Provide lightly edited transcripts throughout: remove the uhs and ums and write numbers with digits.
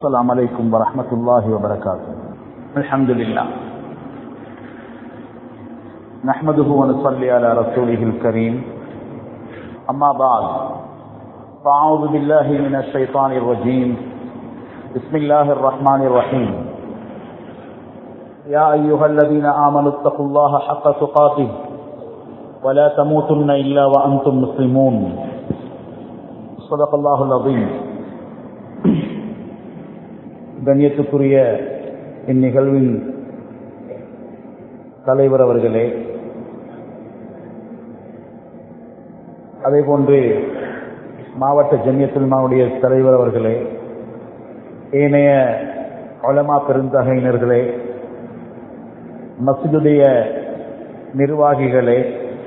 السلام عليكم ورحمة الله وبركاته. الحمد لله نحمده ونصلي على رسوله الكريم. أما بعد فأعوذ بالله من الشيطان الرجيم. بسم الله الرحمن الرحيم. يا أيها الذين آمنوا اتقوا الله حق تقاته ولا تموتن إلا وأنتم مسلمون. صدق الله العظيم. கண்ணியத்துக்குரிய இந்நிகழ்வின் தலைவர் அவர்களே, அதேபோன்று மாவட்ட ஜமியத்துல் உலமாவுடைய தலைவர் அவர்களே, ஏனைய உலமா பெருந்தகையினர்களே, மஸ்ஜிதுடைய நிர்வாகிகளே,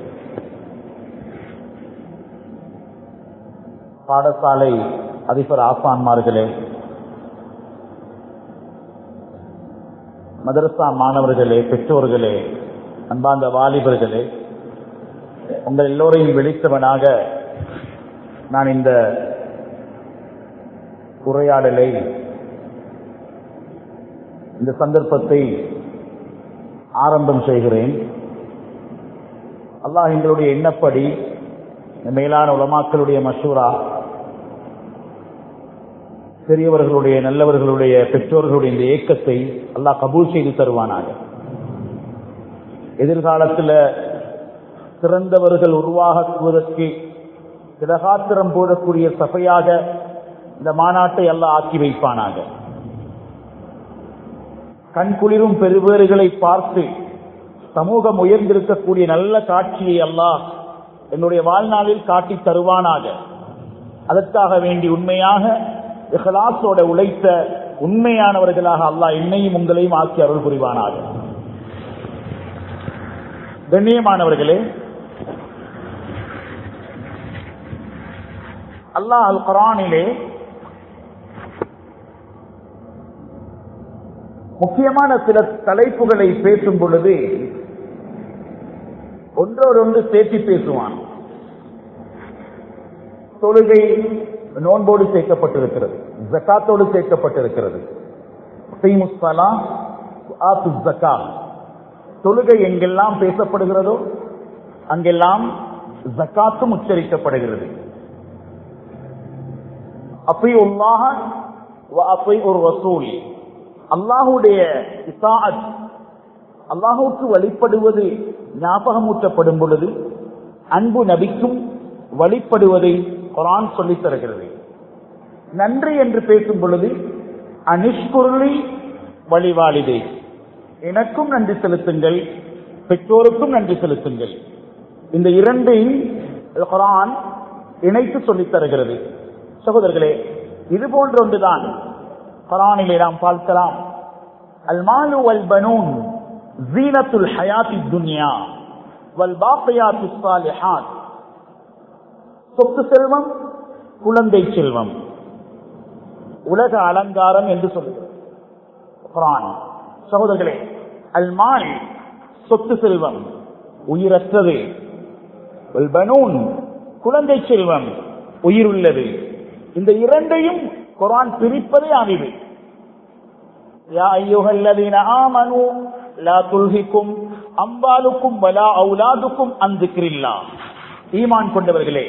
பாடசாலை அதிபர் ஆசான்மார்களே, மதரசா மாணவர்களே, பெற்றோர்களே, அன்பார்ந்த வாலிபர்களே, உங்கள் எல்லோரையும் விழித்தவனாக நான் இந்த உரையாடலை, இந்த சந்தர்ப்பத்தை ஆரம்பம் செய்கிறேன். அல்லாஹ் எங்களுடைய எண்ணப்படி மேலான உலமாக்களுடைய மஷூரா, பெரியவர்களுடைய நல்லவர்களுடைய பெற்றோர்களுடைய இந்த ஏக்கத்தை அல்லாஹ் கபூல் செய்து தருவானாக. எதிர்காலத்தில் சிறந்தவர்கள் உருவாகுவதற்கு திடகாத்திரம் போடக்கூடிய சபையாக இந்த மாநாட்டை அல்லாஹ் ஆக்கி வைப்பானாக. கண்குளிரும் பெருவேறுகளை பார்த்து சமூகம் உயர்ந்திருக்கக்கூடிய நல்ல காட்சியை அல்லாஹ் என்னுடைய வாழ்நாளில் காட்டி தருவானாக. அதற்காக வேண்டி உண்மையாக இஹ்லாஸோட உழைத்த உண்மையானவர்களாக அல்லாஹ் என்னையும் உங்களையும் ஆக்கி அருள் புரிவானாக. கண்ணியமானவர்களே, அல்லாஹ் அல் குர்ஆனிலே முக்கியமான சில தலைப்புகளை பேசும் பொழுது ஒன்றோடொன்று சேர்த்து பேசுவான். தொழுகை நோன்போடு சேர்க்கப்பட்டிருக்கிறது, ஜகாத்தோடு சேர்க்கப்பட்டிருக்கிறது. தொழுகை எங்கெல்லாம் பேசப்படுகிறதோ அங்கெல்லாம் ஜகாத்தும் உச்சரிக்கப்படுகிறது. அல்லாஹுடைய இத்தாஅத், அல்லாஹுக்கு வழிபடுவது ஞாபகமூட்டப்படும் பொழுது அன்பு நபிக்கும் வழிபடுவதை குர்ஆன் சொல்லித் தருகிறது. நன்றி என்று பேசும் பொழுது அனிஷ்குர்லி வழிவாளிதே, எனக்கும் நன்றி செலுத்துங்கள், பெற்றோருக்கும் நன்றி செலுத்துங்கள். இந்த இரண்டையும் குர்ஆன் இணைத்து சொல்லித் தருகிறது. சகோதரர்களே, இது போன்ற ஒன்றுதான் குர்ஆனிலே நாம் பார்க்கலாம். அல் மாலு வல் பனூன் ஜீனத்துல் ஹயாத்தித் துன்யா வல் பாக்கியாத்துஸ் ஸாலிஹாத். சொத்து செல்வம், குழந்தை செல்வம், உலக அலங்காரம் என்று சொல்லுகிறது குர்ஆன். சகோதரர்களே, அல் மால் சொத்து செல்வம், உயிரற்றது. வல் பனூன் குழந்தை செல்வம், உயிருள்ளது. இந்த இரண்டையும் குர்ஆன் பிரிப்பதே அறிவு. யா அய்யுஹல்லதீன ஆமனூ லா துல்ஹிக்கும் அம்வாலுக்கும் வலா அவுலாதுக்கும் அன் திக்ரில்லாஹ். ஈமான் கொண்டவர்களே,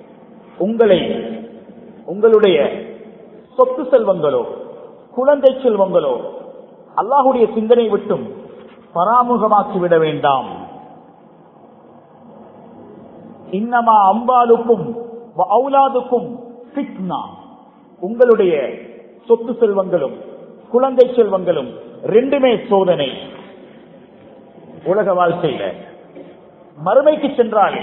உங்களுடைய சொத்து செல்வங்களோ குழந்தை செல்வங்களோ அல்லாஹுடைய சிந்தனை விட்டும் பராமுகமாக்கிவிட வேண்டாம். இன்னமா அம்பாலுக்கும் அவுலாதுக்கும் ஃபித்னா. உங்களுடைய சொத்து செல்வங்களும் குழந்தை செல்வங்களும் ரெண்டுமே சோதனை. உலக வாழ்க்கையில மறுமைக்கு சென்றால்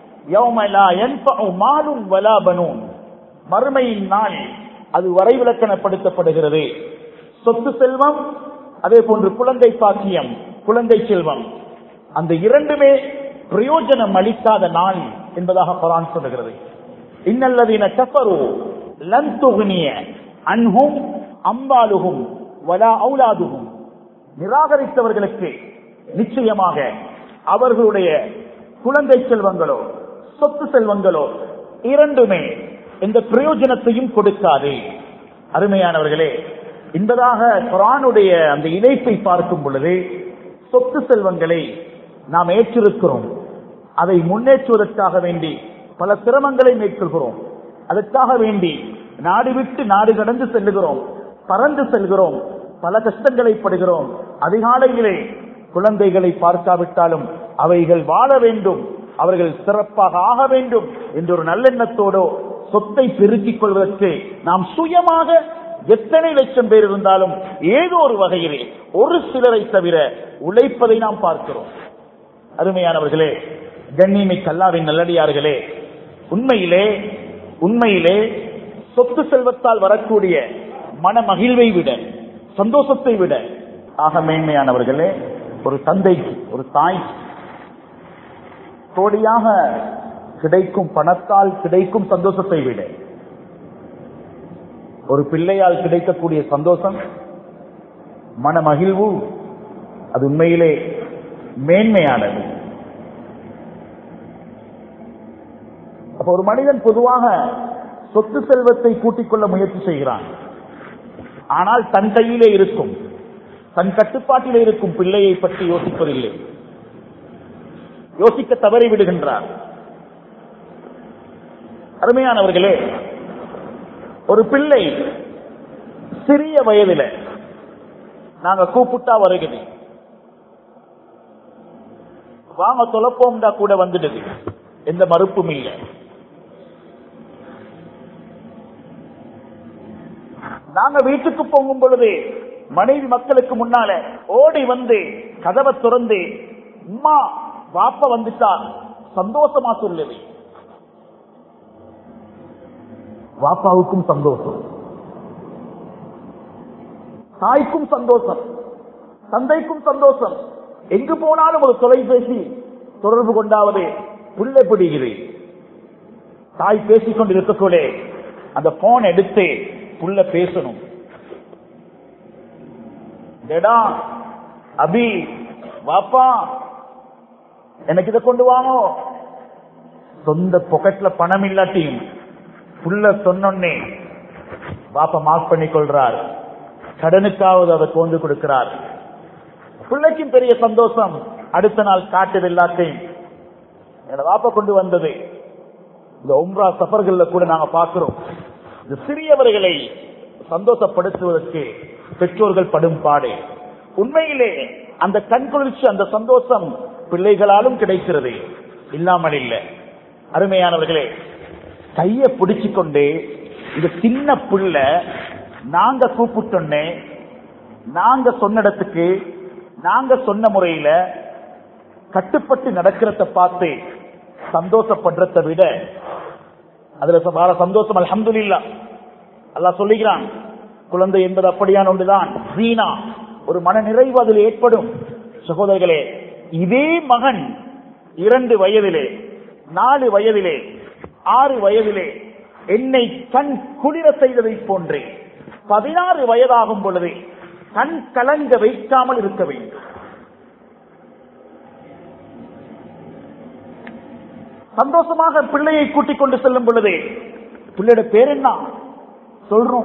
மறுமையின் நாள் அது வரைவிலக்கணப்படுத்தப்படுகிறது. சொத்து செல்வம், அதே போன்று குழந்தை பாக்கியம், குழந்தை செல்வம், அந்த இரண்டுமே பிரயோஜனம் அளிக்காத நாள் என்பதாக குர்ஆன் சொல்லுகிறது. இன்னல்லதீன கஃபரு லன் துக்னிய அன்ஹும் அம்வாலுஹும் வலா அவுலாதுஹும். நிராகரித்தவர்களுக்கு நிச்சயமாக அவர்களுடைய குழந்தை செல்வங்களோ சொத்து செல்வங்களோ இரண்டுமே எந்த பிரயோஜனத்தையும் கொடுக்காது. அருமையானவர்களே, என்பதாக குர்ஆனுடைய அந்த இணைப்பை பார்க்கும் பொழுது சொத்து செல்வங்களை நாம் ஏற்றிருக்கிறோம். அதை முன்னேற்றுவதற்காக வேண்டி பல சிரமங்களை மேற்கொள்கிறோம். அதற்காக வேண்டி நாடு விட்டு நாடு கடந்து செல்லுகிறோம், பறந்து செல்கிறோம், பல கஷ்டங்களை படுகிறோம். அதிகாலையிலே குழந்தைகளை பார்க்காவிட்டாலும் அவைகள் வாழ வேண்டும், அவர்கள் சிறப்பாக ஆக வேண்டும் என்ற ஒரு நல்லெண்ணத்தோடு சொத்தை பெருக்கிக் கொள்வதற்கு நாம் சுயமாக எத்தனை லட்சம் பேர் இருந்தாலும் ஏதோ ஒரு வகையிலே ஒரு சிலரை தவிர உழைப்பதை நாம் பார்க்கிறோம். அருமையானவர்களே, கண்ணியமிக்க அல்லாஹ்வின் நல்லடியார்களே, உண்மையிலே சொத்து செல்வத்தால் வரக்கூடிய மன மகிழ்வை விட, சந்தோஷத்தை விட ஆக மேன்மையானவர்களே, ஒரு தந்தைக்கு, ஒரு தாய்க்கு கோடியாக கிடைக்கும் பணத்தால் கிடைக்கும் சந்தோஷத்தை விட ஒரு பிள்ளையால் கிடைக்கக்கூடிய சந்தோஷம், மன மகிழ்வு, அது உண்மையிலே மேன்மையானது. அப்ப ஒரு மனிதன் பொதுவாக சொத்து செல்வத்தை கூட்டிக் கொள்ள முயற்சி செய்கிறான். ஆனால் தன் கையிலே இருக்கும், தன் கட்டுப்பாட்டிலே இருக்கும் பிள்ளையை பற்றி யோசிப்பதில்லை, யோசிக்க தவறி விடுகின்றார். அருமையானவர்களே, ஒரு பிள்ளை சிறிய வயதில நாங்க கூப்பிட்டா வருகிறது, வாங்க தொலைப்போம்டா கூட வந்துடுது, எந்த மறுப்பும் இல்லை. நாங்க வீட்டுக்கு போகும் பொழுது மனைவி மக்களுக்கு முன்னால ஓடி வந்து கதவை திறந்து அம்மா வாப்பா வந்துட்டா சந்தோஷமா சொல்லுது. வாப்பாவுக்கும் சந்தோஷம், தாய்க்கும் சந்தோஷம், தந்தைக்கும் சந்தோஷம். எங்கு போனாலும் ஒரு தொலைபேசி தொடர்பு கொண்டாவது புள்ளை பிடிகிறது. தாய் பேசிக் கொண்டிருக்கக்கூட அந்த போன் எடுத்து புள்ள பேசணும். டேடா, அபி, வாப்பா எனக்கு இதை கொண்டு வாங்க. சொந்த பாக்கெட்ல பணம் இல்லாட்டியும் புள்ள சொன்னே வாப்பா மார்க் பண்ணி கொள்றார், கடனுக்காவது அதை கொண்டு கொடுக்கிறார். பிள்ளைக்கும் பெரிய சந்தோஷம். அடுத்த நாள் காட்டுது எல்லாத்தையும், என்னோட வாப்பா கொண்டு வந்தது. இந்த உம்ரா சஃபர்கள்ல கூட நாங்க பார்க்கிறோம், இந்த சிறியவர்களை சந்தோஷப்படுத்துவதற்கு பெற்றோர்கள் படும் பாடு. உண்மையிலே அந்த கண்குளிர்ச்சி, அந்த சந்தோஷம் பிள்ளைகளாலும் கிடைக்கிறது, இல்லாமல் இல்லை. அருமையானவர்களே, கைய பிடிச்சுக்கொண்டு இந்த சின்ன புள்ள நாங்க கூப்பிட்டோன்னே, நாங்க சொன்ன இடத்துக்கு நாங்க சொன்ன முறையில கட்டுப்பட்டு நடக்கிறத பார்த்து சந்தோஷப்படுறதை விட அதுல வர சந்தோஷம் அல்ஹம்துலில்லாஹ். அல்லாஹ் சொல்லுகிறான், குழந்தை என்பது அப்படியான ஒன்றுதான், ஜீனா, ஒரு மன நிறைவு அதில் ஏற்படும். சகோதரர்களே, இதே மகன் 2 வயதிலே, 4 வயதிலே, 6 வயதிலே என்னை கண் குளிர செய்ததை போன்றே 16 வயதாகும் பொழுது கண் கலங்க வைக்காமல் இருக்க வேண்டும். சந்தோஷமாக பிள்ளையை கூட்டிக் கொண்டு செல்லும் பொழுது பிள்ளையோட பேர் என்ன சொல்றோம்,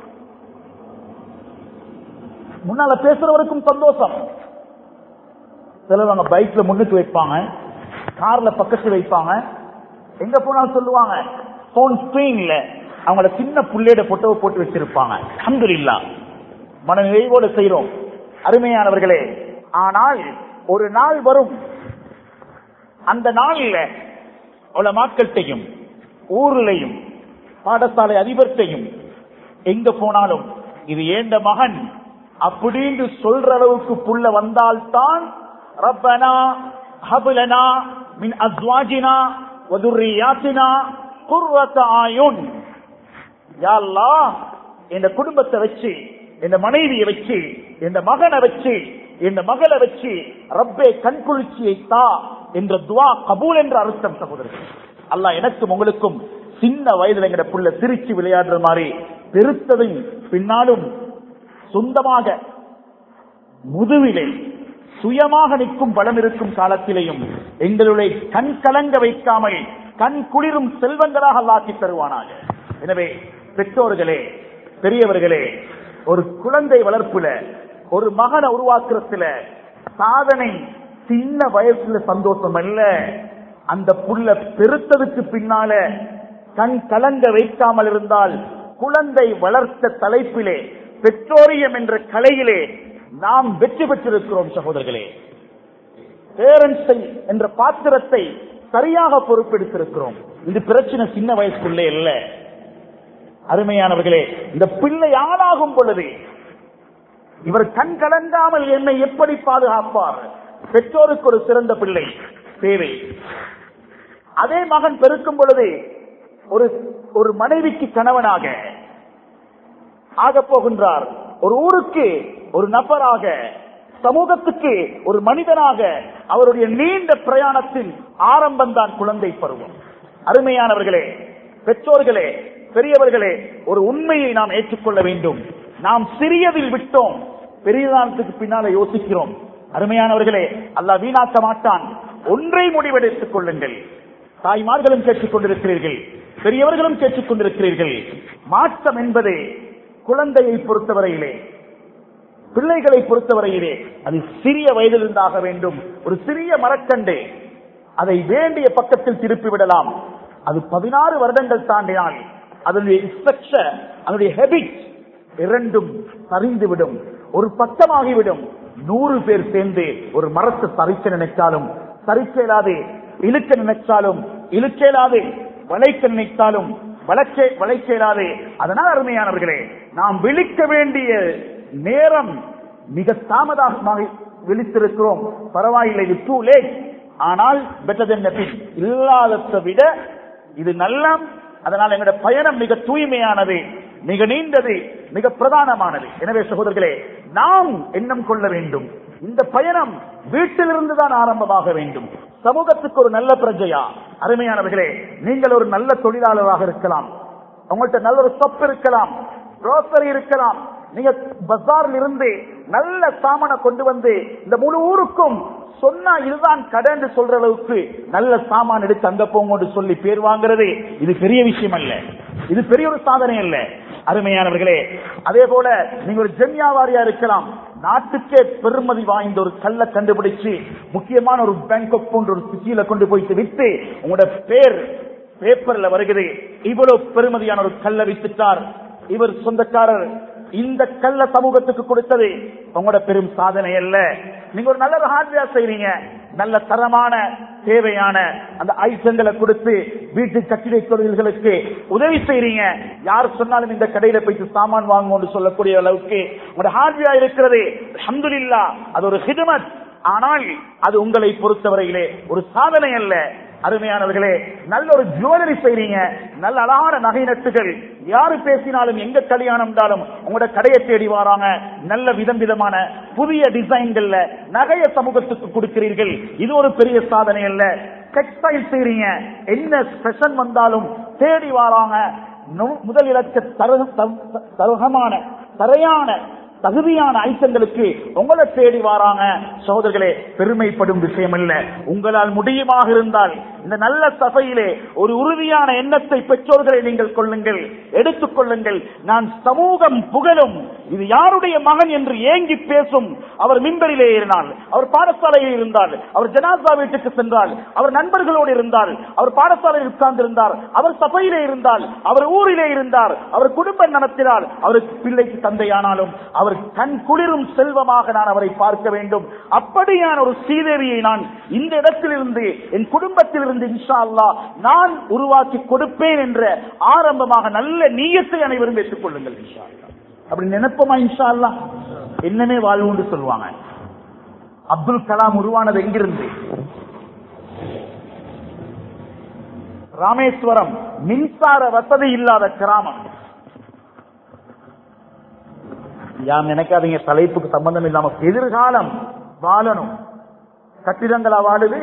முன்னால பேசுறவருக்கும் சந்தோஷம். சிலவங்க பைக்ல முன்னுக்கு வைப்பாங்க, கார்ல பக்கத்து வைப்பாங்க, எங்க போனாலும் சொல்லுவாங்க. போன் ஸ்கிரீன்ல அவங்களோட சின்ன புள்ளையோட போட்டோவை போட்டு வச்சிருப்பாங்க. அல்ஹம்துலில்லாஹ், மன நிறைவோடு செய்யறோம். அருமையானவர்களே, ஆனால் ஒரு நாள் வரும், அந்த நாளில் உலமாக்கள்கிட்டையும் ஊர்லையும் பாடசாலை அதிபர்கிட்டையும் எங்க போனாலும் இது ஏண்ட மகன் அப்படின்னு சொல்ற அளவுக்கு புள்ள வந்தால்தான் ரப்பனா ஹப்லனா மின் அஸ்வாஜினா வ துர்ரியாத்தினா குர்ரத ஆயுன், யா அல்லாஹ் இந்த குடும்பத்தை வச்சு, இந்த மனைவியை வச்சு, இந்த மகனை வச்சு, இந்த மகளை வச்சு ரப்பே கண்குளிர்ச்சியை தா என்ற துவா கபூல் என்ற அர்த்தம். சகோதரர்கள், அல்லாஹ் எனக்கும் உங்களுக்கும் சின்ன வயதுல எங்கட புள்ள சிரிச்சு விளையாடுற மாதிரி பெருத்ததும் பின்னாலும் சொந்தமாக முதுவிலே சுயமாக நிற்கும் பலம் இருக்கும் காலத்திலேயும் எங்களுடைய கண் கலங்க வைக்காமல் கண் குளிரும் செல்வங்களாக அல்லாஹ் தருவானாக. எனவே பெற்றோர்களே, பெரியவர்களே, ஒரு குழந்தை வளர்ப்புல, ஒரு மகனை உருவாக்குறதுல சாதனை சின்ன வயசுல சந்தோஷம் அல்ல. அந்த புள்ள பெருத்ததுக்கு பின்னால கண் கலங்க வைக்காமல் இருந்தால், குழந்தை வளர்த்த தலைப்பிலே பெற்றோரியம் என்ற கலையிலே நாம் வெற்றி பெற்றிருக்கிறோம் சகோதரர்களே. பேரண்ட்ஸை என்ற பாத்திரத்தை சரியாக பொறுப்பெடுத்திருக்கிறோம். இந்த பிரச்சனை சின்ன வயசுக்குள்ளே இல்ல. அருமையானவர்களே, இந்த பிள்ளை ஆளாகும் பொழுது இவர் கண் கலங்காமல் என்னை எப்படி பாதுகாப்பார்? பெற்றோருக்கு ஒரு சிறந்த பிள்ளை தேவை. அதே மகன் பெருக்கும் பொழுது ஒரு மனைவிக்கு கணவனாக ஆகப் போகின்றார். ஒரு ஊருக்கு ஒரு நபராக, சமூகத்துக்கு ஒரு மனிதனாக அவருடைய நீண்ட பிரயாணத்தின் ஆரம்பம் தான் குழந்தை பருவம். அருமையானவர்களே, பெற்றோர்களே, பெரியவர்களே, ஒரு உண்மையை நாம் ஏற்றுக்கொள்ள வேண்டும். நாம் சிறியதில் விட்டோம், பெரியதானத்துக்கு பின்னால யோசிக்கிறோம். அருமையானவர்களே, அல்லாஹ் வீணாக்க மாட்டான். ஒன்றை முடிவெடுத்துக் கொள்ளுங்கள். தாய்மார்களும் கேட்டுக் கொண்டிருக்கிறீர்கள், பெரியவர்களும் கேட்டுக் கொண்டிருக்கிறீர்கள். மாற்றம் என்பது குழந்தையை பொறுத்தவரையிலே, பிள்ளைகளை பொறுத்தவரையிலே அது சிறிய வயதில் இருந்தாக வேண்டும். ஒரு சிறிய மரக்கண்டு அதை வேண்டிய பக்கத்தில் திருப்பி விடலாம். அது 16 வருடங்கள் தாண்டினால் அதனுடைய ஸ்ட்ரக்சர், அதனுடைய ஹேபிட் இரண்டும் சரிந்துவிடும், ஒரு பக்கமாகிவிடும். 100 பேர் சேர்ந்து ஒரு மரத்தை தரிக்க நினைச்சாலும் தரிக்க இயலாது, இழுக்க நினைச்சாலும் இழுக்க இயலாது, வளைக்க நினைத்தாலும் வளைக்க இயலாது. அதனால் அருமையானவர்களே, நாம் விழிக்க வேண்டிய நேரம் மிக தாமதமாக விழித்திருக்கிறோம். பரவாயில்லை, இது டூ லேட். ஆனால் பெட்டர் தென் நத்திங், இல்லாததை விட இது நல்ல. அதனால் எங்களுடைய பயணம் மிக தூய்மையானது, மிக நீண்டது, மிக பிரதானமானது. எனவே சகோதரர்களே, நாம் எண்ணம் கொள்ள வேண்டும், இந்த பயணம் வீட்டிலிருந்து தான் ஆரம்பமாக வேண்டும். சமூகத்துக்கு ஒரு நல்ல பிரஜையா. அருமையானவர்களே, நீங்கள் ஒரு நல்ல தொழிலாளராக இருக்கலாம், உங்கள்கிட்ட நல்ல ஒரு ஷாப் இருக்கலாம், grocery இருக்கலாம். நீங்க பஜாரில் இருந்து நல்ல சாமான கொண்டு வந்து இந்த முழு ஊருக்கும் சொன்னா இதுதான் கடன் சொல்ற அளவுக்கு நல்ல சாமான் எடுத்து அங்க போங்க சொல்லி பேர் வாங்குறது இது பெரிய விஷயம் அல்ல, இது பெரிய ஒரு சாதனை அல்ல. அருமையானவர்களே, அதே போல நீங்க ஒரு ஜெமியாவாரியா இருக்கலாம், நாட்டுக்கே பெருமதி வாய்ந்த ஒரு கல்லை கண்டுபிடிச்சு முக்கியமான ஒரு பேங்காக் போன்ற ஒரு சிட்டியில கொண்டு போயிட்டு விட்டு உங்களோட பேர் பேப்பர்ல வருகிறது, இவ்வளவு பெருமதியான ஒரு கல்லை வித்துட்டார், இவர் சொந்தக்காரர். இந்த கல்ல சமூகத்துக்கு கொடுத்தது உங்களோட பெரும் சாதனை அல்ல. நீங்க ஒரு நல்ல ஹார்ட்வேர் செய்றீங்க, நல்ல தரமான தேவையான அந்த ஐட்டங்களை கொடுத்து வீட்டு கட்டிட தொழில்களுக்கு உதவி செய்றீங்க. யார் சொன்னாலும் இந்த கடையில போயிட்டு சாமான் வாங்கணும்னு சொல்லக்கூடிய அளவுக்கு உங்களோட ஹார்ட்வேர் இருக்கிறது. அல்ஹம்துலில்லாஹ், அது ஒரு ஹிதமத். ஆனால் அது உங்களை பொறுத்தவரையிலே ஒரு சாதனை அல்ல. அருமையானவர்களே, நல்ல ஒரு ஜுவல்லரி செய்றீங்க, நல்ல அழகான நகை நட்டுகள், யாரு பேசினாலும் எங்க கல்யாணம் உங்களோட கடையை தேடி வராங்க. நல்ல விதமான புதிய டிசைன்கள்ல நகைய சமூகத்துக்கு கொடுக்கிறீர்கள், இது ஒரு பெரிய சாதனை அல்ல. டெக்ஸ்டைல் செய்றீங்க, என்ன ஃபேஷன் வந்தாலும் தேடி வராங்க. முதல் இலக்க தரையான தகுதியான ஐட்டங்களுக்கு உங்களை தேடி வராங்க. சகோதரர்களே, பெருமைப்படும் விஷயம் அல்ல. உங்களால் முடியுமாக இருந்தால் இந்த நல்ல சபையிலே ஒரு உறுதியான எண்ணத்தை பெற்றோர்களை நீங்கள் கொள்ளுங்கள், எடுத்துக் கொள்ளுங்கள். நான் சமூகம் புகழும், இது யாருடைய மகன் என்று ஏங்கி பேசும். அவர் மிம்பரிலே இருந்தால், அவர் பாடசாலையில் இருந்தால், அவர் ஜனாசா வீட்டுக்கு சென்றால், அவர் நண்பர்களோடு இருந்தால், அவர் பாடசாலையில் உட்கார்ந்திருந்தார், அவர் சபையிலே இருந்தால், அவர் ஊரிலே இருந்தார், அவர் குடும்பம் நடத்தினால், அவருக்கு பிள்ளைக்கு தந்தையானாலும் அவர் கண் குளிரும் செல்வமாக நான் அவரை பார்க்க வேண்டும். அப்படியான ஒரு ஸ்ரீதேவியை நான் இந்த இடத்திலிருந்து என் குடும்பத்திலிருந்து இன்ஷா அல்லாஹ் நான் உருவாக்கி கொடுப்பேன் என்ற ஆரம்பமாக நல்ல நியத்தை அனைவரும் ஏற்றுக் கொள்ளுங்கள். இன்ஷா அல்லாஹ் அப்படி நினைப்போமா? இன்ஷா அல்லாஹ் என்னமே வாழ்வுன்னு சொல்லுவாங்க. அப்துல் கலாம் உருவானது எங்கிருந்து? ராமேஸ்வரம், மின்சார வசதி இல்லாத கிராமம். யார் நினைக்காதீங்க, தலைப்புக்கு சம்பந்தம் இல்லாம எதிர்காலம் வாழணும், கட்டிடங்களா வாழுது.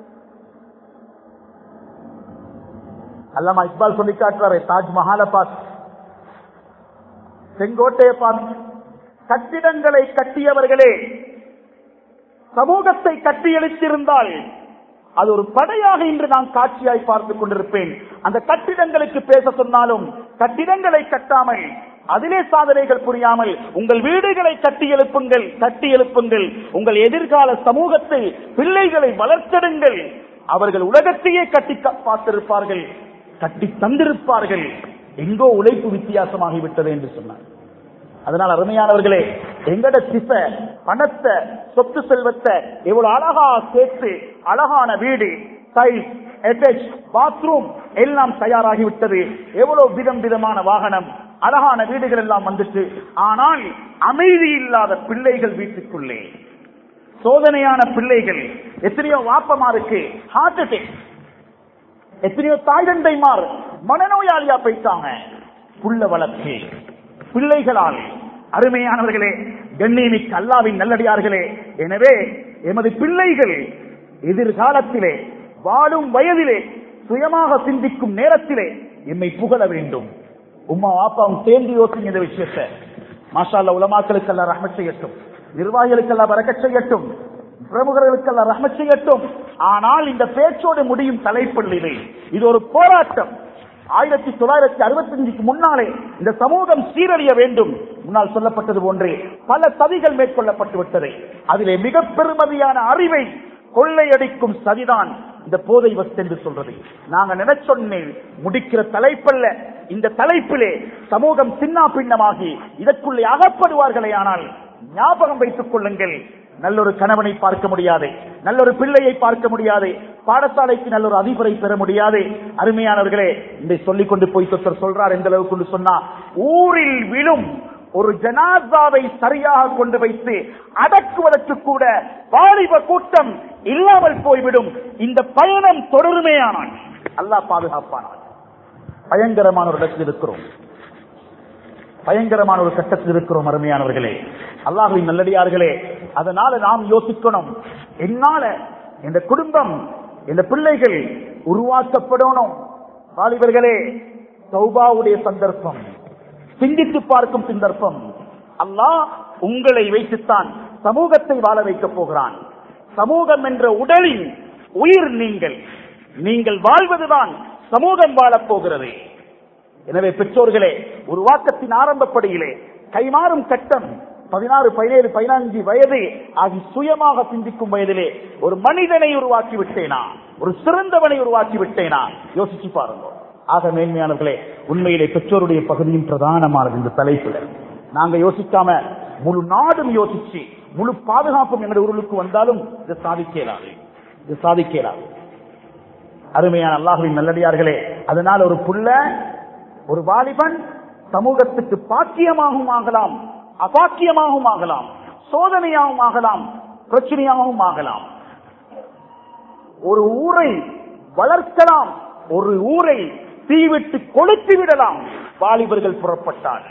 அல்லாமா இக்பால் சொல்லி காட்டுறாரு, தாஜ்மஹாலை பார்த்து, செங்கோட்டையை பார்த்து, கட்டிடங்களை கட்டியவர்களே சமூகத்தை கட்டி எழுத்திருந்தால் அது ஒரு படையாக இன்று நான் காட்சியாய் பார்த்துக் கொண்டிருப்பேன். அந்த கட்டிடங்களுக்கு பேச சொன்னாலும் கட்டிடங்களை கட்டாமல் அதிலே சாதனைகள் புரியாமல் உங்கள் வீடுகளை கட்டி எழுப்புங்கள். உங்கள் எதிர்கால சமூகத்தை, பிள்ளைகளை வளர்த்தெடுங்கள். அவர்கள் உலகத்தையே கட்டி பார்த்திருப்பார்கள், கட்டி தந்திருப்பார்கள். எங்கோ உழைப்பு வித்தியாசமாகிவிட்டது என்று சொன்னார். அதனால் அருமையானவர்களே, எங்கட பணத்தை, சொத்து செல்வத்தை எவ்வளவு அழகா சேர்த்து அழகான வீடு, டைல்ஸ், அட்டாச் பாத்ரூம் எல்லாம் தயாராகிவிட்டது. எவ்வளவு விதமான வாகனம், அழகான வீடுகள் எல்லாம் வந்துட்டு, ஆனால் அமைதி இல்லாத பிள்ளைகள் வீட்டுக்குள்ளே, சோதனையான பிள்ளைகள். எத்தனையோ வாப்பமாருக்கு ஹார்ட் அட்டாக், எத்தனையோ தாய் தந்தைமார் மனநோயாளியா போயிட்டாங்க புள்ள வளர்ச்சி பிள்ளைகளால். அருமையானவர்களே, கண்ணியமிக்க அல்லாஹ்வின் நல்லடியார்களே, எனவே எமது பிள்ளைகள் எதிர்காலத்திலே வாழும் வயதிலே சுயமாக சிந்திக்கும் நேரத்திலே எம்மை புகழ வேண்டும். உம்மா வாப்பாவும் சேர்ந்து யோசிங்க இந்த விஷயத்தை. மாஷா அல்லாஹ், உலமாக்களுக்கு அல்லாஹ் ரஹ்மத் செய்யட்டும், நிர்வாகிகளுக்கு அல்லாஹ் பரக்கத் செய்யட்டும், பிரமுகர்களுக்கு அல்லாஹ் ரஹ்மத் செய்யட்டும். ஆனால் இந்த பேச்சோடு முடியும் தலைப்பள்ளி இது ஒரு போராட்டம். 1965 முன்னாலே இந்த சமூகம் சீரழிய வேண்டும். முன்னால் சொல்லப்பட்டது போன்றே பல சதிகள் மேற்கொள்ளப்பட்டு விட்டது. அதிலே மிக பெருமதியான அறிவை கொள்ளையடிக்கும் சதிதான் இந்த போதை வஸ்து என்று சொல்றது. நாங்க நினைச்சொன்னே முடிக்கிற தலைப்பல்ல. இந்த தலைப்பிலே சமூகம் சின்ன பின்னமாகி இதற்குள்ளே அகப்படுவார்களே. ஆனால் ஞாபகம் வைத்துக் கொள்ளுங்கள், நல்லொரு கணவனை பார்க்க முடியாது, நல்லொரு பிள்ளையை பார்க்க முடியாது, பாடசாலைக்கு நல்லொரு அதிபரை பெற முடியாது. அருமையானவர்களே, இதை சொல்லிக் கொண்டு போய் சொல்றார் எந்த அளவுக்கு சொன்னா, ஊரில் விழும் ஒரு ஜனாசாவை சரியாக கொண்டு வைத்து அடக்குவதற்கு கூட வாலிப கூட்டம் இல்லாமல் போய்விடும். இந்த பயணம் தொடருமேயானால் அல்லாஹ் பாதுகாப்பானால். பயங்கரமான ஒரு இடத்தில் இருக்கிறோம், பயங்கரமான ஒரு கட்டத்தில் இருக்கிறோம். அருமையானவர்களே, அல்லாஹ்வின் நல்லடியார்களே, அதனால நாம் யோசிக்கணும், என்னால இந்த குடும்பம், இந்த பிள்ளைகள் உருவாக்கப்படணும். வாலிபர்களே, தௌபாவுடைய சந்தர்ப்பம், சிந்தித்து பார்க்கும் சந்தர்ப்பம். அல்லாஹ் உங்களை வைத்துத்தான் சமூகத்தை வாழ வைக்கப் போகிறான். சமூகம் என்ற உடலின் உயிர் நீங்கள் வாழ்வதுதான் சமூகம் வாழப் போகிறது. எனவே பெற்றோர்களே, உருவாக்கத்தின் ஆரம்பப்படியிலே கைமாறும் கட்டம் 16, 17, 15 வயது ஆகி சுயமாக சிந்திக்கும் வயதிலே ஒரு மனிதனை உருவாக்கி விட்டேனா, ஒரு சிறந்தவனை உருவாக்கி விட்டேனா, யோசிச்சு பாருங்க. ஆக மேன்மையானவர்களே, உண்மையிலே பெற்றோருடைய பகுதியும் பிரதானமானது. இந்த தலைப்புல நாங்க யோசிக்காம முழு நாடும் யோசிச்சு முழு பாதுகாப்பும் எங்களுடைய ஊருக்கு வந்தாலும் இதை சாதிக்கிறார். அருமையான அல்லாஹ்வின் நல்லடியார்களே, அதனால ஒரு புள்ள, ஒரு வாலிபன் சமூகத்துக்கு பாக்கியமாகவும் ஆகலாம், அபாக்கியமாகவும் ஆகலாம், சோதனையாகவும் ஆகலாம், பிரச்சனையாகவும் ஆகலாம். ஒரு ஊரை வளர்க்கலாம், ஒரு ஊரை தீவிட்டு கொளுத்தி விடலாம் வாலிபர்கள் புறப்பட்டார்.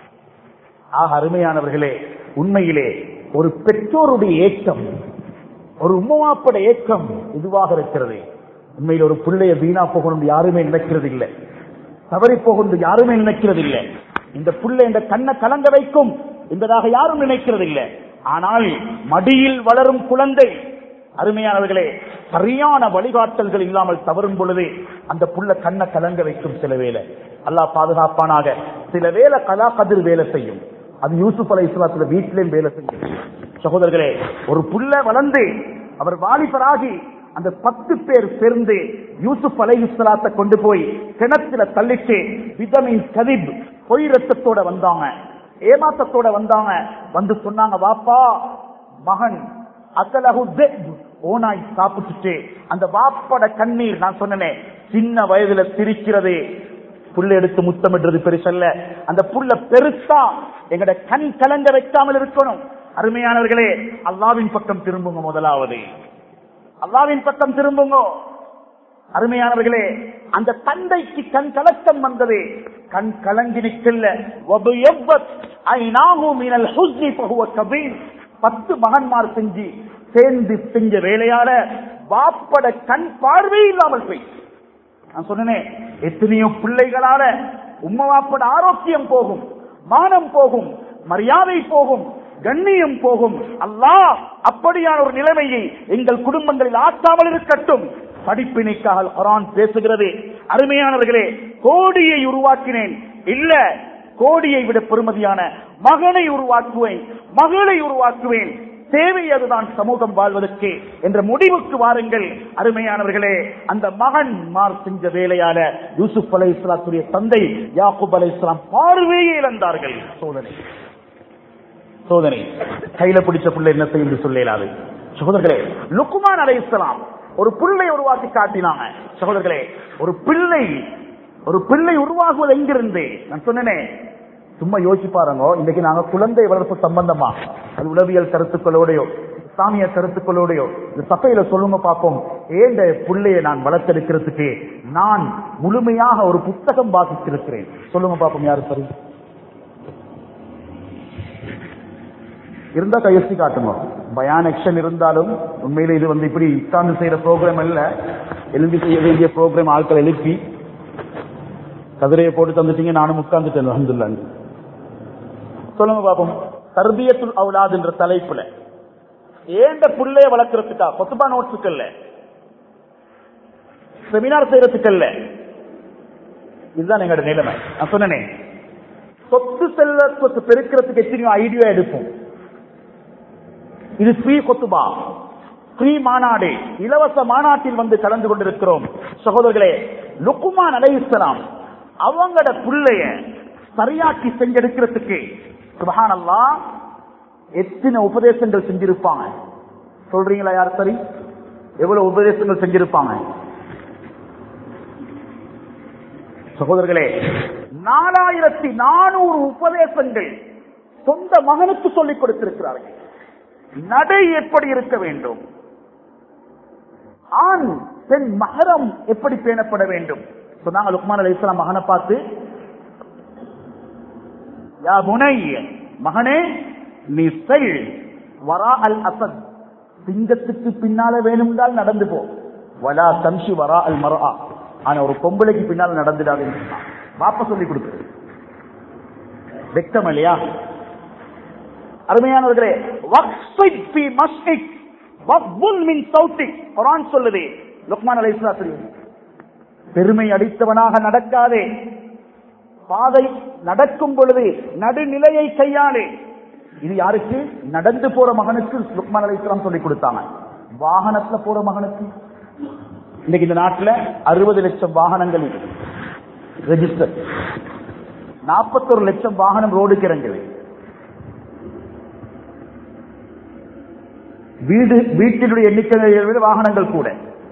ஆக அருமையானவர்களே, உண்மையிலே ஒரு பெற்றோருடைய ஏக்கம், ஒரு உம்மவாப்பட ஏக்கம் இதுவாக இருக்கிறது. உண்மையில் ஒரு பிள்ளைய வீணா போகணும் யாருமே நினைக்கிறது இல்லை, தவறி போகணும் யாருமே நினைக்கிறது இல்லை. இந்த பிள்ளை இந்த கண்ணை கலங்க வைக்கும் என்பதாக யாரும் நினைக்கிறது இல்லை. ஆனால் மடியில் வளரும் குழந்தை, அருமையானவர்களே, சரியான வழிகாட்டல்கள் இல்லாமல் தவறும் பொழுது அந்த புள்ள கண்ணை கலங்க வைக்கும். சில வேலை அல்லாஹ் பாதுகாப்பானாக, சில வேலை கலா கதிர் வேலை செய்யும். அது யூசுப் அலைஹிஸ்ஸலாத்துல வீட்டிலேயும் வேலை செய்யும். சகோதரர்களே, ஒரு புள்ள வளர்ந்து அவர் வாலிபராகி அந்த 10 பேர் சேர்ந்து யூசுப் அலைஹிஸ்ஸலாத்தை கொண்டு போய் கிணத்துல தள்ளிட்டு விதமின் கதிப் பொய் ரத்தத்தோட வந்தாங்க, ஏமாத்தத்தோட வந்தாங்க. வந்து சொன்னாங்க, வாப்பா மகன் ஓனாய் சாப்பிட்டுட்டு. அந்த வாப்பட கண்ணீர், நான் சொன்னேன் சின்ன வயதுல சிரிக்கிறது, புள்ள எடுத்து முத்தமிடுறது பெருசல்ல, அந்த புள்ள பெருசா எங்கட கண் கலங்க வைக்காமல் இருக்கணும். அருமையானவர்களே, அல்லாஹ்வின் பக்கம் திரும்புங்க. முதலாவது அல்லாஹ்வின் பக்கம் திரும்புங்க. அருமையானவர்களே, அந்த தந்தைக்கு கண் கலக்கம் வந்தது, கண் கலங்கி நிற்கல. 10 மகன்மார் சேர்ந்து செஞ்ச வேலையால வாப்பட கண் பார்வை இல்லாமல் போய், நான் சொன்னேன் எத்தனையோ பிள்ளைகளால உம்மா வாப்பட ஆரோக்கியம் போகும், மானம் போகும், மரியாதை போகும், கண்ணியம் போகும். அல்லாஹ் அப்படியான ஒரு நிலைமையை எங்கள் குடும்பங்களில் ஆக்காமல் இருக்கட்டும். படிப்பினைக்காக குர்ஆன் பேசுகிறது. அருமையானவர்களே, கோடியை உருவாக்கினேன் இல்ல, கோடியை விட பெறுமதியான மகனை உருவாக்குவேன், மகளை உருவாக்குவேன். தேவை அதுதான் சமூகம் வாழ்வதற்கு என்ற முடிவுக்கு வாருங்கள். அருமையானவர்களே, அந்த மகன் செஞ்ச வேலையால யூசுப் அலைஹிஸ்ஸலாத்துடைய தந்தை யாக்கூப் அலைஹிஸ்ஸலாம் பார்வையை இழந்தார்கள். சோதனை கையில பிடிச்ச பிள்ளை என்ன செய்ய சொல்லலாது. சகோதரர்களே, லுக்மான் அலைஹிஸ்ஸலாம் ஒரு பிள்ளை உருவாக்கி காட்டினாங்க. சகோதரர்களே, ஒரு பிள்ளை உருவாகுவது எங்கிருந்து? நான் சொன்னேனே, சும்மா யோசிச்சு பாருங்க. இன்னைக்கு நாங்க குழந்தை வளர்ப்பு சம்பந்தமா அது உளவியல் கருத்துக்களோடையோ இஸ்லாமிய கருத்துக்களோடையோ இந்த சபையில சொல்லுங்க பார்ப்போம். ஏண்ட பிள்ளையை நான் வளர்த்தெடுக்கிறதுக்கு நான் முழுமையாக ஒரு புத்தகம் வாசித்திருக்கிறேன். சொல்லுங்க பார்ப்போம், யாரு சரி இருந்தா கையெழுத்தி காட்டுங்க. பயான் ஆக்ஷன் இருந்தாலும் உண்மையில இது இப்படி உட்கார்ந்து செய்யற ப்ரோக்ராம் அல்ல, எழுதி செய்ய வேண்டிய ப்ரோக்ராம். ஆட்களை எழுப்பி கதிரையை போட்டு தந்துட்டீங்க, நானும் உட்கார்ந்துட்டேன். அல்ஹம்துலில்லாஹ். சொல்லுங்க பாப்போம். தர்பியத்துல் அவுலாத் என்ற தலைப்புல ஏண்ட புள்ளைய வளர்க்கறதுக்கா கொத்துபா நோட்ஸுக்கல்ல, செமினார் செய்யறதுக்கல்ல. இதுதான் எங்களோட நிலைமை. நான் சொன்னேனே, சொத்து செல்வத்தை பெருக்கிறதுக்கு எத்தனையோ ஐடியா எடுப்போம். இது ஃப்ரீ கொத்துபா, ஃப்ரீ மாநாடு, இலவச மாநாட்டில் கலந்து கொண்டிருக்கிறோம். சகோதரர்களே, லுக்மான் அலைஹிஸ்ஸலாம் அவங்களோட புள்ளைய சரியாக்கி செஞ்செடுக்கிறதுக்கு சுப்ஹானல்லாஹ் எத்தனை உபதேசங்கள் செஞ்சிருப்பாங்க. சொல்றீங்களா யார் சரி? எவ்வளவு உபதேசங்கள் செஞ்சிருப்பாங்க சகோதரர்களே? 4400 உபதேசங்கள் சொந்த மகனுக்கு சொல்லிக் கொடுத்திருக்கிறார்கள். நடை எப்படி இருக்க வேண்டும், ஆண் பெண் மஹரம் எப்படி பேணப்பட வேண்டும் சொன்னாங்க. லுக்மான் அலைஹிஸ்ஸலாம் மகனை பார்த்து, யா புனைய, மகனே நீ செல் வரா அல் அசத், சிங்கத்துக்கு பின்னால வேணும்னால் நடந்து போ, வலா தம்ஷி வரா அல் மர்ஆ, ஆனா ஒரு பொம்பளைக்கு பின்னால் நடந்துடாது. பாப்ப சொல்லி கொடுக்குறது வெட்கம் இல்லையா? அருமையானவர்களே, வக்ஃபித் ஃபீ மஸ்இக் வக்ஃபுல் மின் சௌத்திக், குர்ஆன் சொல்லுது. லுக்மான் அலைஹிஸ்ஸலாம் பெருமை அடித்தவனாக நடக்காதே, பாதை நடக்கும் பொழுது நடுநிலையை கையாளே. இது யாருக்கு? நடந்து போற மகனுக்கு லுக்மான் அலைஹிஸ்ஸலாம் சொல்லி கொடுத்தாங்க. வாகனத்துல போற மகனுக்கு இன்னைக்கு இந்த நாட்டில் 60 லட்சம் வாகனங்கள் ரெஜிஸ்டர், 41 லட்சம் வாகனம் ரோடுக்கு இறங்குது. வீட்டினுடைய எண்ணிக்கை வாகனங்கள் கூட.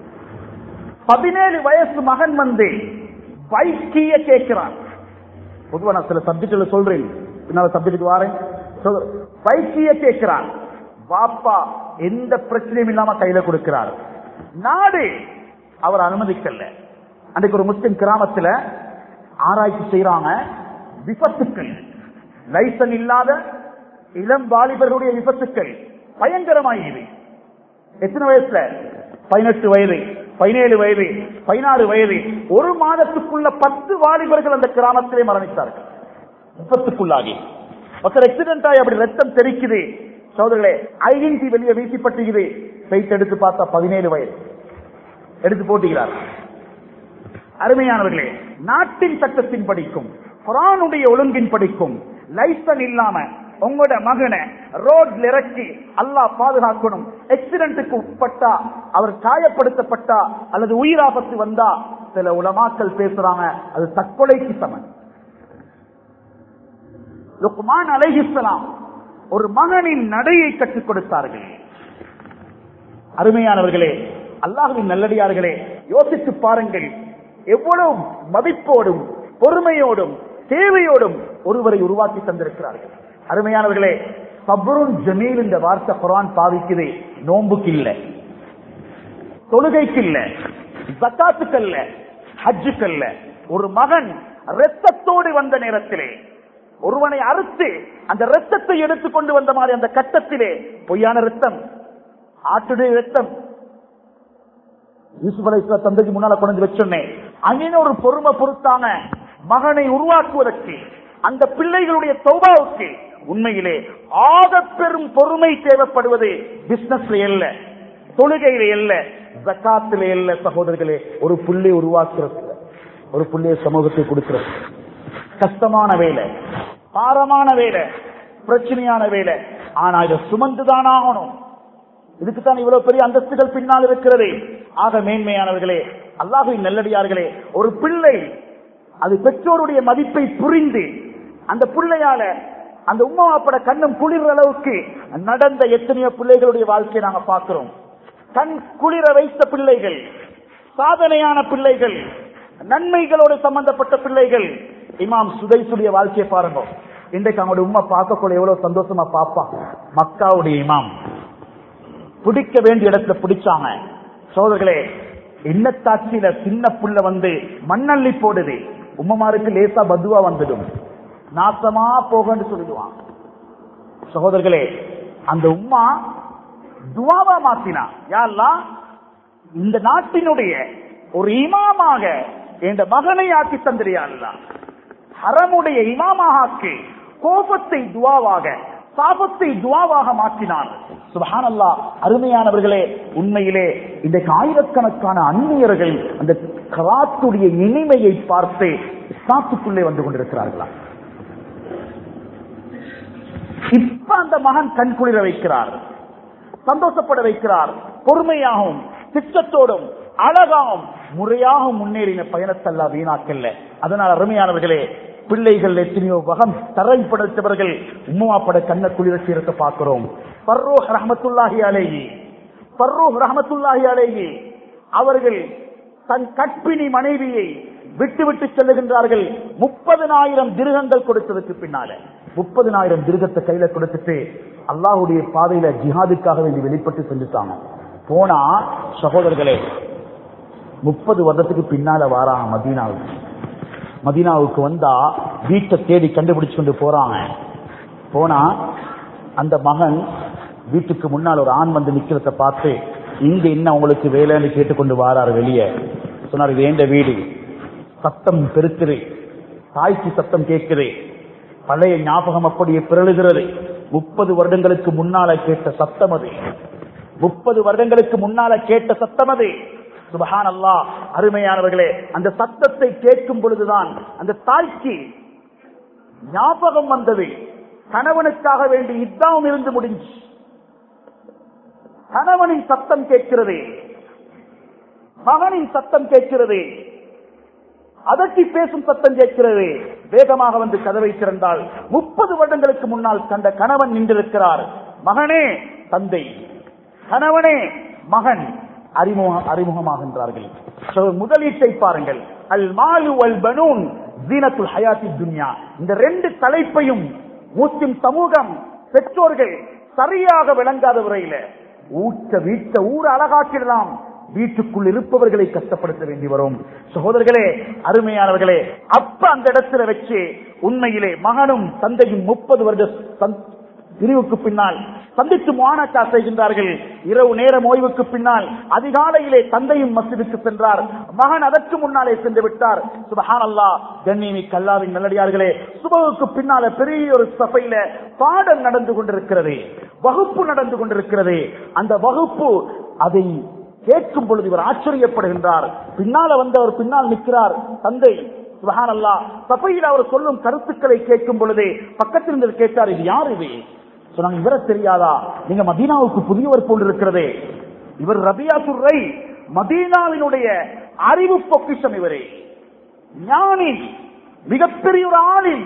17 வயசு மகன் பைக்கிய கேட்கிறான். பொதுவா நான் சில சப்ஜெக்ட்ல சொல்றேன், பின்னால சப்ஜெக்ட் வாரேன். பைக்கிய கேட்கிறான். பாப்பா எந்த பிரச்சனையும் இல்லாம கையில கொடுக்கிறார். நாடு அவர் அனுமதிக்கல. அன்றைக்கு ஒரு முஸ்லிம் கிராமத்துல ஆராய்ச்சி செய்யறாங்க. விபத்துக்கள், லைசன் இல்லாத இளம் வாலிபர்களுடைய விபத்துக்கள் பயங்கரமாயிரு. எத்தனை வயசுல? 18 வயது, 17 வயது, 16 வயது. ஒரு மாதத்துக்குள்ள 10 வாலிபர்கள் அந்த கிராமத்திலே மரணித்தார்கள். விபத்துக்குள்ளாகி ஒருத்தர் ஆக்சிடென்ட் ஆகி அப்படி ரத்தம் தெரிக்குது. சோதரர்களே, ஐடென்டி வெளியே வீசிப்பட்டுகிறது. சைட் எடுத்து பார்த்தா 17 வயது எடுத்து போட்டுகிறார். அருமையானவர்களே, நாட்டின் சட்டத்தின் படிக்கும், குர்ஆனுடைய ஒழுங்கின் படிக்கும் லைசன் இல்லாம உங்களோட மகனை ரோட்ல இறக்கி அல்லாஹ் பாதுகாக்கணும். ஆக்சிடென்ட்டுக்கு உட்பட்டா, அவர் காயப்படுத்தப்பட்டா அல்லது உயிராபத்து வந்தா சில உலமாக்கள் பேசுறாங்க, அது தற்கொலைக்கு சமம். லுக்மான் அலைஹிஸ்ஸலாம் ஒரு மகனின் நடையை கற்றுக் கொடுத்தார்கள். அருமையானவர்களே, அல்லாஹ்வின் நல்லடியார்களே, யோசித்து பாருங்கள். எவ்வளவு மதிப்போடும் பொறுமையோடும் தேவையோடும் ஒருவரை உருவாக்கி தந்திருக்கிறார்கள். அருமையானவர்களே, சப்ருன் ஜமீல் இந்த வார்த்தை குர்ஆன் பாவிக்குது. நோன்புக்கு இல்ல, தொழுகைக்கு இல்ல, ஜகாத்துக்கு இல்ல, ஹஜ்ஜுக்கு இல்ல. ஒரு மகன் இரத்தத்தோடு வந்த நேரத்திலே ஒருவனை அறுத்து அந்த இரத்தத்தை எடுத்துக்கொண்டு வந்த மாதிரி அந்த கட்டத்திலே பொய்யான இரத்தம், ஆட்டுடைய இரத்தம் யூசுப் அலைஹிஸ்ஸலாம் தந்தைக்கு முன்னால கொண்டு வச்சோன்னே அங்கே ஒரு பொறுமை பொறுத்தாங்க. மகனை உருவாக்குவதற்கு, அந்த பிள்ளைகளுடைய தௌபாவுக்கு உண்மையிலே ஆக பெரும் பொறுமை தேவைப்படுவது பிசினஸ்ல இல்ல, தொழுகையில இல்ல, ஜகாத்திலே இல்ல. சகோதரர்களே, ஒரு புள்ளை உருவாக்குறது, ஒரு புள்ளைய சமூகத்தை கொடுக்கிறது. கஷ்டமான வேலை, பாரமான வேலை, பிரச்சனையான வேலை. ஆனா இதை சுமந்துதான் ஆகணும். இதுக்குத்தான் இவ்வளவு பெரிய அந்தஸ்துகள் பின்னால் இருக்கிறது. ஆக மேன்மையானவர்களே, அல்லாஹ்வின் நல்லடியார்களே, ஒரு பிள்ளை அது பெற்றோருடைய மதிப்பை புரிந்து அந்த பிள்ளையால அந்த உம்மாப்பட கண்ணும் குளிர் அளவுக்கு நடந்த எத்தனையோ பிள்ளைகளுடைய வாழ்க்கையை நாங்க பார்க்கிறோம். கண் குளிர வைத்த பிள்ளைகள், சாதனையான பிள்ளைகள், நன்மைகளோடு சம்பந்தப்பட்ட பிள்ளைகள். இமாம் சுதைசுடைய வாழ்க்கையை பாருங்க. இன்றைக்கு அவங்களுடைய உம்மா பார்க்கக்கூடிய எவ்வளவு சந்தோஷமா பாப்பா. மக்காவுடைய இமாம் பிடிக்க வேண்டிய இடத்துல பிடிச்சாங்க. சோதர்களே, எண்ணத்தாட்சியில சின்ன புள்ள வந்து மண்ணள்ளி போடுது. உம்மமாருக்கு லேசா பதுவா வந்துடும், நாசமா போகன்னு சொல்லிடுவான். சகோதரர்களே, அந்த உம்மா துவாவா மாத்தினா, யா அல்லாஹ் இந்த நாட்டினுடைய ஒரு இமாமாக என்ற மகனை ஆக்கி தந்திரியா அல்லாஹ், ஹரமுடைய இமாமாக ஆக்கி கோபத்தை துவாவாக, சாபத்தை துவாவாக மாற்றினார். சுப்ஹானல்லாஹ். அருமையானவர்களே, உண்மையிலே இன்றைக்கு ஆயிரக்கணக்கான அந்நியர்கள் அந்த கராத்துடைய இனிமையை பார்த்து இஸ்லாத்துக்குள்ளே வந்து கொண்டிருக்கிறார்களா? இப்ப அந்த மகன் கண் குளிர வைக்கிறார், சந்தோஷப்பட வைக்கிறார். பொறுமையாகவும் திட்டத்தோடும் அழகாகவும் முறையாக முன்னேறின பயணத்தல்ல வீணாக்கல்ல. அதனால் அருமையானவர்களே, பிள்ளைகள் எத்தனையோ வகம் தரைப்படுத்தவர்கள் உம்மாப்பட கண்ண குளிர சீரத்தை பார்க்கிறோம். ஃபர்ரூஹ் ரஹ்மத்துல்லாஹி அலைஹி அவர்கள் தன் கற்பிணி மனைவியை விட்டுவிட்டு செல்லுகின்றார்கள். 30,000 திர்ஹங்கள் கொடுத்ததுக்கு பின்னால 30,000 திர்ஹத்தை கையில கொடுத்துட்டு அல்லாஹ்வுடைய பாதையில ஜிஹாதுக்காக வேண்டி வெளிப்பட்டு செஞ்சுட்டாங்க. போனா சகோதரர்களே, 30 வருடத்துக்கு பின்னால வாராங்க மதீனாவுக்கு வந்தா வீட்டை தேடி கண்டுபிடிச்சு கொண்டு போறாங்க. போனா அந்த மகன் வீட்டுக்கு முன்னால் ஒரு ஆண் வந்து நிக்கிறத பார்த்து, இங்க என்ன உங்களுக்கு வேலைன்னு கேட்டுக்கொண்டு வாராரு. வெளியே சொன்னார், இது ஏண்ட வீடு, சத்தம் பெருக்குது, தாய்க்கு சத்தம் கேட்குது, பழைய ஞாபகம் அப்படியே பிறழுகிறது. 30 வருடங்களுக்கு முன்னால கேட்ட சத்தம் அது, 30 வருடங்களுக்கு முன்னால கேட்ட சத்தம் அது. சுப்ஹானல்லாஹ். அருமையானவர்களே, அந்த சத்தத்தை கேட்கும் பொழுதுதான் அந்த தாய்க்கு ஞாபகம் வந்தது. கணவனுக்காக வேண்டி இத்தாவும் இருந்து முடிஞ்சு, கணவனின் சத்தம் கேட்கிறது, மகனின் சத்தம் கேட்கிறது, அதற்கு பேசும் சத்தம் கேட்கிறது. வேகமாக வந்து கதவை திறந்தால் 30 வருடங்களுக்கு முன்னால் கண்ட கணவன் நின்றிருக்கிறார். மகனே தந்தை, கணவனே மகன் அறிமுகமாகின்றார்கள். முதலீட்டை பாருங்கள். அல் மாலு வல் பனூன் ஜீனத்துல் ஹயாத்தி துன்யா. இந்த 2 தலைப்பையும் முஸ்லிம் சமூகம், பெற்றோர்கள் சரியாக விளங்காத வரையில வீட்டை ஊர் அழகாக்கிடலாம், வீட்டுக்குள் இருப்பவர்களை கஷ்டப்படுத்த வேண்டி வரும். சகோதரர்களே, அருமையானவர்களே, அப்ப அந்த இடத்துல வச்சு உண்மையிலே மகனும் தந்தையும் 30 வருட பிரிவுக்கு பின்னால் சந்தித்து முஆனகா செய்கின்றார்கள். இரவு நேரம் ஓய்வுக்கு பின்னால் அதிகாலையிலே தந்தையும் மஸ்ஜிதுக்கு சென்றார், மகன் அதற்கு முன்னாலே சென்று விட்டார். சுப்ஹானல்லாஹ். கண்ணியமிக்க அல்லாஹ்வின் நல்லடியார்களே, சுபஹுக்கு பின்னால பெரிய ஒரு சபையில பாடம் நடந்து கொண்டிருக்கிறது, வகுப்பு நடந்து கொண்டிருக்கிறது. அந்த வகுப்பு அதை கேட்கும் பொழுது இவர் ஆச்சரியப்படுகின்றார். பின்னால வந்து அவர் பின்னால் நிற்கிறார் தந்தை. சுப்ஹானல்லாஹ். சபையில் அவர் சொல்லும் கருத்துக்களை கேட்கும் பொழுது பக்கத்தில் இருந்து கேட்டார், இது யார் இது? சொன்னாங்க, இவர தெரியாதா? நீங்க மதீனாவுக்கு புதியவர் போல் இருக்கிறதே. இவர் ரபியாத்துர் ரை, மதீனாவினுடைய அறிவு பொக்கிஷம். இவரே ஞானி, மிகப்பெரிய ஒரு ஆளின்.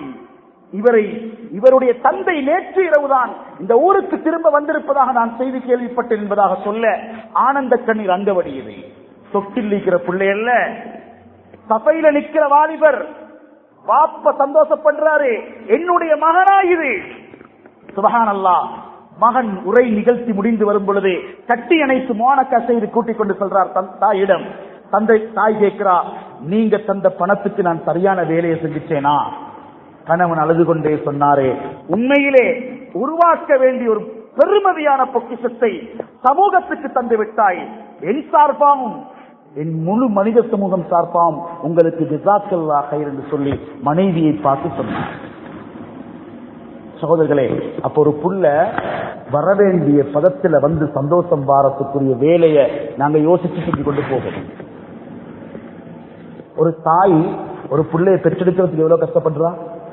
இவருடைய தந்தை நேற்று இரவுதான் இந்த ஊருக்கு திரும்ப வந்திருப்பதாக நான் செய்தி கேள்விப்பட்டேன் என்பதாக சொல்ல ஆனந்த கண்ணீர் அங்க வடியுது. சொட்டில் நிற்கிற பிள்ளை அல்ல, சபையில நிற்கிற வாலிபர். பாப்ப சந்தோஷப்படுறாரு, என்னுடைய மகனா இது. சுப்ஹானல்லாஹ். மகன் உரை நிகழ்த்தி முடிந்து வரும் பொழுது கட்டி அணைத்து முஆனகா செய்து கூட்டிக் கொண்டு செல்றார் தாயிடம். தாய் கேட்கிறா, நீங்க தந்த பணத்துக்கு நான் சரியான வேலையை செஞ்சுச்சேனா? கணவன் அழுது கொண்டே சொன்னாரே, உண்மையிலே உருவாக்க வேண்டிய ஒரு பெருமதியான பொக்கிஷத்தை சமூகத்துக்கு தந்து விட்டாய். என் சார்பாகவும் என் முழு மனித சமூகம் சார்பாகவும் உங்களுக்கு ஜஸாக்கல்லாஹ் கைர் என்று சொல்லி மனைவியை பார்த்து சொன்னார். சகோதரர்களே, அப்ப ஒரு புள்ள வரவேண்டிய பதத்துல வந்து சந்தோஷம் வாரத்துக்குரிய வேலையை நாங்க யோசிச்சு செஞ்சு கொண்டு போகணும். ஒரு தாய் ஒரு பிள்ளையை பெற்றெடுக்கிறதுக்கு எவ்வளவு கஷ்டப்படுறா?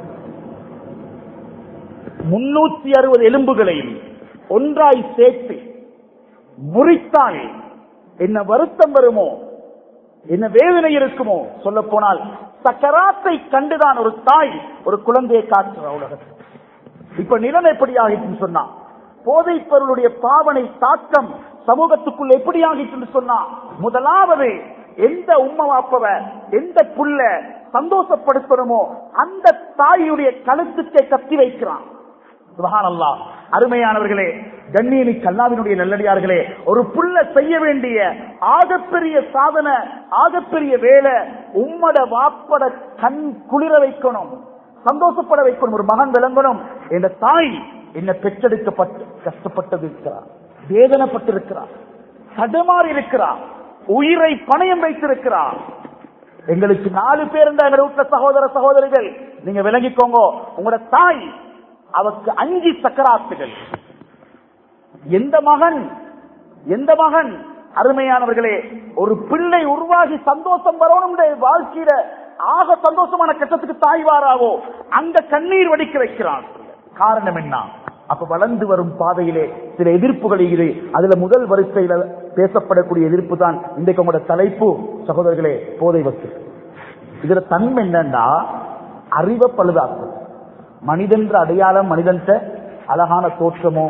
360 எலும்புகளையும் ஒன்றாய் சேர்த்து முறித்தால் என்ன வருத்தம் வருமோ, என்ன வேதனை இருக்குமோ. சொல்ல போனால் சக்கராத்தை கண்டுதான் ஒரு தாய் ஒரு குழந்தையை காட்டுற உலகத்தில். இப்ப நிலம் எப்படி ஆகிட்டு சொன்னா, போதைப் பொருளுடைய பாவனை தாக்கம் சமூகத்துக்குள்ள எப்படி ஆகிட்டு சொன்னா, முதலாவது எந்த உம்மா வாப்பவ எந்த புள்ள சந்தோஷப்படுத்தணுமோ அந்த தாயுடைய கழுத்துக்கை கத்தி வைக்கிறான். சுப்ஹானல்லாஹ். அருமையானவர்களே, கண்ணியமிக்க அல்லாஹ்வினுடைய நல்லடியார்களே, ஒரு புள்ள செய்ய வேண்டிய ஆகப்பெரிய சாதனை, ஆகப்பெரிய வேலை உம்மட வாப்பட கண் குளிர வைக்கணும், சந்தோஷப்பட வைக்கணும். ஒரு மகன் விளங்கணும், என்ற தாய் என்ன பெற்றெடுக்கப்பட்டு கஷ்டப்பட்டது இருக்கிறார், வேதனைப்பட்டிருக்கிறார், தடுமாறி இருக்கிறார், உயிரை பணயம் வைத்திருக்கிறார். எங்களுக்கு 4 பேர் இருந்தா எங்க வீட்டுல சகோதர சகோதரிகள், நீங்க விளங்கிக்கோங்க, உங்களோட தாய் அவருக்கு 5 சக்கராத்துகள். எந்த மகன் அருமையானவர்களே, ஒரு பிள்ளை உருவாகி சந்தோஷம் வரணும் வாழ்க்கையில ஆக சந்தோஷமான கட்டத்துக்கு தாய் வாராவோ அங்க கண்ணீர் வடிக்க வைக்கிறான். காரணம் என்ன? அப்ப வளர்ந்து வரும் பாதையிலே சில எதிர்ப்புகள் இது. அதுல முதல் வரிசையில பேசப்படக்கூடிய எதிர்ப்பு தான் இன்றைக்கு உங்களோட தலைப்பு சகோதரர்களே, போதை வஸ்து. இதுல தன்மை என்னன்னா அறிவை பழுதாக்கும். மனிதன்ற அடையாளம், மனிதன் அழகான தோற்றமோ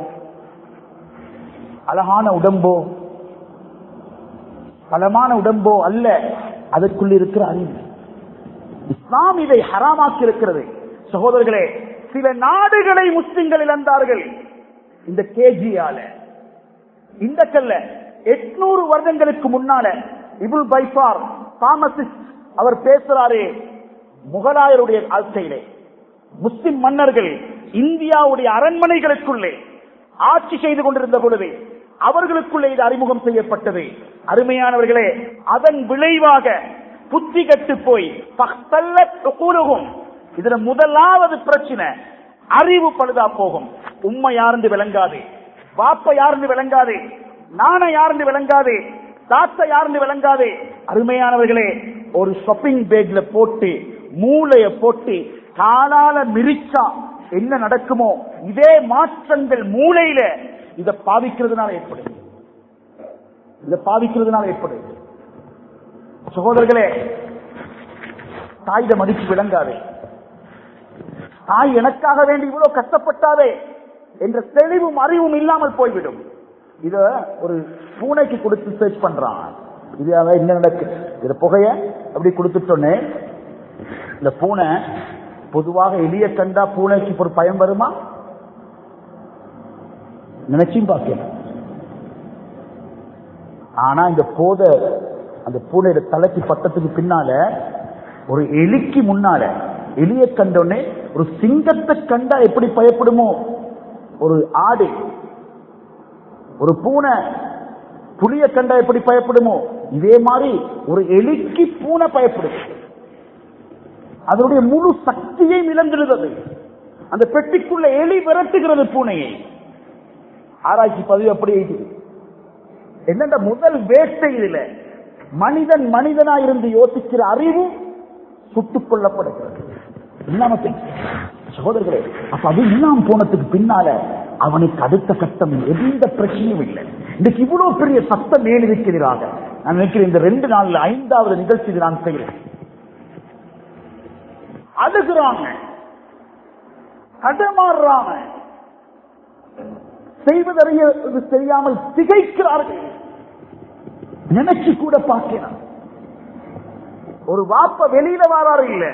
அழகான உடம்போ பலமான உடம்போ அல்ல, அதற்குள்ள இருக்கிற அறிவு. இஸ்லாம் இதை ஹராமாக்கி இருக்கிறது. சகோதரர்களே, சில நாடுகளை முஸ்லிம்கள் இழந்தார்கள் இந்த கேஜியால. இந்த கல்ல 800 வருடங்களுக்கு முன்னால இபுல் பைசார் தாமசிஸ்ட் அவர் பேசுறாரு, முகலாயருடைய ஆட்சியிலே முஸ்லிம் மன்னர்கள் இந்தியாவுடைய அரண்மனைகளுக்குள்ளே ஆட்சி செய்து கொண்டிருந்த பொழுது அவர்களுக்குள்ளே இது அறிமுகம் செய்யப்பட்டது. அருமையானவர்களே, அதன் விளைவாக புத்தி கட்டு போய் இதுல முதலாவது பிரச்சனை அறிவு பழுதா போகும். உம்மை யாருந்து விளங்காது, பாப்ப யாருந்து விளங்காது, நாண யாருந்து விளங்காது, தாத்த யாருந்து விளங்காது. அருமையானவர்களே, ஒரு ஷாப்பிங் பேக்ல போட்டு மூளைய போட்டு காலால மிரிச்சா என்ன நடக்குமோ இதே மாற்றங்கள் மூளையில இதை பாவிக்கிறதுனால ஏற்படும். சகோதரர்களே, தாயிட மதிப்பு விளங்காது. தாய் எனக்காக வேண்டி இவ்வளவு கஷ்டப்பட்டாதே என்ற தெளிவும் அறிவும் இல்லாமல் போய்விடும். இத ஒரு பூனைக்கு கொடுத்து சர்ச் பண்றான். இது என்ன நடக்கு, இத புகைய அப்படி கொடுத்துட்டோன்னே இந்த பூனை பொதுவாக எலிய கண்டா பூனைக்கு ஒரு பயம் வருமா? நினைச்சும் பார்க்கல. ஆனா இந்த போதை அந்த பூனையோட தலைக்கு பட்டத்துக்கு பின்னால ஒரு எலிக்கு முன்னால எலிய கண்டோன்னே ஒரு சிங்கத்தை கண்டா எப்படி பயப்படுமோ, ஒரு ஆடு ஒரு பூனை புலிய கண்டா எப்படி பயப்படுமோ இதே மாதிரி ஒரு எலிக்கு பூனை பயப்படுது. அதனுடைய முழு சக்தியை இழந்துடுது. அந்த பெட்டிக்குள்ள எலி விரட்டுகிறது பூனையை. ஆராய்ச்சி பதிவு அப்படி என்னென்ன முதல் வேட்டை இதில் மனிதனா இருந்து யோசிக்கிற அறிவு சுட்டுக் கொல்லப்படுகிறது. சகோதரர்களே, அப்ப அது இல்லாம போனதுக்கு பின்னால அவனுக்கு அடுத்த கட்டம் எந்த பிரச்சனையும் இல்லை. இன்னைக்கு இவ்வளவு பெரிய சத்தம் மேலிருக்கிறாக நான் நினைக்கிறேன். இந்த 2 நாள்ல 5வது நிகழ்ச்சி நான் செய்கிறேன். அழுகிறாங்க, தடமாறுறாங்க, செய்வதறிய தெரியாமல் திகைக்கிறார்கள். நினைச்சு கூட பார்க்கிறான். ஒரு வாப்ப வெளியில வராரு இல்ல,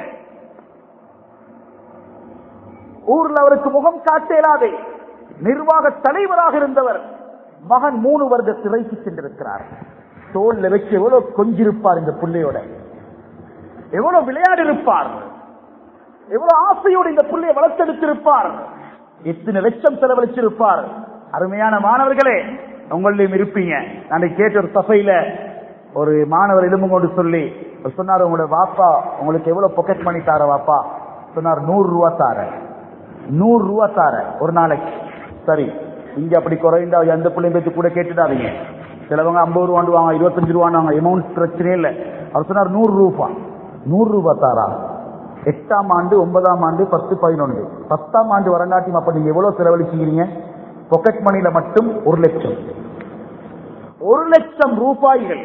ஊர்ல அவருக்கு முகம் காட்டேலாதே நிர்வாக தலைவராக இருந்தவர் மகன் 3 வருட சிறைக்கு சென்றிருக்கிறார். தோல்ல வச்சு எவ்வளவு கொஞ்சிருப்பார், இந்த பிள்ளையோட எவ்வளவு விளையாடி இருப்பார், எவ்வளவு ஆசையோடு இந்த பிள்ளையை வளர்த்தெடுத்திருப்பார், எத்தனை லட்சம் செலவழிச்சிருப்பார். அருமையான மாணவர்களே, உங்களையும் இருப்பீங்க. நான் கேட்ட ஒரு சபையில ஒரு மாணவர் எலும்பு கொண்டு சொல்லி சொன்னார், உங்களோட வாப்பா உங்களுக்கு எவ்வளவு பாக்கெட் மணி தார வாப்பா? சொன்னார் 100 ரூபா தார. 100 ரூபா தார ஒரு நாளைக்கு. சரி, இங்க அப்படி குறைந்தா எந்த பிள்ளையும் பேச்சு கூட கேட்டுடாதீங்க. சிலவங்க 50 ரூபாண்டுவாங்க, 25 ரூபாண்டுவாங்க, அமௌண்ட் பிரச்சனையே இல்லை. அவர் சொன்னார் 100 ரூபா. 100 தாரா. 8ஆம் ஆண்டு 9ஆம் ஆண்டு 10 11 10ஆம் ஆண்டு வரங்காட்டி அப்ப நீங்க எவ்வளவு செலவழிச்சீங்க? பாக்கெட் மணில மட்டும் 1 லட்சம். 1 லட்சம் ரூபாய்கள்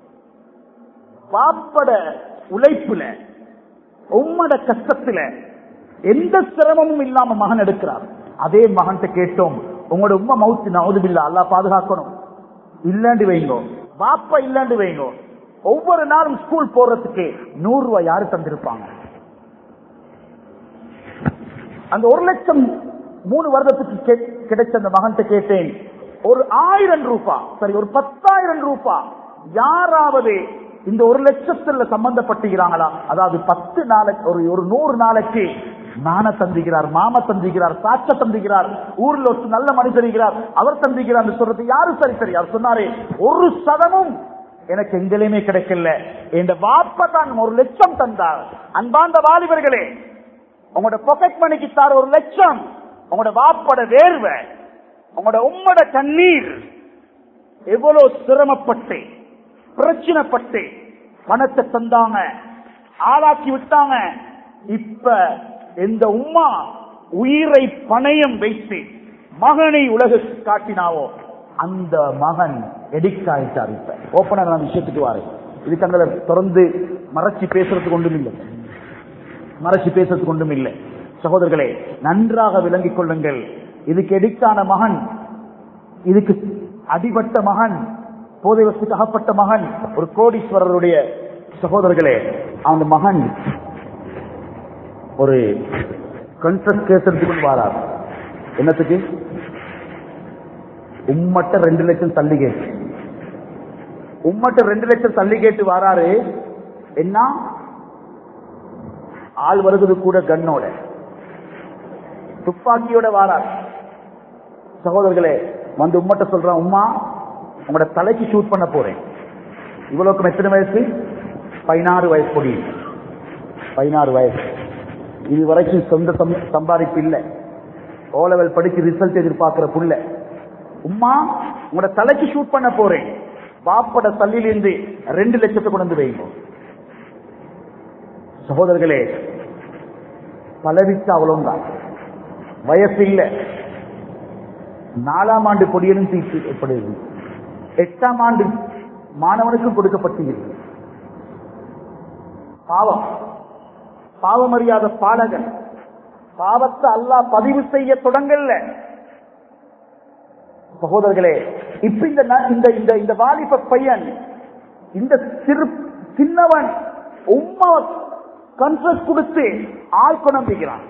பாப்பட உழைப்புல உம்மட கஷ்டத்துல எந்த சிரமமும் இல்லாம மகன் எடுக்கிறார். அதே மகன் கேட்டோம், உங்களோட உம்மா மவுத்து நவுதுபில்லா அல்லாஹ் பாதுகாக்கணும், இல்லாண்டு வைங்கோ, பாப்பா இல்லாண்டு வைங்கோ, ஒவ்வொரு நாளும் ஸ்கூல் போறதுக்கு 100 ரூபாய் யாரு தந்திருப்பாங்க? அந்த 1 லட்சம் 3 வருடத்துக்கு கிடைச்ச அந்த மகன் கேட்டேன், ஒரு 1000 ரூபாய், சரி ஒரு 10,000 ரூபாய் யாராவது இந்த 1 லட்சத்துல சம்பந்தப்பட்டுகிறாங்களா? அதாவது 10 நாளைக்கு ஒரு 100 நாளைக்கு நான தந்திக்கிறார், மாம தந்திக்கிறார், சாட்ச தந்திக்கிறார், ஊர்ல ஒரு நல்ல மனிதர் இருக்கிறார், அவர் தந்திக்கிறார் சொல்றது யாரு? சரி சரி அவர் சொன்னாரு, 1% எனக்கு எங்கேயுமே கிடைக்கல, என் வாப்ப தான் 1 லட்சம் தந்தார். அன்பார்ந்த வாலிபர்களே, உங்களோட பாக்கெட் மணிக்கு தார 1 லட்சம் உங்களோட வாப்பட வேர்வை, உங்களோட உம்மோட கண்ணீர், எவ்வளவு சிரமப்பட்டு பிரச்சனைப்பட்டு பணத்தை தந்தாங்க, ஆளாக்கி விட்டாங்க. இப்ப எந்த உம்மா உயிரை பணயம் வைத்து மகனை உலகுக்கு காட்டினாவோ அந்த மகன் எடிக்ட் ஆயிட்டார். இப்ப ஓப்பனா நான் விஷயத்துக்கு வாரு, இதுக்கு அங்க தொடர்ந்து மறைச்சு பேசுறதுக்கு ஒன்றும் இல்லை, மறைச்சு பேசுறதுக்கு ஒன்றும் இல்லை. சகோதரர்களே, நன்றாக விளங்கிக் கொள்ளுங்கள். இதுக்கு எடிக்டான மகன், இதுக்கு அடிபட்ட மகன், போதை வசதிக்கு அகப்பட்ட மகன், ஒரு கோடீஸ்வரருடைய சகோதரர்களே, அந்த மகன் ஒரு கான்ட்ராக்ட் கேஸ் எடுத்துக்கொண்டு வாரார். என்னத்துக்கு? உம்மட்ட 2 லட்சம் தள்ளி கேட்டு, உம்மட்ட 2 லட்சம் தள்ளி கேட்டு வாராரு. என்ன ஆள் வருகிறது கூட, கண்ணோட துப்பாக்கியோட வாரார். சகோதரர்களே, வந்து உம்மட்ட சொல்றான், உம்மா உங்களோட தலைக்கு ஷூட் பண்ண போறேன். இவ்வளவுக்கு எத்தனை வயசு? 16 வயசு. பொடி 16 வயசு. இது வரைக்கும் சொந்த சம்பாதிப்பு இல்லை, ஓ லெவல் படிச்சு ரிசல்ட் எதிர்பார்க்கிற புள்ள. உம்மா உங்களோட தலைக்கு ஷூட் பண்ண போறேன், பாப்பட தள்ளிலிருந்து 2 லட்சத்தை கொண்டு வந்து வைங்க. சகோதரர்களே, பலவிச்சு அவ்வளவுதான், வயசு இல்லை. 4ஆம் ஆண்டு பொடியனும் தீர்க்கப்படுகிறது, 8ஆம் ஆண்டு மாணவனுக்கும் கொடுக்கப்பட்டிருக்கிறது. பாவம், பாவமறியாத பாலகன், பாவத்தை அல்லாஹ் பதிவு செய்ய தொடங்கல. சகோதரர்களே, இப்ப இந்த வாலிப பையன், இந்த சின்னவன் உம்மா கான்ட்ராக்ட் கொடுத்து ஆள் கொண்டிருக்கிறான்.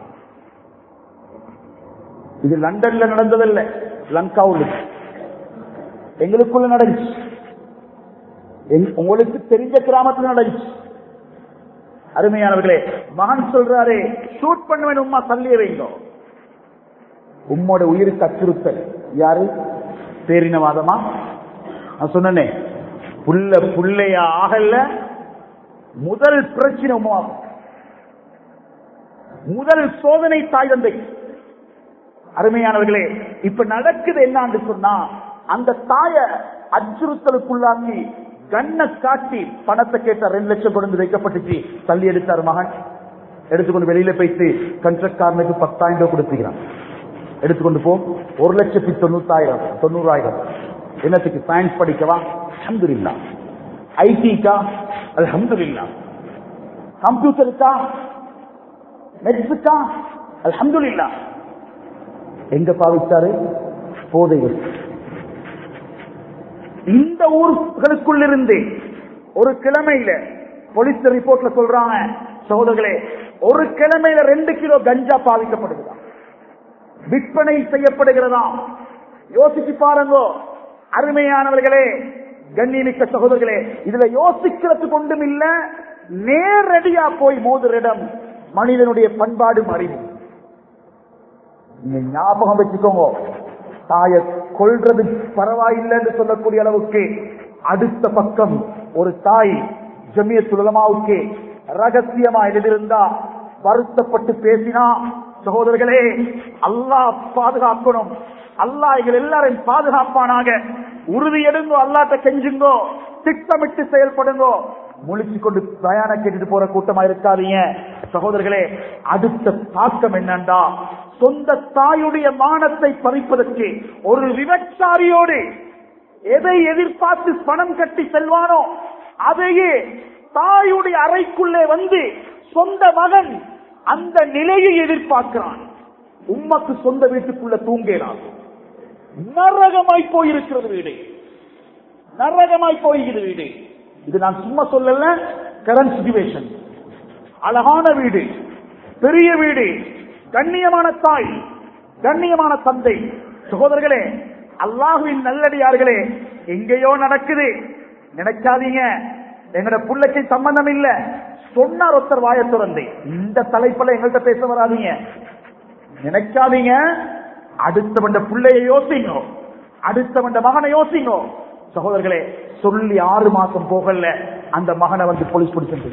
இது லண்டன்ல நடந்ததில்லை, லங்காவில் எங்களுக்குள்ள நடந்துச்சு, உங்களுக்கு தெரிஞ்ச கிராமத்தில் நடந்துச்சு. அருமையானவர்களே, மகன் சொல்றாரு, ஷூட் பண்ணுவேன் உம்மா, தள்ளிய வைங்க. உம்மோட உயிருக்கு அச்சுறுத்தல். யாரு? பேரினவாதமா? நான் சொன்னே, புள்ளையா ஆகல. முதல் பிரச்சனை உம்மா, முதல் சோதனை தாய் தந்தை. அருமையானவர்களே, இப்ப நடக்குது என்னன்னு சொன்னா, அந்த தாய அச்சுறுத்தலுக்குள்ளாக்கி கண்ணை காட்டி பணத்தை கேட்ட 2 லட்சம் கொண்டு வைக்கப்பட்டுச்சு. தள்ளி எடுத்தார் மகன், எடுத்துக்கொண்டு வெளியில போயிட்டு கண்ட்ராக்ட்காரனுக்கு 10,000 கொடுத்துக்கிறான். எடுத்துக்கொண்டு போ, 1,90,000 என்னத்துக்கு? சயின்ஸ் படிக்கவா? அல்ஹம்துலில்லாஹ். ஐடிக்கா? அல்ஹம்துலில்லாஹ். கம்ப்யூட்டருக்கா? நெட்ஸுக்கா? அல்ஹம்துலில்லாஹ். எங்க பாவிச்சாரு? போதை. இந்த ஊர்களுக்குள் இருந்து ஒரு கிழமையில போலீஸ் ரிப்போர்ட்ல சொல்றாங்க, சகோதரர்களே, ஒரு கிழமையில 2 கிலோ கஞ்சா பாவிக்கப்படுகிறதா, விற்பனை செய்யப்படுகிறதா. யோசிச்சு பாருங்க அருமையானவர்களே, கண்ணியமிக்க சகோதரர்களே. இதுல யோசிக்கிறதுக்கு ஒன்றும் இல்ல, நேரடியா போய் மோதுரிடம் மனிதனுடைய பண்பாடு அறிவு. நீங்க ஞாபகம் வச்சுக்கோங்க, தாய கொள்றது பரவாயில்லைன்னு சொல்லக்கூடிய அளவுக்கு அடுத்த பக்கம் ஒரு தாய் ஜமியத்துல் உலமாவுக்கு ரகசியமா எழுதியிருந்தா வருத்தப்பட்டு பேசினா, சகோதரர்களே, அல்லாஹ் பாதுகாக்கணும், அல்லாஹ் எங்கள் எல்லாரையும் பாதுகாப்பானாக. உறுதி எடுங்கோ, அல்லாஹ்ட்ட கெஞ்சுங்கோ, திட்டமிட்டு செயல்படுங்கோ. முழிச்சு கொண்டு பிரயாணம் கேட்டுட்டு போற கூட்டமா இருக்காதீங்க சகோதரர்களே. அடுத்த தாக்கம் என்னண்டா, சொந்த தாயுடைய மானத்தை பறிப்பதற்கு ஒரு விபச்சாரியோடு எதை எதிர்பார்த்து பணம் கட்டி செல்வானோ அதையே தாயுடைய அறைக்குள்ளே வந்து சொந்த மகன் அந்த நிலையை எதிர்பார்க்கிறான். உம்மக்கு சொந்த வீட்டுக்குள்ள தூங்கலாம். நரகமாய் போயிருக்கிறது வீடு, நரகமாய் போயிருக்கிறது வீடு. இது நான் சும்மா சொல்லல, கரண்ட் சிச்சுவேஷன். அழகான வீடு, பெரிய வீடு, கண்ணியமான தாய், கண்ணியமான தந்தை. சகோதரர்களே, அல்லாஹ்வின் நல்லடியார்களே, எங்கேயோ நடக்குது நினைக்காதீங்க. எங்கட புள்ளைக்கு சம்பந்தம் இல்ல சொன்னார் ஒருத்தர் வாய திறந்து. இந்த தலைப்புல எங்கள்கிட்ட பேச வராதீங்க நினைக்காதீங்க. அடுத்தவண்ட பிள்ளைய யோசிங்க, அடுத்தவண்ட மகனை யோசிங்க. சகோதரர்களே, சொல்லி 6 மாசம் போகல அந்த மகனை வந்து போலீஸ் பிடிச்சு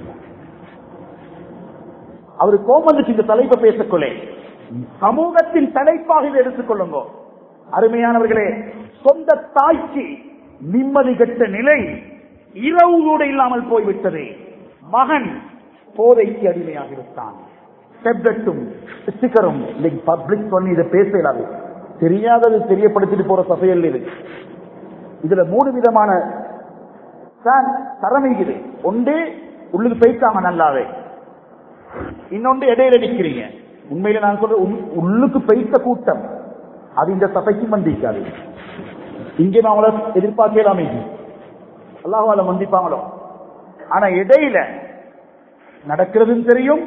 அவரு கோமந்துக்கு இந்த தலைப்பை பேசக்கொள்ளே சமூகத்தின் தலைப்பாக இதை எடுத்துக்கொள்ளுங்க. அருமையானவர்களே, சொந்த தாய்க்கு நிம்மதி கெட்ட நிலை இரவு கூட இல்லாமல் போய்விட்டது. மகன் போதைக்கு அடிமையாக இருந்தான். டெப்லெட்டும் ஸ்டிக்கரும் பப்ளிக் பண்ணி இதை பேசலாது, தெரியாதது தெரியப்படுத்திட்டு போற சபையில் இது. இதுல 3 விதமான தரமைக்குது. ஒன்று உள்ளுக்கு போய்க்காம நல்லாவே, இன்னொன்று இடையில நிக்கிறீங்க. உண்மையில நான் சொல்ற உள்ளுக்கு பெய்த கூட்டம் அது இந்த சபைக்கு மந்திக்காது. இங்கே அவங்கள எதிர்பார்க்கலாமே, அல்லாஹ்வால மந்திப்பாங்களோ. ஆனா இடையில நடக்கிறதும் தெரியும்,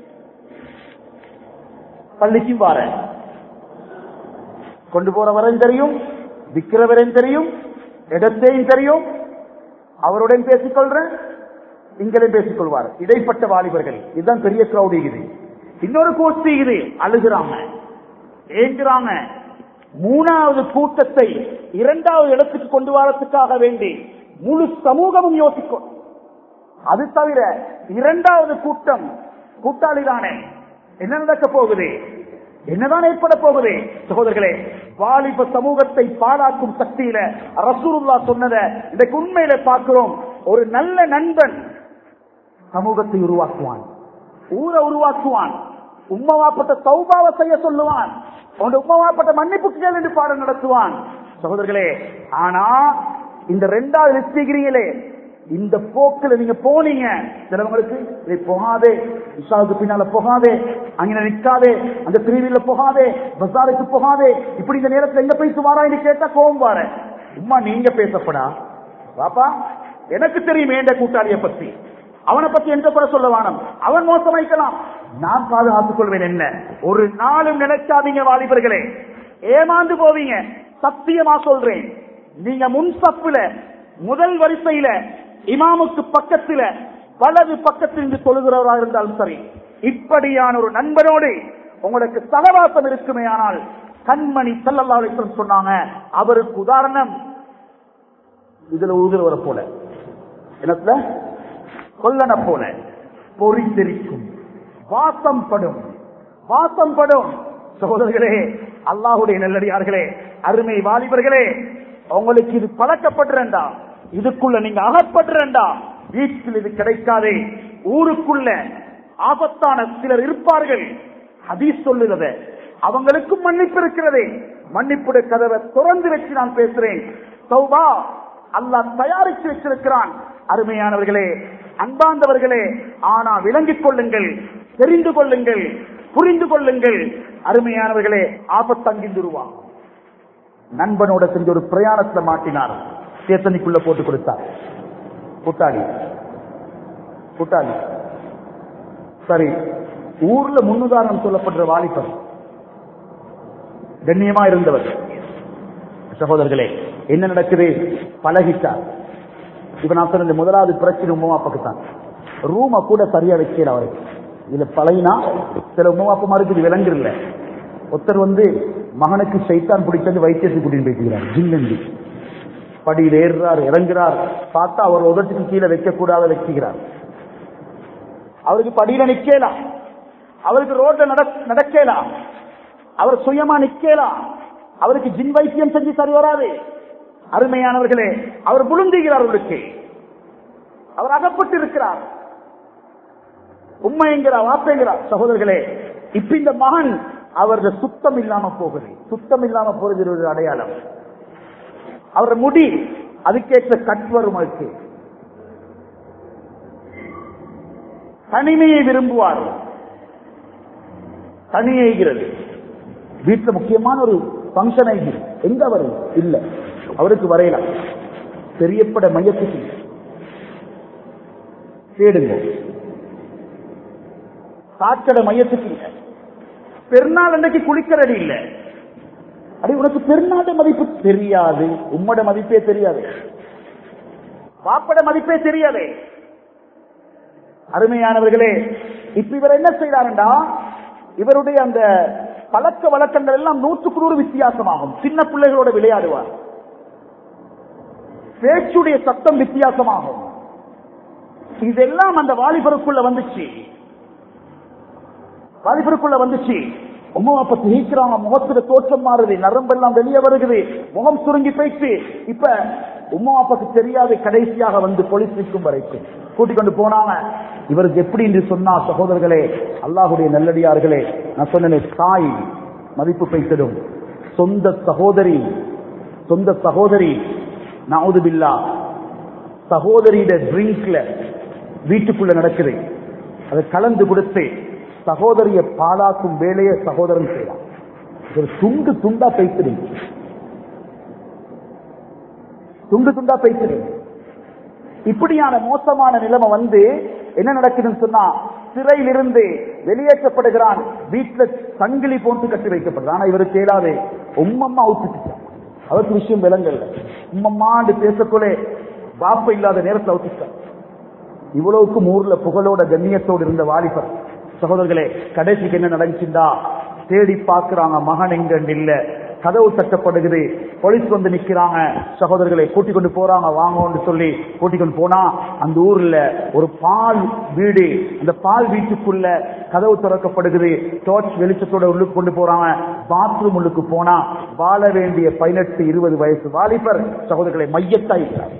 பள்ளிக்கும் வார கொண்டு போறவரையும் தெரியும், விற்கிறவரையும் தெரியும், இடத்தையும் தெரியும். அவருடன் பேசிக்கொள்றேன், இங்களையும் பேசிக்கொள்வார். இடைப்பட்ட வாலிபர்கள், இதுதான் பெரிய கிரௌட். இது இன்னொரு கோஷ்டி, இது அழுகிறாங்க, ஏங்குறாங்க. 3வது கூட்டத்தை 2வது இடத்துக்கு கொண்டு வரத்துக்காக வேண்டி முழு சமூகமும் யோசிக்கும். அது தவிர 2வது கூட்டம் கூட்டாளிதானே, என்ன நடக்க போகுது, என்னதான் ஏற்பட போகுது? சகோதரர்களே, வாலிப சமூகத்தை பாழாக்கும் சக்தியில ரசூலுல்லாஹ் சொன்னதை இன்றைக்கு உண்மையில பார்க்கிறோம். ஒரு நல்ல நண்பன் சமூகத்தை உருவாக்குவான், ஊரை உருவாக்குவான், உம்மவாப்பட்ட தௌபாவை செய்ய சொல்லுவான், உம்மவாப்பட்ட மன்னிப்பு கேள் என்று பாடம் நடத்துவான். சகோதரர்களே, ஆனா இந்த 2வது லிஸ்டிகிறீங்களே, இந்த போக்குல நீங்க போனீங்க, சிலவங்களுக்கு இதை போகாதே, இஷாவுக்கு பின்னால போகாதே, அங்க நிற்காதே, அந்த பிரிவில போகாதே, பஜாருக்கு போகாதே, இப்படி இந்த நேரத்தில் எங்க போய் சுமாரான்னு கேட்டா கோபம் வார. உம்மா நீங்க பேசப்படா பாப்பா, எனக்கு தெரியும் என்ற கூட்டாளிய பத்தி, அவனை பத்தி எந்த குறை சொல்ல வேணும், அவன் மோசமாய்க்கலாம், நான் பாதுகாத்துக் கொள்வேன். என்ன ஒரு நாளும் நினைக்காதீங்க வாலிபர்களே, ஏமாந்து போவீங்க. சத்தியமா சொல்றேன், நீங்க முன் சப்புல முதல் வரிசையில இமாமுக்கு பக்கத்தில் வலது பக்கத்தில் இருந்து தொழுகிறவராக இருந்தாலும் சரி, இப்படியான ஒரு நண்பனோடு உங்களுக்கு சகவாசம் இருக்குமே ஆனால் கண்மணி ஸல்லல்லாஹு அலைஹி வஸல்லம் சொன்னாங்க, அவருக்கு உதாரணம் இதுல ஊதுறவரை போல, என்னத்துல கொல்லன போல, பொறித்தெரிக்கும், வாசம் படும், வாசம் படும். சகோதரர்களே, அல்லாஹ்வுடைய நல்லடியார்களே, அருமை வாலிபர்களே, உங்களுக்கு இது பழக்கப்பட்டிருந்தா, இதுக்குள்ள நீங்க அகப்பட்டிருந்தா, வீட்டில் இது கிடைக்காதே. ஊருக்குள்ள ஆபத்தான சிலர் இருப்பார்கள், ஹதீஸ் சொல்லுகிறத, அவங்களுக்கும் மன்னிப்பு இருக்கிறது. மன்னிப்புடைய கதவை திறந்து வச்சு நான் பேசுறேன். தௌபா அல்லாஹ் தயாரித்து வச்சிருக்கிறான். அருமையானவர்களே, அன்பார்ந்தவர்களே, ஆனா விளங்கிக் கொள்ளுங்கள், தெரிந்து கொள்ளுங்கள், புரிந்து கொள்ளுங்கள். அருமையானவர்களே, ஆபத்தங்கிந்துருவா நண்பனோட செஞ்ச ஒரு பிரயாணத்துல மாட்டினார், சேத்தனிக்குள்ள போட்டு கொடுத்தார். கூட்டாளி கூட்டாளி சரி, ஊர்ல முன்னுதாரணம் சொல்லப்படுற வாலிபர், கண்ணியமா இருந்தவர். சகோதரர்களே, என்ன நடக்குது? பழகிட்டார். இப்ப நான் சொன்ன முதலாவது பிரச்சனை உமாப்பாக்குத்தான். ரூமை கூட சரியா வைக்கல அவருக்கு. இதுல பழகினா சில உமாப்பமாருக்கு இது விளங்கு இல்ல. ஒருத்தர் மகனுக்கு சைத்தான் பிடிச்சது வைத்தியத்துக்கு கூட்டிட்டு போய்க்கிறார். ஜில்லி படியில் ஏறுறார், இறங்குறார், பார்த்தா அவர் உதட்டுக்கு கீழே வைக்க கூடாத வச்சுக்கிறார். அவருக்கு படியில நிக்கலாம், அவருக்கு ரோட்ல நடக்கலாம், அவர் சுயமா நிக்கலாம், அவருக்கு ஜின் வைத்தியம் செஞ்சு சரி வராது. அருமையானவர்களே, அவர் புழுந்துகிறார், அவருக்கு அவர் அகப்பட்டு இருக்கிறார். உண்மைங்கிறார், வார்த்தைங்கிறார். சகோதரர்களே, இப்ப இந்த மகன் அவரது சுத்தம் இல்லாம போகுது. சுத்தம் இல்லாம போறது ஒரு அடையாளம். அவர முடி அதுக்கேற்ற கட் வரும். அதுக்கு தனிமையை விரும்புவார். தனியைகிறது வீட்டுல முக்கியமான ஒரு பங்கன் ஆகிறது. எங்க வரும் இல்ல, அவருக்கு வரையலாம். பெரியப்பட மையத்துக்கு தேடுங்க, சாக்கடை மையத்துக்கு இல்ல. பெருநாள் அன்றைக்கு குளிக்கிறடி இல்ல. அது உனக்கு பெருநாள் மதிப்பு தெரியாது, உம்மோட மதிப்பே தெரியாது, பாப்பட மதிப்பே தெரியாது. அருமையானவர்களே, இப்ப இவர் என்ன செய்தார்டா, இவருடைய அந்த பழக்க வழக்கங்கள் எல்லாம் 100% வித்தியாசமாகும். சின்ன பிள்ளைகளோட விளையாடுவார், பேச்சுடைய சத்தம் வித்தியாசமாகும். இதெல்லாம் அந்த வாலிபருக்குள்ள வந்துச்சு. உமா அப்ப திகைக்கிறாங்க. முகத்துல தோற்றம் மாறுது, நரம்பெல்லாம் வெளியே வருகிறது, முகம் சுருங்கி போயிட்டு. இப்ப உமா அப்பாக்கு தெரியாது. கடைசியாக வந்து போலீஸ் நிற்கும் வரைக்கும் கூட்டிக் கொண்டு போனாங்க. இவருக்கு எப்படி என்று சொன்னா, சகோதரர்களே, அல்லாஹுடைய நல்லடியார்களே, நான் சொன்னேன், தாய் மதிப்பு பேசிடும். சொந்த சகோதரி நவுது பில்லா, சகோதரியிட ட்ரிங்க்ல வீட்டுக்குள்ள நடக்குது. அதை கலந்து கொடுத்து சகோதரிய பாலாக்கும் வேலையை சகோதரன் செய்யலாம். துண்டு துண்டா பேசுறேன். இப்படியான மோசமான நிலைமை வந்து என்ன நடக்குதுன்னு சொன்னா, சிறையிலிருந்து வெளியேற்றப்படுகிறான். வீட்டுல சங்கிலி போட்டு கட்டி வைக்கப்படுது. ஆனா இவருக்கு ஏதாவது உம்மம்மா அவுத்துட்டான். அவருக்கு விஷயம் விளங்கல்ல. உம்மம்மாண்டு பேசக்கொள்ளே பாப்ப இல்லாத நேரத்தில் அவுத்துட்டான். இவ்வளவுக்கும் ஊர்ல புகழோட கண்ணியத்தோடு இருந்த வாலிபர். சகோதரர்களே, கடைசிக்கு என்ன நடந்துச்சுண்டா, தேடி பார்க்கிறாங்க, மகன் எங்க இல்ல. கதவு தட்டப்படுகிறது, போலீஸ் வந்து நிக்கிறாங்க. சகோதரர்களை கூட்டிக் கொண்டு போறாங்க, வாங்கன்னு சொல்லி கூட்டிக் கொண்டு போனா, அந்த ஊர்ல ஒரு பால் வீடு. அந்த பால் வீட்டுக்குள்ள கதவு திறக்கப்படுகிறது. டார்ச் வெளிச்சத்தோட உள்ளுக்கு கொண்டு போறாங்க. பாத்ரூம் உள்ளுக்கு போனா, வாழ வேண்டிய 18-20 வயசு வாலிபர் சகோதரர்களை மையத்தாயிருக்கிறார்.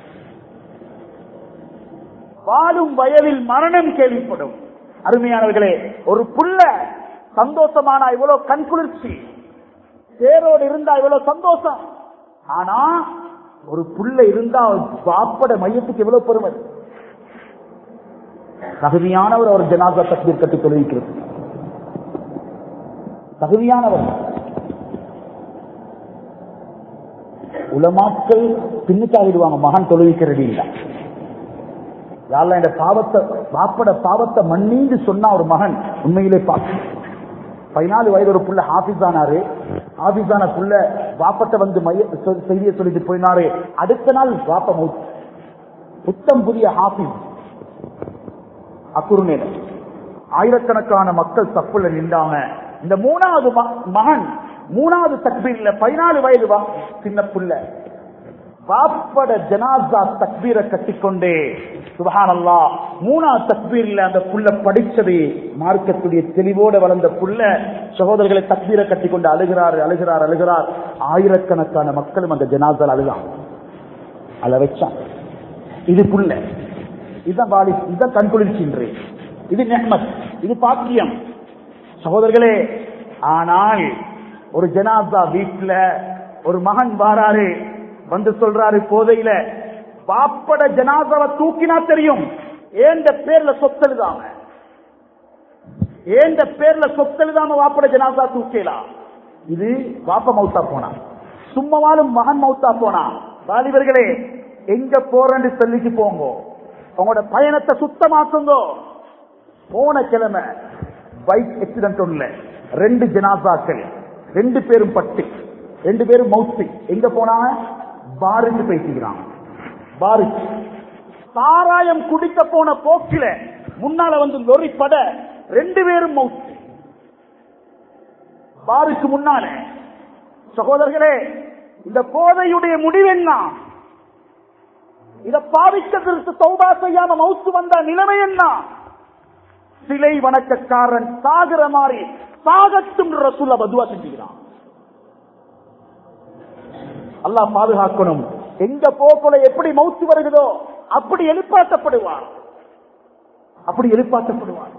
வாழும் வயதில் மரணம் கேள்விப்படும். அருமையானவர்களே, ஒரு புள்ள சந்தோஷமான இவ்வளவு கண்குளிர்ச்சி, பேரோடு இருந்தா இவ்வளவு சந்தோஷம். ஆனா ஒரு புள்ள இருந்தா பாப்பட மையத்துக்கு எவ்வளவு பெருமை. தகுதியானவர் அவர் ஜனாசா தக்பீர் கட்டி தொழுவிக்கிறது. தகுதியானவர். உலமாக்கள் பின்னுக்காகிடுவாங்க, மகன் தொழுவிக்கிறது இல்ல. யாரெல்லாம் இந்த பாவத்தை பாப்பட பாவத்தை மன்னிந்து சொன்னா ஒரு மகன் உண்மையிலே பார்க்க. 14 வயது ஒரு புள்ள ஹாபிஸானாரு. ஹாபிஸான புள்ள வாப்பட்ட வந்து செய்தியை சொல்லிட்டு போயினாரு. அடுத்த நாள் வாப்ப மௌத். புத்தம் புதிய ஹாபிஸ் அக்குறுநேர. ஆயிரக்கணக்கான மக்கள் தப்புல நின்றாங்க. இந்த 3வது மகன் 3வது தக்பீர்ல 14 வயது சின்ன புள்ள வாப்பட ஜனாசா தக்பீரை கட்டிக்கொண்டே சுப்ஹானல்லாஹ் 3வது தக்பீர்ல அந்த புள்ள படிச்சது மார்க்கத்துடைய தெளிவோட வளர்ந்த புள்ள சகோதரர்களை தக்பீரை கட்டிக்கொண்டு அழுகிறார். ஆயிரக்கணக்கான மக்களும் அந்த ஜனாசால் அழுதாங்க. அழ வச்சான். இது புள்ள, இதுதான் வாலி, இதுதான் கண்குளிர்ச்சி, இது நிஹ்மத், இது பாக்கியம் சகோதரர்களே. ஆனால் ஒரு ஜனாசா வீட்டுல ஒரு மகன் வாராரு, வந்து சொல்றாரு போதையில, பாப்பட ஜனாசாவை தூக்கினா தெரியும் ஏண்ட பேர்ல சொத்தெழுதாம, வாப்பட ஜனாசா தூக்கலாம். இது பாப்ப மௌத்தா போனா, சும்மாவாலும் மகன் மௌத்தா போனா. வாலிபர்களே, எங்க போறேன்னு சொல்லிட்டு போங்க, உங்களோட பயணத்தை சுத்தமாக்குங்கோ. போன கிழமை பைக் ஆக்சிடென்ட் ஒண்ணுல 2 ஜனாசாக்கள், 2 பேரும் பட்டு, 2 பேரும் மௌத்து. எங்க போனாங்க? பாருக்கு பேசிக்கிறாங்க. பாருக்கு சாராயம் குடிக்க போன போக்கில முன்னால வந்து லொரி பட 2 பேரும் மௌத்து. பாருக்கு முன்னால. சகோதரர்களே, இந்த போதையுடைய முடிவு என்ன? இதை பாவிக்கிறதுக்கு தௌபா செய்யாம மௌத்து வந்த நிலைமை என்ன? சிலை வணக்கக்காரன் சாகிற மாதிரி சாகட்டும் ரசூலுல்லாஹ் பதுவா செஞ்சுக்கிறான். அல்லாஹ் பாதுகாக்கணும். எங்க போக்குல எப்படி மௌத்து வருகிறதோ அப்படி எழுப்பாட்டப்படுவார். அப்படி எழுப்பாட்டப்படுவார்.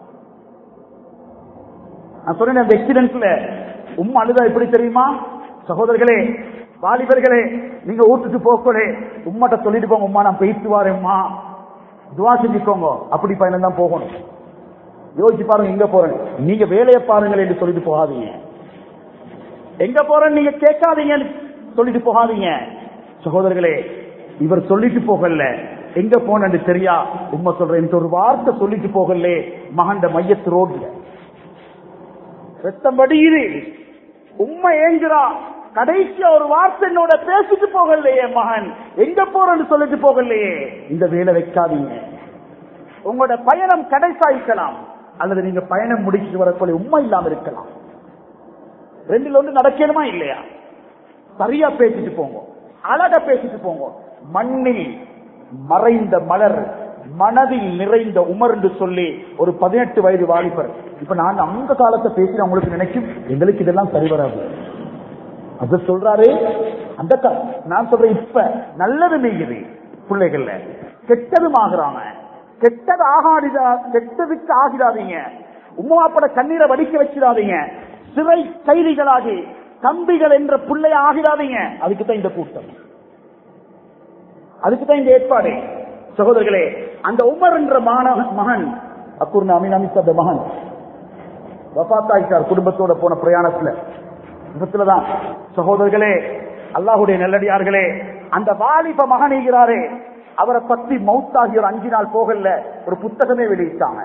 நான் சொன்னேன் அந்த எக்ஸிடென்ட்ல உம்மா அழுதா எப்படி தெரியுமா? சகோதரர்களே, வாலிபர்களே, நீங்க ஊட்டுட்டு போக்கலே உம்மாட்ட சொல்லிட்டு போங்க, உம்மா நான் பேசி வாரேம்மா, துவா செஞ்சுக்கோங்க. அப்படி பயணம் தான் போகணும். யோசிச்சு பாருங்க, எங்க போறேன் நீங்க வேலையை பாருங்கள் என்று சொல்லிட்டு போகாதீங்க. எங்க போறேன்னு நீங்க கேட்காதீங்க சொல்லிட்டு போகாதீங்க. சகோதரர்களே, இவர் சொல்லிட்டு போகல, எங்க போனன்னு தெரியா உம்மா சொல்றேன் ஒரு வார்த்தை சொல்லிட்டு போகல. மகண்ட மையத்து ரோட்ல ரத்தம் வடியுது, உம்மை ஏங்குறா, கடைசியா ஒரு வார்த்தை என்னோட பேசிட்டு போகலையே மகன், எங்க போறன்னு சொல்லிட்டு போகலையே. இந்த வேலை வைக்காதீங்க. உங்களோட பயணம் கடைசாய்க்கலாம், அல்லது நீங்க பயணம் முடிச்சுட்டு வரக்கூடிய உண்மை இல்லாம இருக்கலாம். ரெண்டுல ஒன்று நடக்கணுமா இல்லையா? சரியா பேசிட்டு போங்க, அழகா பேசிட்டு போங்க. மண்ணில் மறைந்த மலர், மனதில் நிறைந்த உமர் என்று சொல்லி ஒரு 18 வயது வாலிபர். இப்ப நான் அந்த காலத்தை பேசி உங்களுக்கு நினைக்கும் எங்களுக்கு இதெல்லாம் சரி வராது. அது சொல்றாரு அந்த நான் சொல்றேன், இப்ப நல்லது நீங்குது பிள்ளைகள்ல, கெட்டதும் ஆகுறாங்க. கெட்டது ஆகாதா, கெட்டதுக்கு ஆகிடாதீங்க. உம்மாப்பட கண்ணீரை வடிக்க வச்சிடாதீங்க. சிறை கைதிகளாகி தம்பிகள் என்ற பிள்ளைய ஆகிடாதீங்க. அதுக்குதான் இந்த கூட்டம், அதுக்குதான் இந்த ஏற்பாடு. சகோதரர்களே, அந்த உமர் என்ற மகன் அக்குர்னா அமீன் மகன் வஃபாத்தாயிட்டார். குடும்பத்தோட போன பிரயாணத்துல தான். சகோதரர்களே, அல்லாஹுடைய நல்லடியார்களே, அந்த வாலிப மகனிகிறாரே, அவரை பத்தி மௌத்தாகி ஒரு 5 நாள் போகல ஒரு புத்தகமே வெளியிட்டாங்க.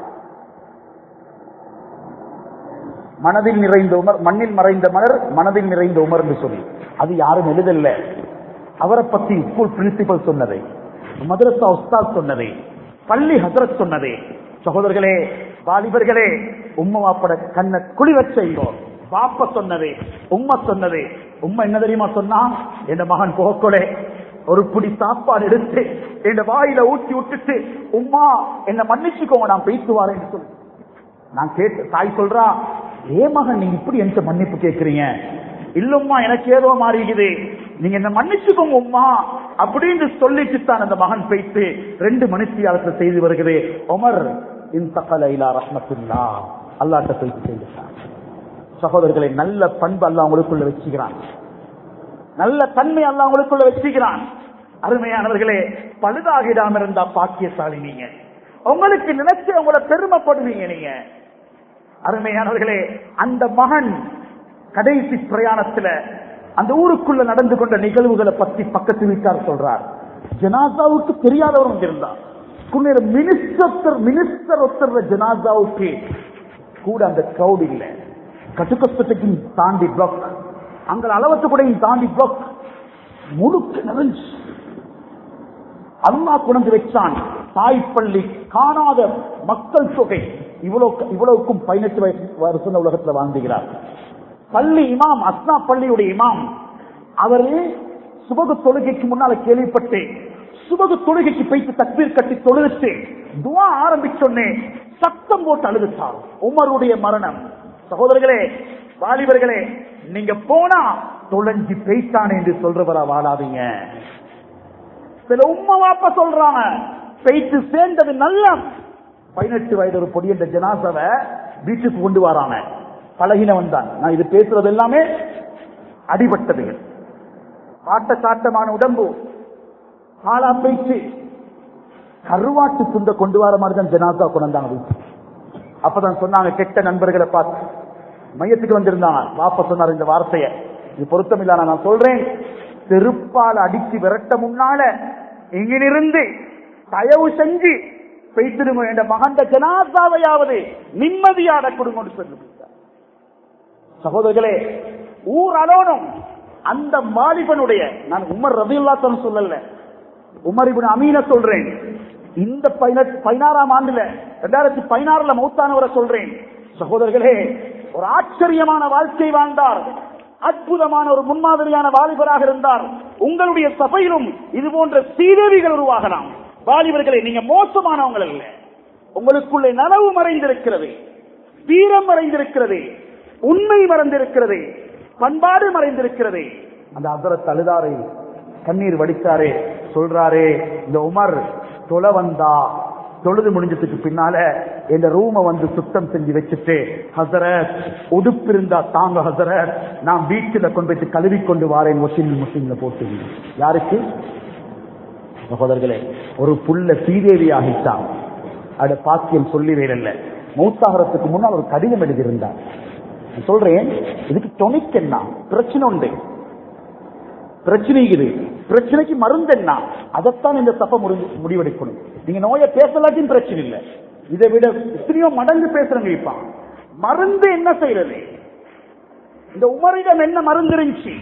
மனதில் நிறைந்த உமர், மண்ணில் மறைந்த மலர், மனதில் நிறைந்த உமர் என்று சொல்லி. அது யாரும் எழுதல்ல. அவரை பத்தி ஸ்கூல் பிரின்சிபல் சொன்னதை, மதரசா உஸ்தாத் சொன்னதை, பள்ளி ஹசரத் சொன்னதை. சகோதரர்களே, வாலிபர்களே, உம்மாப்பட கண்ண குழி வச்சோ. பாப்ப சொன்னதே, உம்மா சொன்னதே. உம்மா என்ன தெரியுமா சொன்னா? என் மகன் போகக்கொலை ஒரு புடி சாப்பாடு எடுத்து என் வாயில ஊற்றி விட்டுட்டு, உம்மா என்ன மன்னிச்சுக்கோங்க, நான் பேசுவாரேன்னு சொல்லி. நான் கேட்டு தாய் சொல்றா, ஏ மகன் நீங்க இப்படி எந்த மன்னிப்பு கேட்கிறீங்க? இல்லம்மா, எனக்கு ஏதோ மாறிக்குது, நீங்க என்ன மன்னிச்சுக்கோங்க உம்மா அப்படின்னு சொல்லிட்டு தான் அந்த மகன் பேசி 2 மணித்தியாலத்தில் செய்து வருகிறது. உமர் இன்தகல இலா ரஹ்மத்துல்லாஹ், அல்லாஹ்ட்ட போய் செய்துட்டான். சகோதரர்களை, நல்ல பண்பு அல்லாஹ் உங்களுக்குள்ள வச்சுக்கிறான், நல்ல தன்மை அல்லாஹ் உங்களுக்குள்ள வச்சுக்கிறான். அருமையானவர்களே, பழுதாகிடாம இருந்தா பாக்கியசாலி நீங்க. உங்களுக்கு நினைச்சு உங்களை பெருமைப்படுவீங்க நீங்க. அருமையானவர்களே, அந்த மகன் கடைசி பிரயாணத்துல அந்த ஊருக்குள்ள நடந்து கொண்ட நிகழ்வுகளை பத்தி பக்கத்து வீட்டார் சொல்றார். ஜனாசாவுக்கு தெரியாதவரும் இருந்தார். மினிஸ்டர் ஒருத்தர் ஜனாசாவுக்கு கூட அந்த கிரௌட் இல்லை. கட்டுக்கொஸ்பத்தையும் தாண்டி பிளாக், அங்க அளவத்து கூடையும் தாண்டி பிளாக் முழுக்க நிறைஞ்சு அல்லாஹ் கொண்டு வச்சான். தாய்ப்பள்ளி காணாத மக்கள் தொகை இவ்வளவுக்கும் 18 வருஷம் உலகத்தில் வாழ்ந்துகிறார். பள்ளி இமாம், அஸ்னா பள்ளியுடைய இமாம், அவரு சுபகு தொழுகைக்கு முன்னால கேள்விப்பட்டு சுபகு தொழுகைக்கு போய்த்து தக்பீர் கட்டி தொழுது துவா ஆரம்பிச்சொன்னே சத்தம் போட்டு அழுதுட்டார். உமருடைய மரணம். சகோதரர்களே, வாலிபர்களே, நீங்க போனா தொலைஞ்சி பேய்த்தான் என்று சொல்றவரா வாழாதீங்க. சில உம்மா வாப்பா சொல்றாங்க பேய்த்து சேர்ந்தது நல்ல. 18 வயது ஒரு பொடி என்ற ஜனாசாவை வீட்டுக்கு கொண்டு வராங்க. பழகினவன் தான். நான் இது பேசுறது எல்லாமே அடிபட்டதுகள், காட்ட காட்டமான உடம்பு, காலா பேச்சு, கருவாட்டு துண்ட கொண்டு வர மாதிரி தான் ஜனாசா கொண்டாங்க. அப்பதான் சொன்னாங்க, கெட்ட நண்பர்களை பார்த்து மையத்துக்கு வந்திருந்தாங்க. பாப்பா சொன்னார் இந்த வார்த்தையை, இது பொருத்தமில்ல, நான் சொல்றேன், செருப்பால் அடிச்சு விரட்ட முன்னால இங்கிருந்து தயவு செஞ்சு பேசிடுங்க, என்ற மகண்ட ஜனாசாவையாவது நிம்மதியாட கொடுங்கன்னு சொல்லி. சகோதரர்களே, ஊர் அலோனும் அந்த மாலிபனுடைய, நான் உமர் ரலியல்லாஹு சொல்லல, உமர் இப்னு அமீன சொல்றேன். இந்த 16ஆம் ஆண்டுல 2016 மௌத்தானவரை சொல்றேன். சகோதரர்களே, ஒரு ஆச்சரியமான வாழ்க்கை வாழ்ந்தார். அற்புதமான ஒரு முன்மாதிரியான வாலிபராக இருந்தார். உங்களுடைய சபையிலும் இது போன்ற சீதேவிகள் உருவாகலாம். வாலிபர்களே, நீங்க மோசமானவங்கள் அல்ல. உங்களுக்குள்ளே நனவு மறைந்திருக்கிறது, வீரம் மறைந்திருக்கிறது, உண்மை மறைந்திருக்கிறது, பண்பாடு மறைந்திருக்கிறது. அந்த ஹஜ்ரத் அழுதாரே, கண்ணீர் வடித்தாரே, சொல்றாரே, இந்த உமர் தொலை வந்தா தொழுது முடிஞ்சதுக்கு பின்னால என் ரூமை வந்து சுத்தம் செஞ்சு வச்சுட்டு, ஹசரத் உடுப்பு இருந்தா தாங்க ஹசரத், நான் வீட்டுல கொண்டு போயிட்டு கழுவி கொண்டு வாரேன், முஸ்லிம்ல போட்டு. யாருக்கு? சகோதரர்களே, ஒரு புள்ள சீதேவி ஆகிட்டான். அட பாக்கியம் சொல்லி வேறல்ல, மௌத்தாகிறதுக்கு முன்னால் ஒரு கடிதம் எழுதியிருந்தார். சொல்றேன், இதுக்கு டொனிக் என்ன பிரச்சனை உண்டு, பிரச்சனை இது, பிரச்சனைக்கு மருந்து என்ன, அதைத்தான் இந்த சபை முடிவெடுக்கணும். நீங்க நோயை பேசலாட்டின் பிரச்சனை இல்லை, இதை விட எத்தனையோ மடங்கு பேசுறங்க. இப்ப மருந்து என்ன செய்யறது? இந்த உமரிடம் என்ன மருந்து இருந்துச்சு?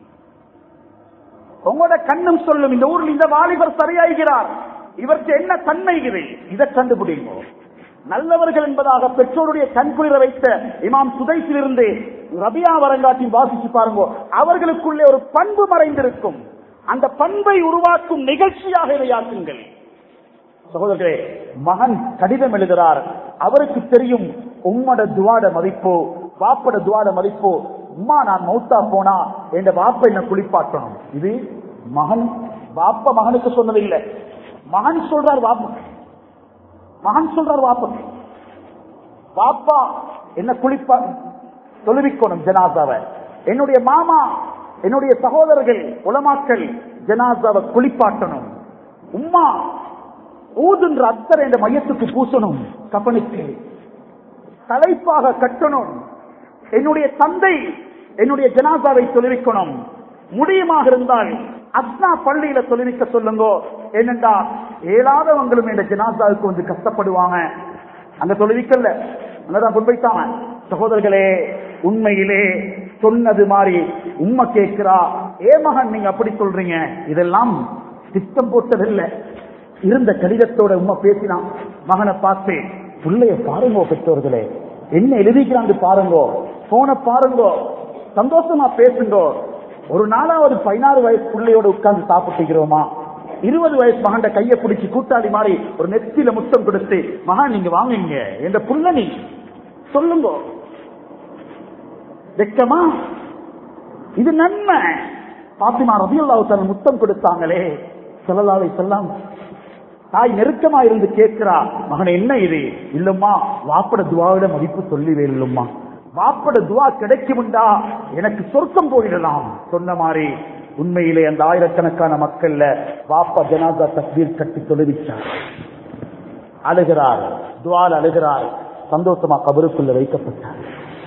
உங்களோட கண்ணும் சொல்லும், இந்த ஊரில் இந்த வாலிபர் சரியாகிறார், இவருக்கு என்ன தன்மைகிறது, இதை கண்டுபிடிங்க. நல்லவர்கள் என்பதாக பெற்றோருடைய கண்குளிர வைத்த இமாம் சுதைசிலிருந்து ரபியா வரங்காட்டில் வாசிச்சு பாருங்க, அவர்களுக்குள்ளே ஒரு பண்பு மறைந்திருக்கும். அந்த பண்பை உருவாக்கும் நிகழ்ச்சியாக இதையாக்குங்கள். சகோதரர்களே, மகன் கடிதம் எழுதுகிறார். அவருக்கு தெரியும் உம்மட துவாட மதிப்போ வாப்பட துவாட மதிப்போ. உம்மா, நான் மௌத்தா போனா என் வாப்ப என்ன குளிப்பாட்டணும். இது மகன் வாப்ப மகனுக்கு சொன்னதில்லை, மகன் சொல்றார் வாப்ப, மகன் சொல்றார் வாப்ப, வாப்பா என்ன குளிப்பா தொழுவிக்கணும் ஜனாசாவை. என்னுடைய மாமா, என்னுடைய சகோதரர்கள் உலமாக்கள் ஜனாசாவை குளிப்பாட்டணும். உம்மா ஊதுன்ற அத்தர் என்ற மையத்துக்கு பூசணும், கபனுக்கு தலைப்பாக கட்டணும். என்னுடைய தந்தை என்னுடைய ஜனாசாவை தொழுவிக்கணும். முடியுமாக இருந்தால் அஸ்னா பள்ளியில தொழுவிக்க சொல்லுங்க. ஏனென்றா ஏழாதவங்களும் இந்த ஜனாசாவுக்கு வந்து கஷ்டப்படுவாங்க. அங்க தொழுவிக்கல, அங்கதான் கொண்டு போய்த்தாங்க. சகோதரர்களே, உண்மையிலே சொன்னது மாதிரி உண்மை கேட்கிறா. ஏ மகன், நீங்க அப்படி சொல்றீங்க, இதெல்லாம் திட்டம் போட்டதில்லை. இருந்த கடிதத்தோட உண்மை பேசினான். மகனை பார்த்து, பிள்ளைய பாருங்கோ பெற்றோர்களே, என்ன எழுதிக்கிறாங்க பாருங்கோ, போன பாருங்கோ, சந்தோஷமா பேசுங்கோ. ஒரு நாளாவது 16 வயசு பிள்ளையோட உட்கார்ந்து சாப்பிட்டுக்கிறோமா? 20 வயசு மகன் கையை பிடிச்சி கூட்டாளி மாதிரி ஒரு நெத்தியில முத்தம் கொடுத்து, மகன் நீங்க வாங்குங்க என்ற புள்ள நீ சொல்லுங்க. வெக்கமா? இது நன்மை. பாத்திமா ரலியல்லாஹு தஆலா முத்தம் கொடுத்தாங்களே, ஸல்லல்லாஹு அலைஹி வஸல்லம். தாய் நெருக்கமா இருந்து கேட்கிறா, மகன் என்ன இது? இல்லம்மா, வாப்பட துவாவிட மதிப்பு சொல்லி வேலும்மா, வாப்பட துவா கிடைக்கும்டா எனக்கு சொர்க்கம் போயிடலாம் சொன்ன மாதிரி. உண்மையிலே அந்த ஆயிரக்கணக்கான மக்கள்ல வாப்பா ஜனாதா தக்பீர் கட்டி தொழுவிச்சார். அழுகிறார், துவால் அழுகிறார், சந்தோஷமா கபருக்குள்ள வைக்கப்பட்டார்.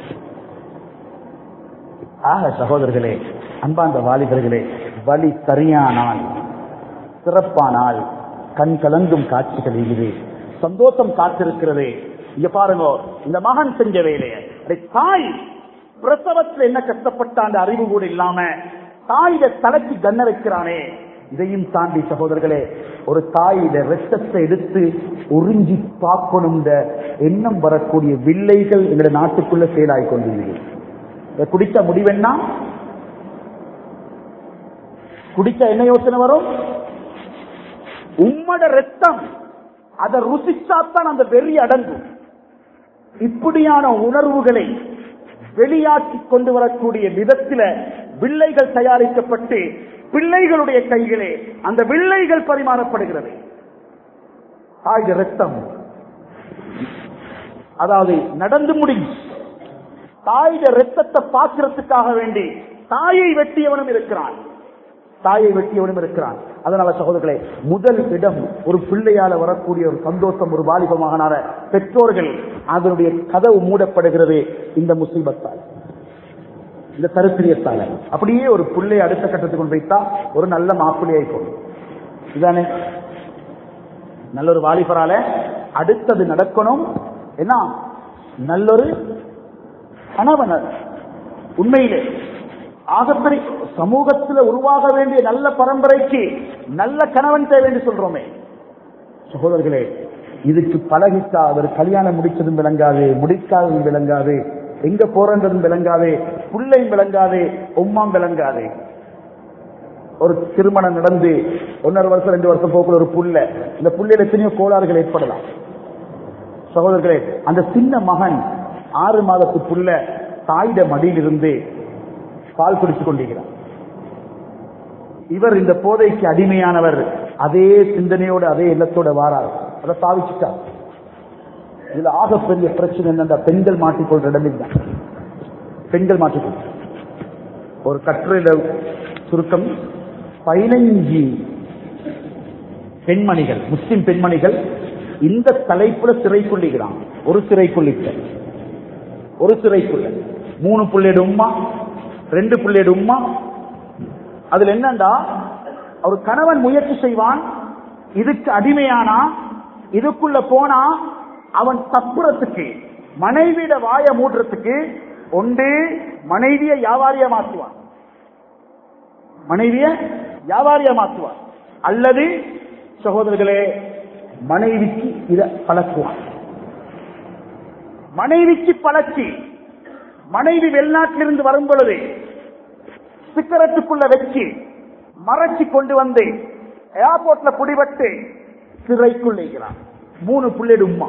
ஆக சகோதரர்களே, அன்பார்ந்த வாலிபர்களே, வழி சரியானால், சிறப்பானால் கண் கலங்கும் காட்சிகள் இது, சந்தோஷம் காத்திருக்கிறது. இங்க பாருங்க, இந்த மகன் செஞ்ச வேலையை தாய் பிரசவத்தில் என்ன கஷ்டப்பட்ட அந்த அறிவு கூட இல்லாம தாயிட தலைக்கு கண்ண வைக்கிறானே. இதையும் தாண்டி சகோதரர்களே, ஒரு தாயிட ரத்தத்தை எடுத்து உறிஞ்சி பார்க்கணும் எண்ணம் வரக்கூடிய வில்லைகள் எங்களுடைய நாட்டுக்குள்ள செயலாய் கொண்டிருக்கிறது. குடிக்க முடிவென்னா, குடிக்க என்ன யோசனை வரும்? உம்மட ரத்தம் அதை ருசிச்சாத்தான் அந்த வெறி அடங்கும். இப்படியான உணர்வுகளை வெளியாக்கி கொண்டு வரக்கூடிய விதத்தில் வில்லைகள் தயாரிக்கப்பட்டு பிள்ளைகளுடைய கைகளே அந்த வில்லைகள் பரிமாறப்படுகிறது. தாய் ரத்தம், அதாவது நடந்து முடிஞ்சு தாயிட ரத்தத்தை பார்க்கிறதுக்காக வேண்டி தாயை வெட்டியவனும் இருக்கிறான், தாயை வெட்டியவனும் இருக்கிறான். அதனால சகோதரர்களே, முதல் இடம் ஒரு பிள்ளையால வரக்கூடிய ஒரு சந்தோஷம், ஒரு வாலிப மகனான பெற்றோர்கள் அதனுடைய கதவு மூடப்படுகிறது இந்த முசீபத்தால், இந்த தரித்திரியத்தால. அப்படியே ஒரு பிள்ளையை அடுத்த கட்டத்துக்கு கொண்டு வைத்தா ஒரு நல்ல மாப்பிள்ளையை போடும். இதுதானே நல்ல ஒரு வாலிபரால அடுத்தது நடக்கணும். என்ன நல்லொரு கணவன், உண்மையிலே ஆகப்பெரிய சமூகத்தில் உருவாக வேண்டிய நல்ல பரம்பரைக்கு நல்ல கணவன் தேவை என்று சொல்றோமே சகோதரர்களே. இதுக்கு பழகிட்டா அவர் கல்யாணம் முடிச்சதும் விளங்காது, முடிக்காததும் விளங்காது, எங்க போறதும் விளங்காது, புள்ளையும் விளங்காது, உம்மாம் விளங்காது. ஒரு திருமணம் நடந்து 1.5 வருஷம் 2 வருஷம் போக்குற ஒரு புள்ள, இந்த புள்ளையில எத்தனையோ கோளாறுகள் ஏற்படலாம் சகோதரர்களே. அந்த சின்ன மகன் 6 மாதத்து புள்ள தாயிட மடியிலிருந்து பால் குடித்துக் கொண்டிருக்கிறார். இவர் இந்த போதைக்கு அடிமையானவர். அதே சிந்தனையோட அதே எண்ணத்தோட வாரார், அதை சாதிச்சுட்டார். இதுல ஆகப்பெரிய பிரச்சனை என்னன்னா பெண்கள் மாட்டிக்கொள்ற இடமில்லை. பெண்கள் மாட்டிக்கொள் ஒரு கட்டுரையில சுருக்கம் 15 பெண்மணிகள், முஸ்லிம் பெண்மணிகள் இந்த தலைப்புல சிறைக்குள்ளிக்கிறான். ஒரு சிறைக்குள்ளிட்ட ஒரு சிறைக்குள்ள 3 பிள்ளையோட உம்மா, 2 பிள்ளையோட உம்மா. அதுல என்னண்டா ஒரு கணவன் முயற்சி செய்வான், இதுக்கு அடிமையானா, இதுக்குள்ள போனா அவன் தப்புறத்துக்கு, மனைவியிட வாய மூடுறதுக்கு ஒன்று மனைவிய வியாபாரியா மாற்றுவான், மனைவிய வியாபாரியா மாற்றுவான், அல்லது சகோதரர்களே மனைவிக்கு இத பழக்குவான். மனைவிக்கு பழக்கி மனைவி வெளிநாட்டிலிருந்து வரும் பொழுது சிக்கரத்துக்குள்ள வச்சு மறைச்சி கொண்டு வந்து ஏர்போர்ட்ல பிடிபட்டு சிறைக்குள்ளான். 3 பிள்ளைடு உம்மா.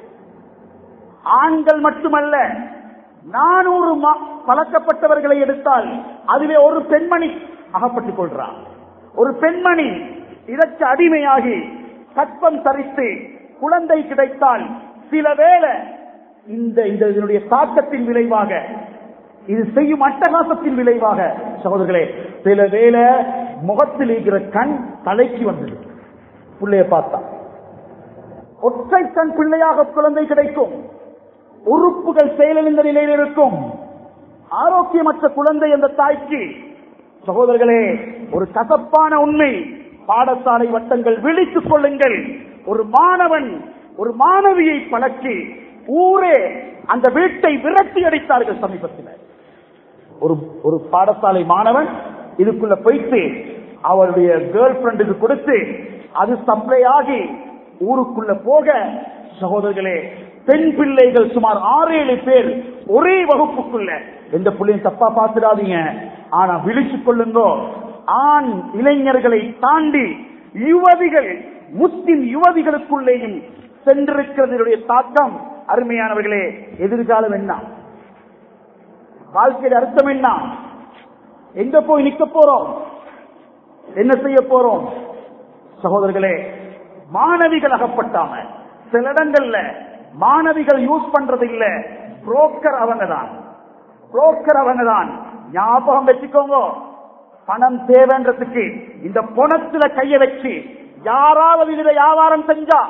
ஆண்கள் மட்டுமல்ல, 400 பழக்கப்பட்டவர்களை எடுத்தால் அதிலே ஒரு பெண்மணி அகப்பட்டுக் கொள்றார். ஒரு பெண்மணி இதற்கு அடிமையாகி கற்பம் தரித்து குழந்தை கிடைத்தால் சில வேளை இதனுடைய தாக்கத்தின் விளைவாக, இது செய்யும் அட்டகாசத்தின் விளைவாக சகோதரர்களே சில வேளை முகத்தில் இருக்கிற கண் தலைக்கு வந்தது. பிள்ளைய பார்த்தா ஒற்றை கண் பிள்ளையாக குழந்தை கிடைக்கும், உறுப்புகள் செயலிழந்த நிலையில் இருக்கும், ஆரோக்கியமற்ற குழந்தை அந்த தாய்க்கு. சகோதரர்களே ஒரு கசப்பான உண்மை, பாடசாலை வட்டங்கள் விழித்துக் கொள்ளுங்கள். ஒரு மாணவன் ஒரு மாணவியை பழக்கி ஊரே அந்த வீட்டை விரட்டி அடித்தார்கள். சமீபத்தில் ஒரு பாடசாலை மாணவன் இதுக்குள்ள போயிட்டு அவருடைய கேர்ள் ஃபிரெண்டுக்கு கொடுத்து அது சப்ளை ஆகி ஊருக்குள்ள போக, சகோதரர்களே பெண் பிள்ளைகள் சுமார் 6-7 பேர் ஒரே வகுப்புக்குள்ள. எந்த பிள்ளையும் தப்பா பார்த்துடாதீங்க, ஆனா விழிச்சுக் கொள்ளுங்க. ஆண் இளைஞர்களை தாண்டி யுவதிகள், முஸ்லிம் யுவதிகளுக்குள்ளேயும் சென்றிருக்கிறதுடைய தாக்கம் அருமையானவர்களே. எதிர்காலம் என்ன? வாழ்க்கையில் அர்த்தம் என்ன? எங்க போய் நிற்க போறோம்? என்ன செய்ய போறோம்? சகோதரர்களே மாணவிகள் அகப்பட்டாங்க. சில இடங்கள்ல மாணவிகள் யூஸ் பண்றது இல்ல, புரோக்கர் அவங்கதான், புரோக்கர் அவங்கதான். ஞாபகம் வச்சுக்கோங்க, பணம் தேவைன்றதுக்கு இந்த பணத்துல கைய வச்சு யாராவது இதுல வியாபாரம்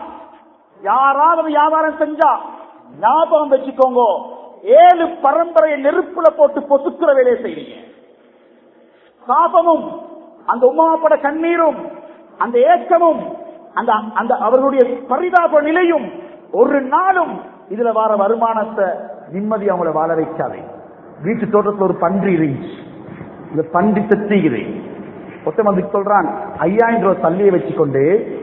செஞ்சா ஞாபகம் வச்சுக்கோங்க, 7 பரம்பரையை நெருப்புல போட்டு பொசுக்கிற வேலையை செய்வீங்க. சாபமும் அந்த உமாப்பட கண்ணீரும் அந்த ஏக்கமும் அந்த அவர்களுடைய பரிதாப நிலையும் ஒரு நாளும் இதுல வர வருமானத்தை நிம்மதி அவங்கள வாழ வைக்காதே. வீட்டு தோட்டத்தில் ஒரு பன்றி இருந்துச்சு, இந்த பன்றி செத்துகிறது. ஒருத்தன் சொல்றான், 5000 ரூபாய் தள்ளியை வச்சுக்கொண்டு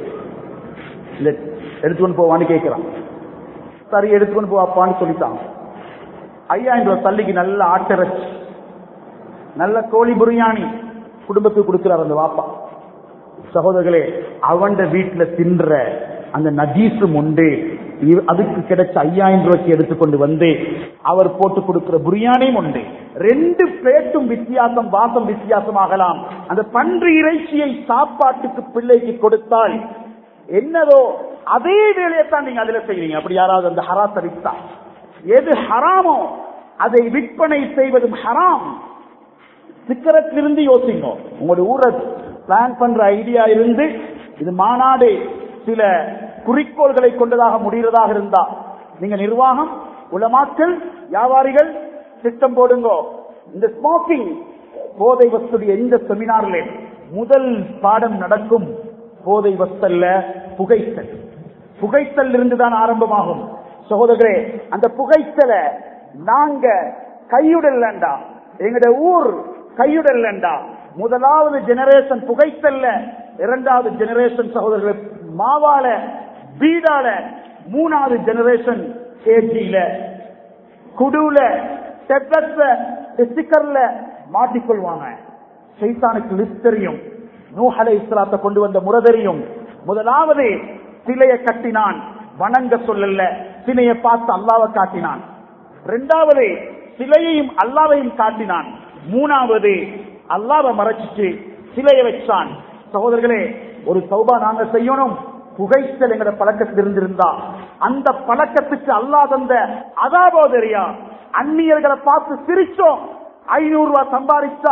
இந்த எடுத்துக்கொண்டு போவான்னு கேட்கிறான். சரி எடுத்துக்கொண்டு போவாப்பான்னு சொல்லிட்டான். 5000 ரூபாய் தள்ளிக்கு நல்ல ஆட்டிறச்சி, நல்ல கோழி பிரியாணி குடும்பத்துக்கு கொடுக்கிறார் அந்த வாப்பா. சகோதரர்களே அவன் வீட்டுல தின்ற அந்த நஜீசும் உண்டு, அதுக்கு கிடைச்ச 5000 ரூபாய்க்கு எடுத்துக்கொண்டு வந்து அவர் போட்டு கொடுக்கிற பிரியாணியும் உண்டு. 2 பிளேட்டும் வித்தியாசம், வாசம் வித்தியாசமாகலாம். அந்த பன்றி இறைச்சியை சாப்பாட்டுக்கு பிள்ளைக்கு கொடுத்தால் என்னதோ அதே வேலையைத்தான் நீங்க அதுல செய்வீங்க. அப்படி யாராவது அந்த ஹராத்தை வித்தா, எது ஹராமோ அதை விற்பனை செய்வதும் ஹராம். சிக்கரத்திலிருந்து யோசிங்க. உங்களுடைய ஊரை பிளான் பண்ற ஐடியா இருந்து இது மாநாடு சில குறிக்கோள்களை கொண்டதாக முடிகிறதாக இருந்தா நீங்க நிர்வாகம், உலமாக்கள், வியாபாரிகள் திட்டம் போடுங்க. இந்த ஸ்மோக்கிங் போதை வஸ்துடைய எந்த செமினார்ல முதல் பாடம் நடக்கும் போதை வஸ்தல்ல புகைத்தல். புகைத்தல் இருந்துதான் ஆரம்பமாகும். சகோதரர்களே அந்த புகைத்தலை நாங்க கையுடல்லண்டா, எங்களுடைய ஊர் கையுடல்லண்டா. முதலாவது ஜெனரேஷன் புகைத்தல்ல, 2வது ஜெனரேஷன் சகோதரர்கள் மாவால பீடால, 3வது ஜெனரேஷன் கேஜியில குடுல டெப்லெட்ல ஸ்டிக்கர்ல மாட்டிக்கொள்வாங்க. சைத்தானுக்கு லிஸ்ட் தெரியும், நூஹ் அலைஹிஸ்ஸலாத்தை கொண்டு வந்த முறை தெரியும். முதலாவது சிலையை கட்டினான், வணங்க சொல்லல, சிலையை பார்த்து அல்லாவை காட்டினான். 2வது சிலையையும் அல்லாவையும் காட்டினான். 3வது அல்லாவை மறைச்சிட்டு சிலையை வச்சான். சகோதரர்களே ஒரு தௌபா நாங்க செய்யணும். புகைத்தல் எங்கட பழக்கத்தில் இருந்திருந்தா அந்த பழக்கத்துக்கு அல்லாஹ் தந்த அதாபோ தெரியா. அந்நியர்களை பார்த்து சிரிச்சோம். 500 ரூபாய் சம்பாதிச்சா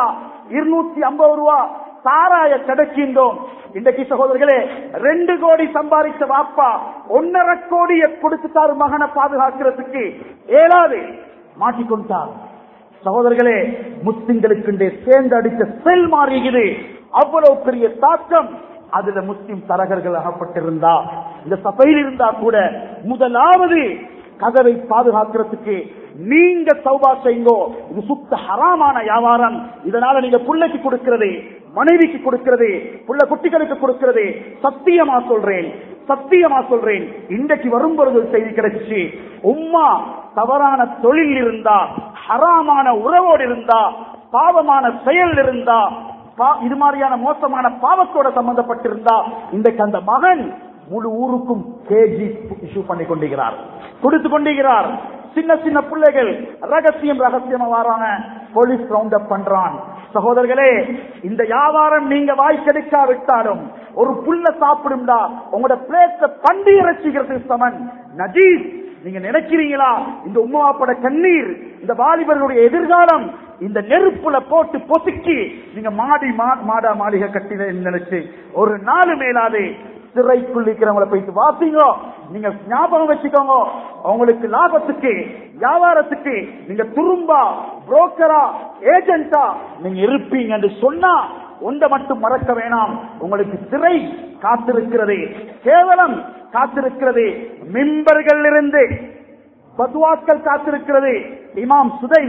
250 ரூபாய் சாராய கிடைக்கின்றோம். இன்றைக்கு சகோதரர்களே 2 கோடி சம்பாதிச்ச வாப்பா 1.5 கோடியை கொடுத்துட்டாரு மகனை பாதுகாக்கிறதுக்கு. ஏழாவது மாட்டிக்கொண்டார். சகோதரர்களே முஸ்லிம்களுக்கு சேர்ந்து அடித்த செல் மாறுகிறது. அவ்வளவு பெரிய தாக்கம் அதுல முஸ்லிம் தரகர்கள் அகப்பட்டிருந்தா இந்த சபையில் இருந்தா கூட முதலாவது கதவை பாதுகாக்கிறதுக்கு நீங்க தௌபா செய்யுங்கோ. இது சுத்த ஹராமான வியாபாரம். இதனால நீங்க புள்ளைக்கு கொடுக்கிறது, மனைவிக்கு கொடுக்கிறது, புள்ள குட்டிகளுக்கு கொடுக்கிறது. சத்தியமா சொல்றேன், சத்தியமா சொல்றேன், இன்றைக்கு வரும்பொழுது செய்தி கிடைச்சு உம்மா தவறான தொழில் இருந்தா, ஹராமான உறவோடு இருந்தா, பாவமான செயல் இருந்தா, இது மாதிரியான மோசமான பாவத்தோட சம்பந்தப்பட்டிருந்தா இன்றைக்கு அந்த மகன் முழு ஊருக்கும் கேஜி இஷ்யூ பண்ணி கொண்டிருக்கிறார், கொடுத்து கொண்டிருக்கிறார். சின்ன சின்ன பிள்ளைகள் ரகசியமா வராங்க, போலீஸ் ரவுண்ட் அப் பண்றான். சகோதரர்களே இந்த வியாபாரம் நீங்க வாய்க்கெடுக்காவிட்டாலும் ஒரு புல்ல சாப்பிடும்டா உங்களோட பிளேட்ல பண்டி இறைச்சிக்கிறது சமன். நஜீஸ் நீங்க நினைக்கிறீங்களா? இந்த உம்மாப்பட கண்ணீர், இந்த வாலிபர்களுடைய எதிர்காலம் இந்த நெருப்புல போட்டு பொசுக்கி நீங்க மாளிகை கட்டின நினைச்சு ஒரு நாலு மேலாது சிறைக்குள்ளிக்கிறவங்களை போயிட்டு வாசிங்க. நீங்க ஞாபகம் வச்சுக்கோங்க, உங்களுக்கு லாபத்துக்கு வியாபாரத்துக்கு நீங்க துரும்பா புரோக்கரா ஏஜென்டா நீங்க இருப்பீங்க என்று சொன்னா ஒன்றை மட்டும் மறக்க வேணாம், உங்களுக்கு சிறை காத்திருக்கிறது, கேவலம் காத்திருக்கிறது, மிம்பர்கள் இருந்து பத்வாக்கள் காத்திருக்கிறது. இமாம் சுதை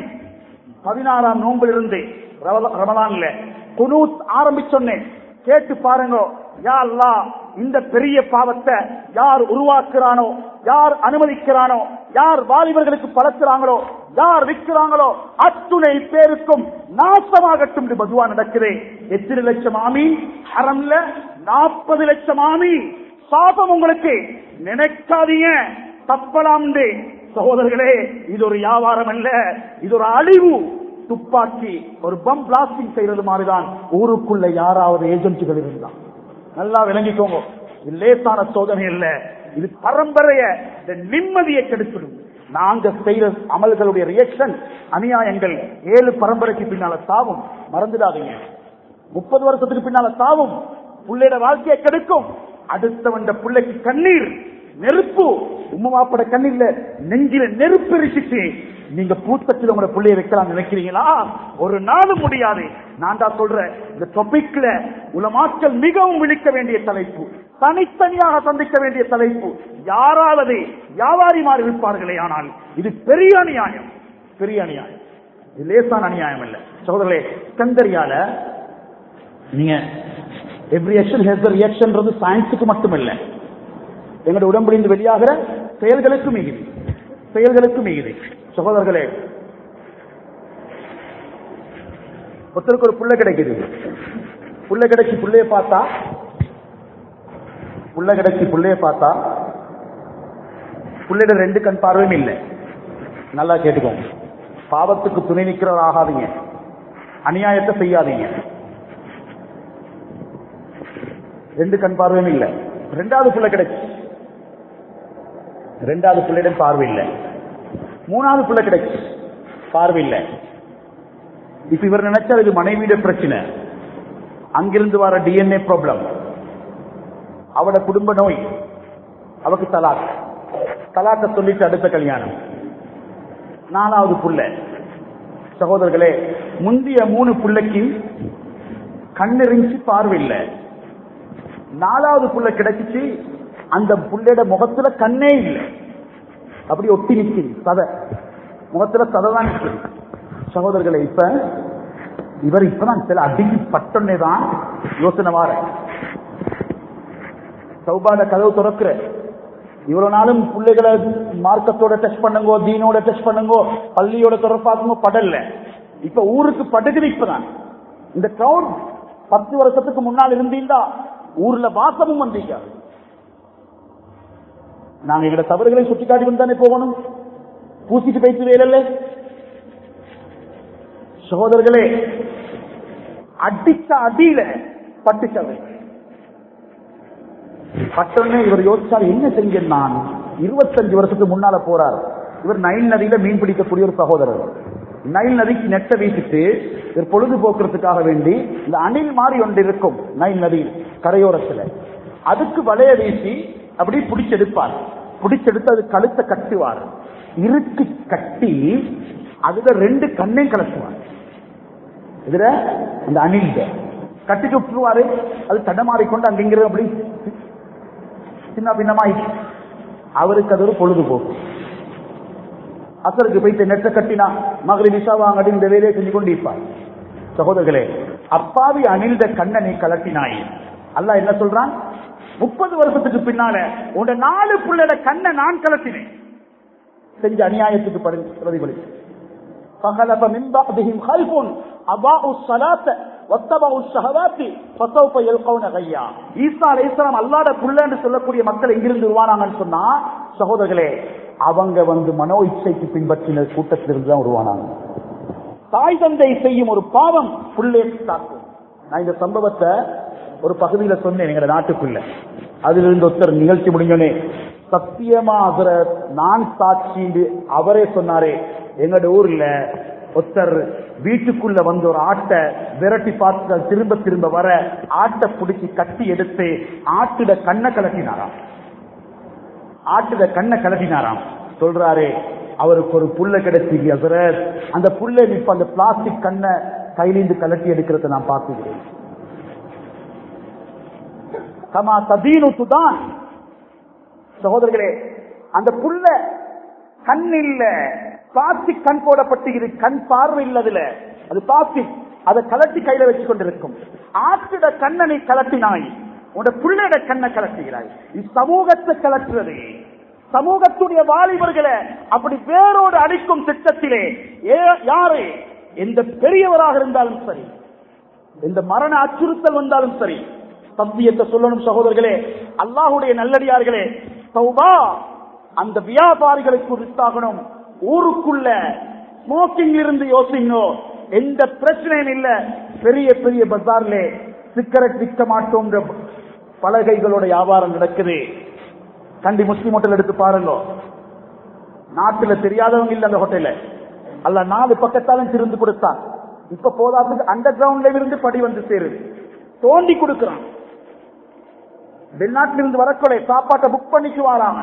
16ஆம் நோம்பில் இருந்து ரமலான்ல குனூத் ஆரம்பிச்சொன்னே கேட்டு பாருங்க. யா அல்லாஹ் இந்த பெரிய பாவத்தை யார் உருவாக்குறானோ, யார் அனுமதிக்கிறானோ, யார் வாலிபர்களுக்கு பழக்கிறாங்களோ, யார் விற்கிறாங்களோ அத்துணை பேருக்கும் நாசமாகட்டும் பதுவா நடக்குது. எத்தனை லட்சம் ஆமீன், ஹரம்ல 40 லட்சம் ஆமீன். சாபம் உங்களுக்கு நினைக்காதீங்க, தப்பலாம். சகோதரர்களே இது ஒரு வியாபாரம் அல்ல, இது ஒரு அழிவு. துப்பாக்கி ஒரு பம் பிளாஸ்டிங் செய்யறது மாதிரிதான் ஊருக்குள்ள யாராவது ஏஜென்ட்கள் இருந்தா நல்லா விளங்கிக்கோங்க. இது லேசான சோதனை இல்ல, இது பரம்பரைய நிம்மதியை கெடுத்துடும். நாங்க செய்யற அமல்களுடைய ரியாக்ஷன் அநியாயங்கள் 7 பரம்பரைக்கு பின்னால தாவும், மறந்துடாதீங்க. 30 வருஷத்துக்கு பின்னால தாவும், புள்ளையோட வாழ்க்கையை கெடுக்கும். அடுத்தவன் பிள்ளைக்கு கண்ணீர் நெருப்பு, உம்மாப்பட கண்ணீர்ல நெஞ்சில நெருப்பு எரிச்சிட்டு நீங்க பூத்தத்தில் உங்களோட பிள்ளைய வைக்கலாம் நினைக்கிறீங்களா? ஒரு நாளும் முடியாது. நான் தான் சொல்றேன், இந்த டாபிக்ல உலமாக்கள் மிகவும் விழிக்க வேண்டிய தலைப்பு, தனித்தனியாக சந்திக்க வேண்டிய தலைப்பு. யாராவது வியாபாரி மாதிரி இருப்பார்களே, ஆனால் இது பெரிய அநியாயம், பெரிய அநியாயம். இது லேசான அநியாயம் இல்ல சகோதரர்களே. கந்தரியால நீங்க எவ்ரி ஆக்ஷன் ஹேஸ் தி ரியாக்ஷன்ன்றது சயின்ஸுக்கு மட்டுமல்ல, எங்களுடைய உடம்புலிருந்து வெளியாகிற செயல்களுக்கு மிகுதி, செயல்களுக்கு மிகுதி. சகோதரர்களே ஒருத்தருக்கு ஒரு புள்ள கிடைக்குது, புள்ள கிடைச்சி புள்ளைய பார்த்தா புள்ளையோட 2 கண் பார்வையும் இல்லை. நல்லா கேட்டுக்கோங்க, பாவத்துக்கு துணை நிற்கிறவர் ஆகாதீங்க, அநியாயத்தை செய்யாதீங்க. 2 கண் பார்வையும் இல்லை. 2வது புள்ள கிடைச்சு, 2வது பிள்ளையிடம் பார்வை இல்லை. 3வது பிள்ளை கிடைச்சு பார்வை இல்லை. இப்ப இவர் நினைச்சா இது மனைவியிட பிரச்சனை, அங்கிருந்து வர டிஎன்ஏ ப்ராப்ளம், அவட குடும்ப நோய், அவக்கு தலாக்க சொல்லிட்டு அடுத்த கல்யாணம். 4வது புள்ள. சகோதரர்களே முந்திய 3 புள்ளைக்கு கண்ணெறிஞ்சு பார்வை இல்லை. 4வது புள்ள கிடைச்சிச்சு, அந்த புள்ளையோட முகத்துல கண்ணே இல்லை, அப்படி ஒட்டி நிற்குது, சதை முகத்துல சதை தான் நிற்குது. சகோதரர்களை இவர் இப்பதான் சில அடிக்கு பட்டொன்னே தான் யோசனை வார சௌபாட கதவு திறக்கிற. இவ்வளவு நாளும் பிள்ளைகளை மார்க்கத்தோட டச் பண்ணுங்கோ, தீனோட டச் பண்ணுங்கோ, பள்ளியோட தொடர்பாக்குங்கோ படல. இப்ப ஊருக்கு படுகுது. இப்பதான் இந்த கிரௌட் 10 வருஷத்துக்கு முன்னால் இருந்தீங்களா ஊர்ல வாசமும் வந்தீங்க. நாங்க எங்களோட தவறுகளை சுட்டி காட்டி தானே போகணும், பூசிட்டு பேச்சு வேலை. சகோதரர்களே அடிச்ச அடியில பட்டுச்சவை பட்டோன்னு இவர் யோசிச்சார், என்ன செஞ்சேன் நான்? 25 வருஷத்துக்கு முன்னால போறார். இவர் நைல் நதியில மீன் பிடிக்கக்கூடிய ஒரு சகோதரர். நைல் நதிக்கு நெட்டை வீசிட்டு இவர் பொழுதுபோக்குறதுக்காக வேண்டி இந்த அணில் மாதிரி ஒன்று இருக்கும் நைல் நதி கரையோரத்துல, அதுக்கு வலைய வீசி அப்படி பிடிச்செடுப்பார். பிடிச்செடுத்து அது கழுத்தை கட்டுவார், இருக்கு கட்டி அதுல 2 கண்ணையும் கலக்குவார். இதுல அந்த அணில் கட்டிட்டு விட்டுருவாரு. அது தடமாறிக்கொண்டு அங்கிங்கிறது அப்படி சின்ன பின்னமாயிடுச்சு. அவருக்கு அது ஒரு பொழுதுபோக்கு. அசருக்கு போயிட்டு நெட்ட கட்டினா மகளிர் விஷாவாங்க இந்த வேலையை செஞ்சு கொண்டு இருப்பார். சகோதரர்களே, அப்பாவி அணில்த கண்ணனை கலட்டினாய். அல்லாஹ் என்ன சொல்றான்? 30 வருஷத்துக்கு பின்னால உங்க 4 பிள்ளைட கண்ணை நான் கலட்டினேன். செஞ்ச அநியாயத்துக்கு பிரதிபலி. فخلف من بعدهم خلف أضاعوا الصلاة واتبعوا الشهوات فسوف يلقون غيا. ஈசா அலைஹிஸ்ஸலாம் அல்லாஹ்வுடைய புள்ளன்னு சொல்லக்கூடிய மக்கள் எங்கிருந்து உருவானாங்கன்னு சொன்னா, சகோதரர்களே, அவங்க மனோ இச்சைக்கு பின்பற்றின கூட்டத்திலிருந்து தான் உருவானாங்க. தாய் தந்தை செய்யும் ஒரு பாவம் புள்ளே தாக்கும். நான் இந்த சம்பவத்தை ஒரு பகுதியில சொன்னேன், எங்க நாட்டுக்குள்ள. அதிலிருந்து ஒருத்தர் நிகழ்ச்சி முடிஞ்சோனே, சத்தியமா நான் சாட்சி அவரே சொன்னாரே, எங்கட ஊர்ல ஒருத்தர் வீட்டுக்குள்ள வந்து ஒரு ஆட்டை விரட்டி பார்த்து திரும்ப திரும்ப வர ஆட்டை பிடிச்சி கட்டி எடுத்து ஆட்டுட கண்ணை கலட்டினாராம். சொல்றாரு, அவருக்கு ஒரு புல்ல கிடைச்சி, அந்த புல்ல இப்ப அந்த பிளாஸ்டிக் கண்ணை கையிலிருந்து கலட்டி எடுக்கிறத நான் பார்த்துக்கிறேன். கமா ததீனு துதான். சகோதரர்களே, அந்த புல்ல கண் இல்ல, பிளாஸ்டிக் கண் போடப்பட்டு கண் பார்வை இல்லதுல, அது பிளாஸ்டிக், அதை கலட்டி கையில வச்சு கொண்டிருக்கும். ஆட்டுட கண்ணனை கலட்டினாய், உன்னோட புள்ளையோட கண்ணை கலட்டுகிறாய். சமூகத்தை கலட்டுறது, சமூகத்துடைய வாலிபர்களை அப்படி வேரோடு அடிக்கும் திட்டத்திலே யாரு எந்த பெரியவராக இருந்தாலும் சரி, எந்த மரண அச்சுறுத்தல் வந்தாலும் சரி, சத்தியத்தை சொல்லணும் சகோதரர்களே, அல்லாஹ்வுடைய நல்லடியார்களே. தௌபா அந்த வியாபாரிகளுக்கு உரித்தாகணும். ஊருக்குள்ள ஸ்மோக்கிங் இருந்து யோசிங்க, எந்த பிரச்சனையும் இல்ல. பெரிய பெரிய பஜார்ல சிகரெட் விற்க மாட்டோம் பலகைகளோட வியாபாரம் நடக்குது. கண்டி முஸ்லிம் ஹோட்டல் எடுத்து பாருங்க, நாட்டுல தெரியாதவங்க இல்ல அந்த ஹோட்டல்ல. அல்ல 4 பக்கத்தாலும் திருந்து கொடுத்தான். இப்ப போதாதுக்கு அண்டர் கிரவுண்ட்ல இருந்து படி வந்து சேருது, தோண்டி கொடுக்கிறான். வெளிநாட்டில இருந்து வரக்கொலை சாப்பாட்டை புக் பண்ணிக்கு வராம.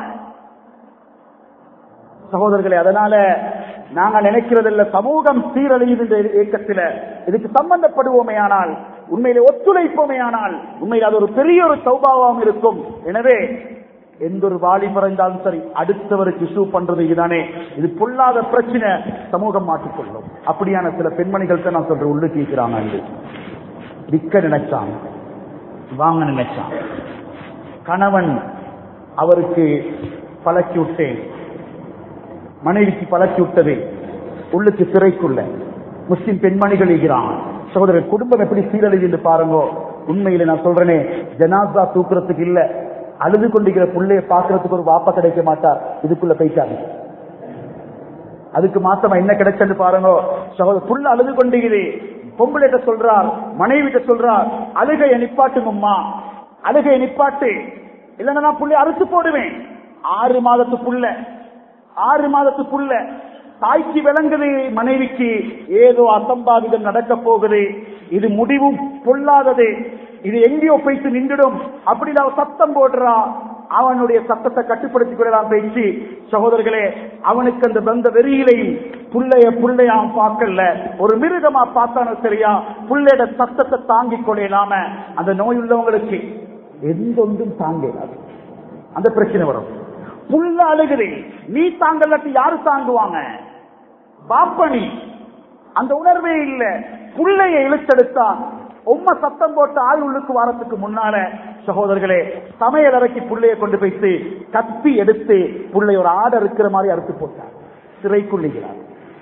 சகோதரர்களே, அதனால நாங்க நினைக்கிறதில்ல, சமூகம் சீரழிகின்ற இயக்கத்தில் இதுக்கு சம்பந்தப்படுவோமே ஆனால், உண்மையிலே ஒத்துழைப்போமே ஆனால், உண்மையில் அது ஒரு பெரிய ஒரு தௌபாவாக இருக்கும். எனவே எந்த ஒரு வாலிபர் இருந்தாலும் சரி, அடுத்தவருக்கு இஷ்யூ பண்றது இதுதானே, இது பொல்லாத பிரச்சனை, சமூகம் மாற்றிக்கொள்ளும். அப்படியான சில பெண்மணிகள் தான் நான் சொல்றேன், உள்ளு கேட்கிறாங்க, விற்க நினைச்சாங்க, வாங்க நினைச்சாங்க. கணவன் அவருக்கு பழக்கி விட்டேன், மனைவிக்கு பழக்கி விட்டது, உள்ளுக்கு சிறைக்குள்ள முஸ்லிம் பெண்மணிகள் இருக்கிறாங்க. சகோதரர், குடும்பம் எப்படி சீரழிந்து பாருங்க. உண்மையில நான் சொல்றேனே, ஜனாசா தூக்குறதுக்கு இல்ல, அழுது கொண்டிருக்கிற புள்ளைய பாக்குறதுக்கு ஒரு வாப்பா கிடைக்க மாட்டார். இதுக்குள்ள போயிட்டாங்க. அதுக்கு மாத்தமா என்ன கிடைச்சது பாருங்க சகோதரர். புள்ள அழுது கொண்டிருக்கிறது, பொம்பளைட்ட சொல்றார், மனைவிட்ட சொல்றார், அழுகையை நிப்பாட்டுங்கம்மா, அழுகையை நிப்பாட்டு, இல்லைன்னா நான் புள்ளைய அறுத்து போடுவேன். 6 மாதத்து புள்ள, 6 மாதத்து புள்ள. தாய்க்கு விளங்குது, மனைவிக்கு ஏதோ அசம்பாவிதம் நடக்க போகுது, இது முடிவும் பொல்லாதது, இது எங்கேயோ போயிட்டு நின்றுடும். அப்படி அவன் சத்தம் போடுறா, அவனுடைய சத்தத்தை கட்டுப்படுத்திக் கொள்ளலாம் பேச்சு. சகோதரர்களே, அவனுக்கு அந்த வந்த வெறியிலையும் புள்ளையா பார்க்கல, ஒரு மிருகமா பார்த்தானோ சரியா, புள்ளையோட சத்தத்தை தாங்கிக் கொள்ளலாம. அந்த நோய் உள்ளவங்களுக்கு எந்த ஒன்றும் தாங்கலாது, அந்த பிரச்சனை வரும். புள்ள அழுகுது, நீ தாங்கலாட்டி யாரு தாங்குவாங்க? பாப்பனி அந்த உணர்வே இல்ல. புள்ளைய இழுத்தெடுத்தா உம்மை சத்தம் போட்டு ஆயுளுக்கு வாரத்துக்கு முன்னால சகோதரர்களே, சமையல் அறைக்கு புள்ளைய கொண்டு போயிட்டு கத்தி எடுத்து புள்ளை ஒரு ஆடை இருக்கிற மாதிரி அறுத்து போட்டார், சிறைக்குள்ளுகிறார்.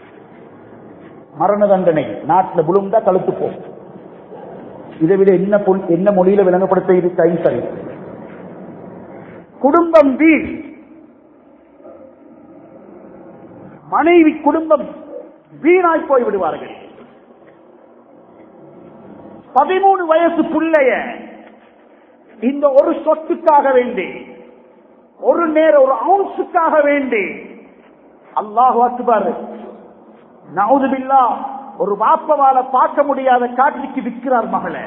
மரண தண்டனை நாட்டில் விழுந்தா கழுத்து போ. இதை விட என்ன மொழியில விளங்கப்படுத்த இது டைம் சரி. குடும்பம் வீண், மனைவி குடும்பம் வீணாய் போய் விடுவார்கள். 13 வயசு புள்ளைய இந்த ஒரு சொத்துக்காக வேண்டி, ஒரு நேரம் ஒரு அவுன்ஸுக்காக வேண்டி அல்லாஹு அக்பர் நவுது பில்லாஹ் ஒரு வாப்பவால பார்க்க முடியாத காட்சிக்கு விற்கிறார் மகளை.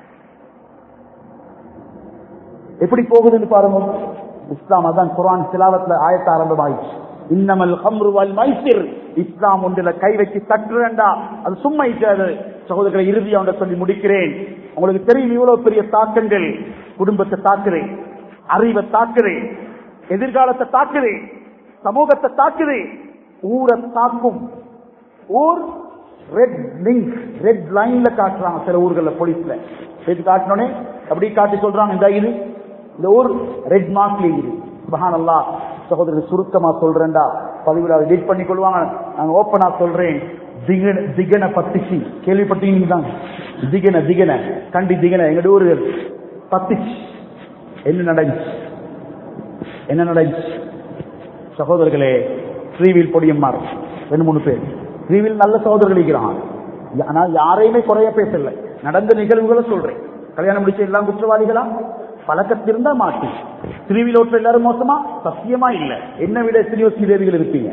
எப்படி போகுதுன்னு பாருங்க. இஸ்லாம் அதான் குர்ஆன் திலாவத்துல ஆயத்த ஆரம்பமாயிடுச்சு. இன்னமல் ஹம்ரு வல் மைசிர். இஸ்லாம் ஒன்றில கை வச்சு தட்டுறா அது சும்மா இல்லாது. சகோதரர்களை இறுதியா ஒன்றை சொல்லி முடிக்கிறேன். உங்களுக்கு தெரியும் இவ்வளவு பெரிய தாக்கங்கள் குடும்பத்தை தாக்குது, அறிவை தாக்குது, எதிர்காலத்தை தாக்குது, சமூகத்தை தாக்குது, ஊரை தாக்கும். ஊர் ரெட் லிங்க் ரெட் லைன்ல காட்டுறாங்க சில ஊர்கள்ல போலீஸ்ல. காட்டினோடனே அப்படி காட்டி சொல்றாங்க இந்த ஊர் ரெட் மார்க்ல இருக்குது. சுப்ஹானல்லாஹ். சகோதரர் சுருக்கமா சொல்றேன்டா, பதிவில் எடிட் பண்ணி கொள்வாங்க. நாங்க ஓப்பனா சொல்றேன். திகன பத்திச்சு கேள்விப்பட்டீங்க தான். திகன கண்டி திகன எங்க ஊர் பத்திச்சு. என்ன நடந்துச்சு சகோதரர்களே? ஸ்ரீவில் பொடியம்மார் 2-3 பேர் ஸ்ரீவில் நல்ல சகோதரர்கள் இருக்கிறாங்க. ஆனால் யாரையுமே குறைய பேசல. நடந்த நிகழ்வுகளை சொல்றேன். கல்யாணம் முடிச்ச எல்லாம் குற்றவாளிகளா? பழக்கத்திருந்தா மாட்டி. ஸ்ரீவில் ஓட்டுற எல்லாரும் மோசமா? சத்தியமா இல்ல. என்ன விட எத்தனையோ ஸ்ரீதேவிகள் இருப்பீங்க,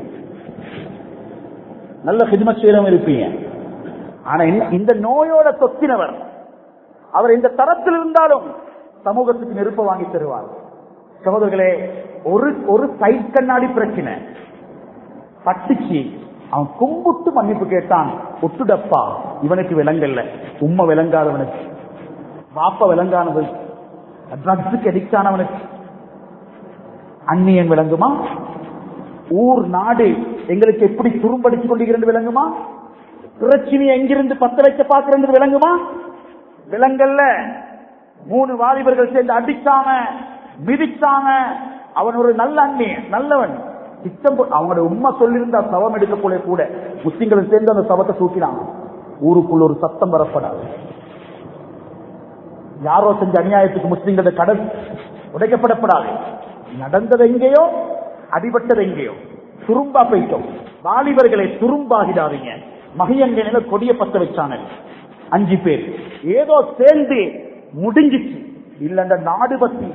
நல்ல ஹிதமத் செய்யறவங்க இருப்பீங்க. ஆனா இந்த நோயோட தொத்தினவர் அவர் இந்த தரத்தில் இருந்தாலும் சமூகத்துக்கு நெருப்ப வாங்கி தருவார். சகோதரர்களே, ஒரு சைட் கண்ணாடி பிரச்சனை பட்டுச்சு. அவன் கும்பிட்டு மன்னிப்பு கேட்டான். ஒட்டுடப்பா, இவனுக்கு விலங்கல்ல, உண்மை விளங்காதவனுக்கு, வாப்ப விளங்கானது, ட்ரக்ஸுக்கு அடிக்ட் ஆனவனுக்கு அந்நியன் விளங்குமா? ஊர் நாடு எங்களுக்கு எப்படி துரும்படிச்சு கொண்டிருக்கிறது விளங்குமா? பிரச்சனையை எங்கிருந்து பத்த வைக்க பார்க்கிறது விளங்குமா? விலங்கல்ல. 3 வாலிபர்கள் சேர்ந்து அடிச்சாங்க, மிதிச்சாங்க. அவன் ஒரு நல்ல அந்நியன், நல்லவன். அவங்களோட உண்மை சொல்லியிருந்தா சவம் எடுக்க போல கூட முஸ்லிம்களும் சேர்ந்து அந்த சவத்தை தூக்கினாங்க. ஊருக்குள்ள ஒரு சத்தம் வரப்படாது. யாரோ செஞ்ச அநியாயத்துக்கு முஸ்லிம்கள கடல் உடைக்கப்படப்படாது. நடந்தது எங்கேயோ, அடிபட்டது எங்கேயோ. துரும்பா போயிட்டோம். வாலிபர்களை துரும்பாகிடாதீங்க. மகியங்கனில கொடிய பத்த வச்சான 5 பேர் ஏதோ சேர்ந்து முடிஞ்சிச்சு. இல்ல நாடு பத்தி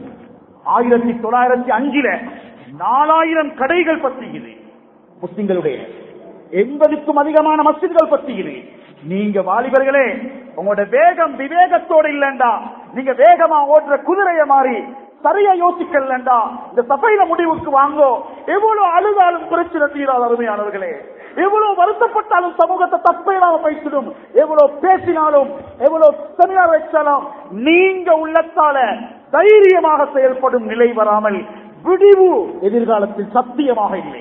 1905 4000 கடைகள் பத்திக்குது. முஸ்லிம்களுடைய 80க்கும் அதிகமான மஸ்ஜித்கள் பத்திக்குது. நீங்க வாலிபர்களே உங்களோட வேகம் விவேகத்தோடு இல்லண்டா, நீங்க வேகமா ஓடுற குதிரைய மாறி சரியா யோசிக்கலண்டா இந்த சபையில முடிவுக்கு வாங்கோ. எவ்வளவு அழுதாலும் பிரச்சனை தீராத அருமையானவர்களே, எவ்வளவு வருத்தப்பட்டாலும் சமூகத்தை தப்பையில்லாம பேசிடும், எவ்வளவு பேசினாலும் எவ்வளவு செமினார் வச்சாலும் நீங்க உள்ளத்தால தைரியமாக செயல்படும் நிலை வராமல் விடிவு எதிர்காலத்தில் சத்தியமாக இல்லை.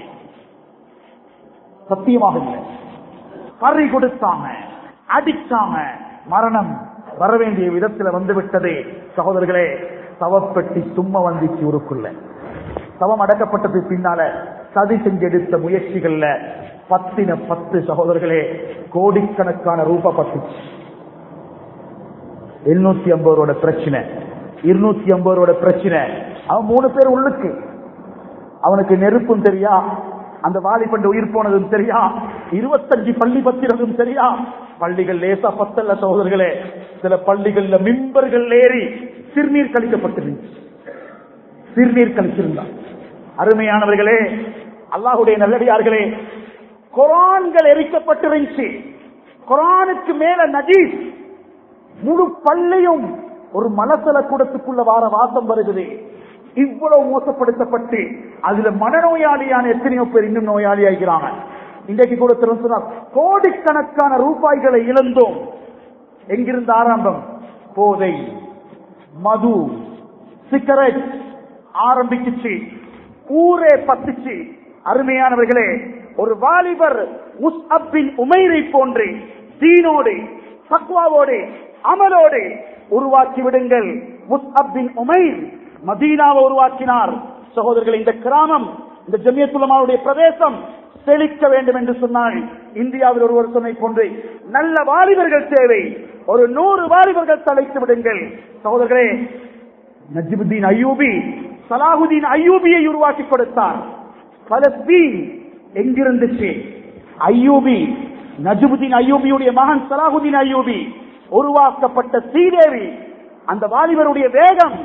பறி கொடுத்தாங்க, அடிச்சாங்க, மரணம் வரவேண்டிய விதத்தில் வந்துவிட்டது. சகோதரர்களே, சவப்பெட்டி சும்மா வந்துச்சு ஊருக்குள்ள. சவம் அடக்கப்பட்டது பின்னால சதி செஞ்செடுத்த முயற்சிகள்ல 10 சகோதரர்களே கோடிக்கணக்கான ரூபா பத்துச்சு. 750 பிரச்சனை, 250 பிரச்சனை. அவன் 3 பேர் உள்ளுக்கு. அவனுக்கு நெருப்பும் தெரியா, அந்த வாலிபண்ட உயிர் போனதும் தெரியா, 25 பள்ளி பத்திரதும் தெரியா. பள்ளிகள் லேசா பத்தல்ல சகோதரர்களே. சில பள்ளிகள்ல மிம்பர்கள் ஏறி சிறுநீர் கழிக்கப்பட்டிருந்துச்சு. சிறுநீர் கழிச்சிருந்தான். அருமையானவர்களே, அல்லாஹுடைய நல்லடியார்களே, குர்ஆன்கள் எரிக்கப்பட்டிருந்துச்சு. குர்ஆனுக்கு மேல நஜீஸ். முழு பள்ளியும் ஒரு மலசல கூடத்துக்குள்ள வார வாசம் வருகிறது. இவ்வளவு மோசப்படுத்தப்பட்டு அதுல மனநோயாளியான எத்தனையோ பேர் இன்னும் நோயாளி ஆகிறாங்க. இன்றைக்கு கூட சொன்னார், கோடிக்கணக்கான ரூபாய்களை இழந்தோம். எங்கிருந்து ஆரம்பம்? போதை, மது, சிகரெட் ஆரம்பிச்சு ஊரே பத்துச்சு. அருமையானவர்களே, ஒரு வாலிபர் முஸ்அப் பின் உமைரை போன்று தீனோடு தக்வாவோடு அமலோடு உருவாக்கி விடுங்கள். முஸ்அப் பின் உமைர் மதீனாவை உருவாக்கினார். சகோதரர்கள், இந்த கிராமம், இந்த ஜமியத்துல் உலமாவுடைய பிரதேசம் செழிக்க வேண்டும் என்று சொன்னால் இந்தியாவில் ஒருவர் சொன்னை போன்று நல்ல வாலிபர்கள் தேவை. ஒரு 100 வாலிபர்கள் தலைத்து விடுங்கள். சகோதரர்களே, நஜ்முத்தீன் அய்யூபி சலாஹுதீன் அய்யூபியை உருவாக்கி கொடுத்தார். பலஸ்தீன் எங்கிருந்துச்சு? அய்யூபி, நஜ்முத்தீன் அய்யூபியுடைய மகன் சலாஹுதீன் அய்யூபி உருவாக்கப்பட்ட ஸ்ரீதேவி. அந்த வாலிபருடைய வேகம்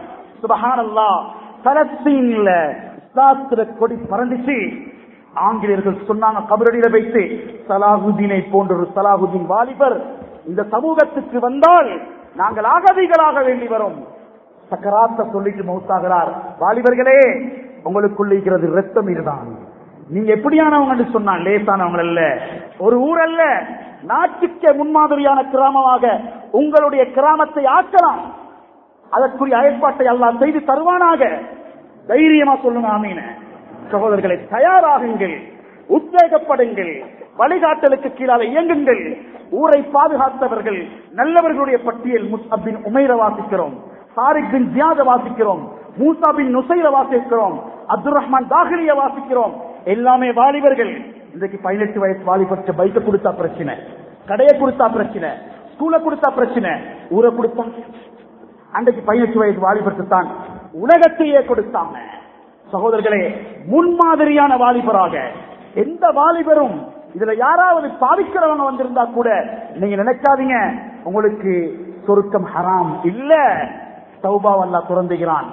சுப்ஹானல்லாஹ், பலஸ்தீன்ல இஸ்லாத்துல கொடி பறந்துச்சு. ஆங்கிலேயர்கள் சொன்னாங்க, கபரடியில வைத்து, சலாஹுதீனை போன்ற ஒரு சலாஹுதீன் வாலிபர் இந்த சமூகத்துக்கு வந்தால் நாங்கள் அகதிகளாக வேண்டி வரும். சக்கராத்த சொல்லிட்டு மௌத்தாகிறார். வாலிபர்களே, உங்களுக்குள்ள இருக்கிறது ரத்தம் இதுதான். நீங்க எப்படியானவங்க சொன்னா லேசானவங்க அல்ல. ஒரு ஊர் அல்ல, நாட்டுக்கே முன்மாதிரியான கிராமமாக உங்களுடைய கிராமத்தை ஆக்கலாம். அதற்குரிய அயற்பாட்டை அல்லாஹ் செய்து தருவானாக. தைரியமா சொல்லுங்க ஆமீன. சகோதரர்களை, தயாராகுங்கள், உத்வேகப்படுங்கள், வழிகாட்டலுக்கு கீழாக இயங்குங்கள். ஊரை பாதுகாத்தவர்கள் நல்லவர்களுடைய பட்டியல் முஸ்அப் பின் உமைர வாசிக்கிறோம், சாரிக் பின் ஜியாத வாசிக்கிறோம், மூசா பின் நுசைர வாசிக்கிறோம், அப்துல் ரஹ்மான் தாகிலிய வாசிக்கிறோம். எல்லாமே வாலிபர்கள். இன்றைக்கு 18 வயசு வாலிபருக்கு பைக்கை கொடுத்தா பிரச்சனை, கடையை கொடுத்தா பிரச்சனை, ஸ்கூலை கொடுத்தா பிரச்சனை, ஊரை கொடுத்தா. அன்றைக்கு 18 வயசு வாலிபருக்கு தான் உலகத்தையே கொடுத்தாங்க. சகோதரர்களே, முன்மாதிரியான வாலிபராக எந்த வாலிபரும் இதுல யாராவது பாதிக்கிறவங்க வந்திருந்தா கூட நீங்க நினைக்காதீங்க உங்களுக்கு சொர்க்கம் ஹராம் இல்ல. தௌபா அல்லாஹ் துறந்துகிறான்.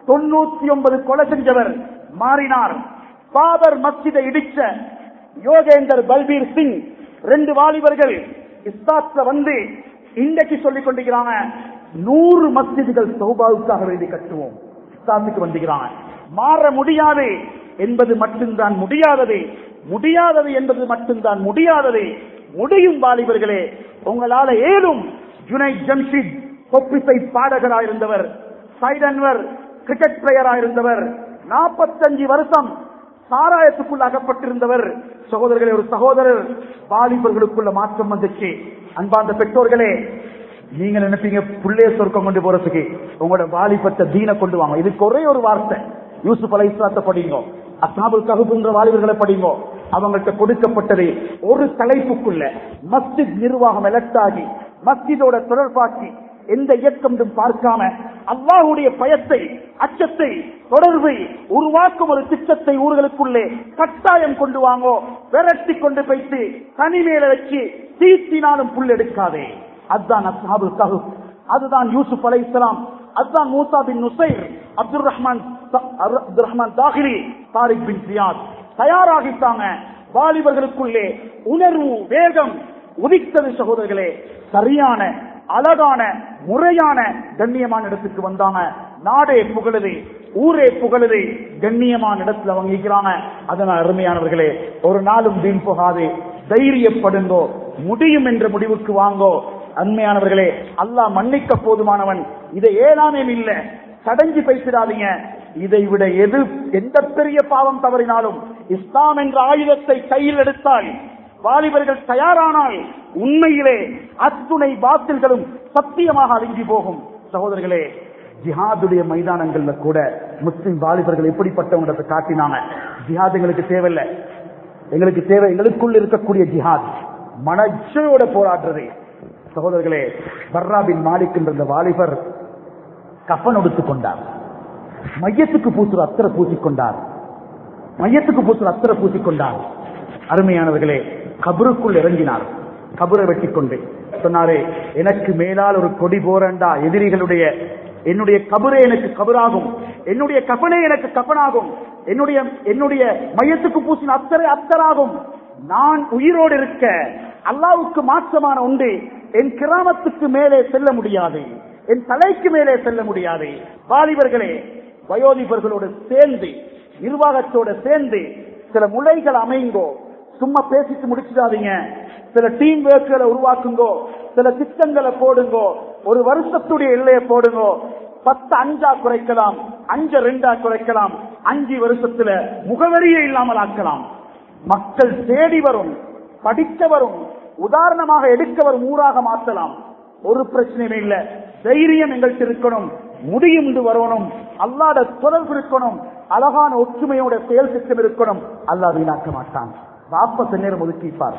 99 கொலை செஞ்சவர் மாறினார். பாபர் மஸ்ஜிதை இடிச்ச யோகேந்தர் பல்பீர் சிங் 2 வாலிபர்கள் இஸ்லாத்துல வந்து இன்றைக்கு சொல்லிக் கொண்டிருக்கிறாங்க, 100 மஸ்ஜிதுகள் தௌபாவுக்காக வேண்டி கட்டுவோம். இஸ்லாத்துக்கு வந்துகிறாங்க. மாற முடியாது என்பது மட்டும்தான் முடியாதது, முடியாதது என்பது மட்டும்தான் முடியாதது. முடியும் வாலிபர்களே, உங்களால ஏதும். ஜுனைத் ஜம்ஷித் தொப்பிசை பாடகராயிருந்தவர், சைட் அன்வர் கிரிக்கெட் பிளேயராயிருந்தவர், 45 வருஷம் சாராயத்துக்குள் அகப்பட்டிருந்தவர். சகோதரர்களே, ஒரு சகோதரர் வாலிபர்களுக்குள்ள மாற்றம் வந்துச்சு. அன்பார்ந்த பெற்றோர்களே, நீங்க நினைப்பீங்க புள்ளைய சொர்க்கம் கொண்டு போறதுக்கு உங்களோட வாலிபத்தை தீன கொண்டு வாங்க. இதுக்கு ஒரே ஒரு வார்த்தை, யூசுப் அலைஹிஸ்ஸலாத்தை படிங்க, அஸ்ஹாபுல் கஹ்ஃப் என்ற வாலிபர்களை படிங்க. அவங்கள்ட்ட கொடுக்கப்பட்டது ஒரு தலைப்புக்குள்ள மஸ்ஜித் நிர்வாகம் எலக்ட் ஆகி மஸ்ஜிதோட தொடர்பாக்கி எந்த இயக்கம் பார்க்காம அல்லாஹ்வுடைய பயத்தை, அச்சத்தை, தொடர்பை உருவாக்கும் ஒரு திட்டத்தை ஊர்களுக்குள்ளே கட்டாயம் கொண்டு வாங்கோ. விரட்டி கொண்டு போய்த்து தனி மேல வச்சு தீத்தினாலும் புல் எடுக்காதே. அதுதான் அஸ்ஹாபுல் கஹ்ஃப், அதுதான் யூசுப் அலைஹிஸ்ஸலாம், அதுதான் Musa bin Nusair, Abdul Rahman தாகிலி, தாரிக் பின் ஜியாத். தயாராகிட்டாங்க. வாலிபர்களுக்குள்ளே உணர்வு, வேகம் உதித்தது. சகோதரர்களே, சரியான அழகான முறையான கண்ணியமான இடத்துக்கு வந்தாங்க. நாடே புகழுது, ஊரே புகழுது, கண்ணியமான இடத்துல வாங்கிக்கிறாங்க. அதனால் அருமையானவர்களே, ஒரு நாளும் வீண் போகாது. தைரியப்படுங்கோ, முடியும் என்ற முடிவுக்கு வாங்கோ. அருமையானவர்களே, அல்லாஹ் மன்னிக்க போதுமானவன். இதை ஏதானே இல்ல, சடஞ்சு பேசிடாதீங்க. இதை விட எந்த பெரிய பாவம் தவறினாலும் இஸ்லாம் என்ற ஆயுதத்தை கையில் எடுத்தால், வாலிபர்கள் தயாரானால், உண்மையிலே அத்துணை பாத்தில்களும் சத்தியமாக அழிஞ்சி போகும். சகோதரர்களே, ஜிஹாதுடைய மைதானங்கள்ல கூட முஸ்லிம் வாலிபர்கள் எப்படிப்பட்டவங்க காட்டினாங்க. ஜிஹாத் எங்களுக்கு தேவையில்லை, எங்களுக்கு தேவை எங்களுக்குள் இருக்கக்கூடிய ஜிஹாத், மனச்சோட போராடுறது. சகோதரர்களே, பர்ரா பின் மாலிக் என்ற வாலிபர் கஃபன் உடுத்துக் கொண்டார். மையத்துக்கு பூசுற அத்தரை பூசிக்கொண்டார். மையத்துக்கு பூசுற அத்தரை பூசிக்கொண்டார். அருமையானவர்களே, கபருக்குள் இறங்கினார். கபரை வெட்டி கொண்டு சொன்னாரே, எனக்கு மேலால் ஒரு கொடி போரண்டா எதிரிகளுடைய, என்னுடைய கபரே எனக்கு கபராகும், என்னுடைய கபனே எனக்கு கபனாகும், என்னுடைய மையத்துக்கு பூசின அத்தரை அத்தராகும். நான் உயிரோடு இருக்க அல்லாஹ்வுக்கு மாற்றமான உண்டு என் கிராமத்துக்கு மேலே செல்ல முடியாது, என் தலைக்கு மேலே செல்ல முடியாது. வாலிபர்களே, வயோதிபர்களோடு சேர்ந்து, நிர்வாகத்தோடு சேர்ந்து சில முறைகள் அமைங்கோ. சும்மா பேசிட்டு முடிச்சிடாதீங்க. சில டீம் ஒர்க்குகளை உருவாக்குங்கோ, சில திட்டங்களை போடுங்கோ. ஒரு வருஷத்துடைய எல்லையை போடுங்கோ. 10 5 குறைக்கலாம், 5 2 குறைக்கலாம். 5 வருஷத்துல முகவரியே இல்லாமல் ஆக்கலாம். மக்கள் தேடி வரும், படிக்க வரும், உதாரணமாக எடுக்க வரும் ஊராக மாற்றலாம். ஒரு பிரச்சனையுமே இல்ல. தைரியம் எங்கள்கிட்ட இருக்கணும், முடியும் வரணும், அல்லாஹ்ட தொடர்பு இருக்கணும், அழகான ஒற்றுமையோட செயல் திட்டம் இருக்கணும். அல்லாஹ் வீணாக்க மாட்டான். 40 நேரம் ஒதுக்கிப்பார்.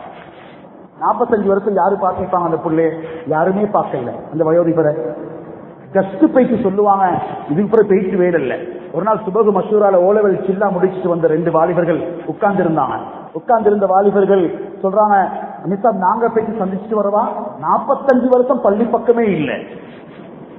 45 வருஷம் யாரு பார்த்திருப்பாங்க அந்த புள்ளே? யாருமே பார்க்கல. அந்த வயோதிபரை ஜஸ்ட் போயிட்டு சொல்லுவாங்க, இதுக்கு பிறகு போயிட்டு வேலை இல்லை. ஒரு நாள் சுபகு மசூரால ஓலவெல் சில்லா முடிச்சுட்டு வந்த 2 வாலிபர்கள் உட்கார்ந்து இருந்தாங்க. உட்கார்ந்திருந்த வாலிபர்கள் சொல்றாங்க, நிசாப் நாங்க போயிட்டு சந்திச்சுட்டு வரவா? 45 வருஷம் பள்ளி பக்கமே இல்லை.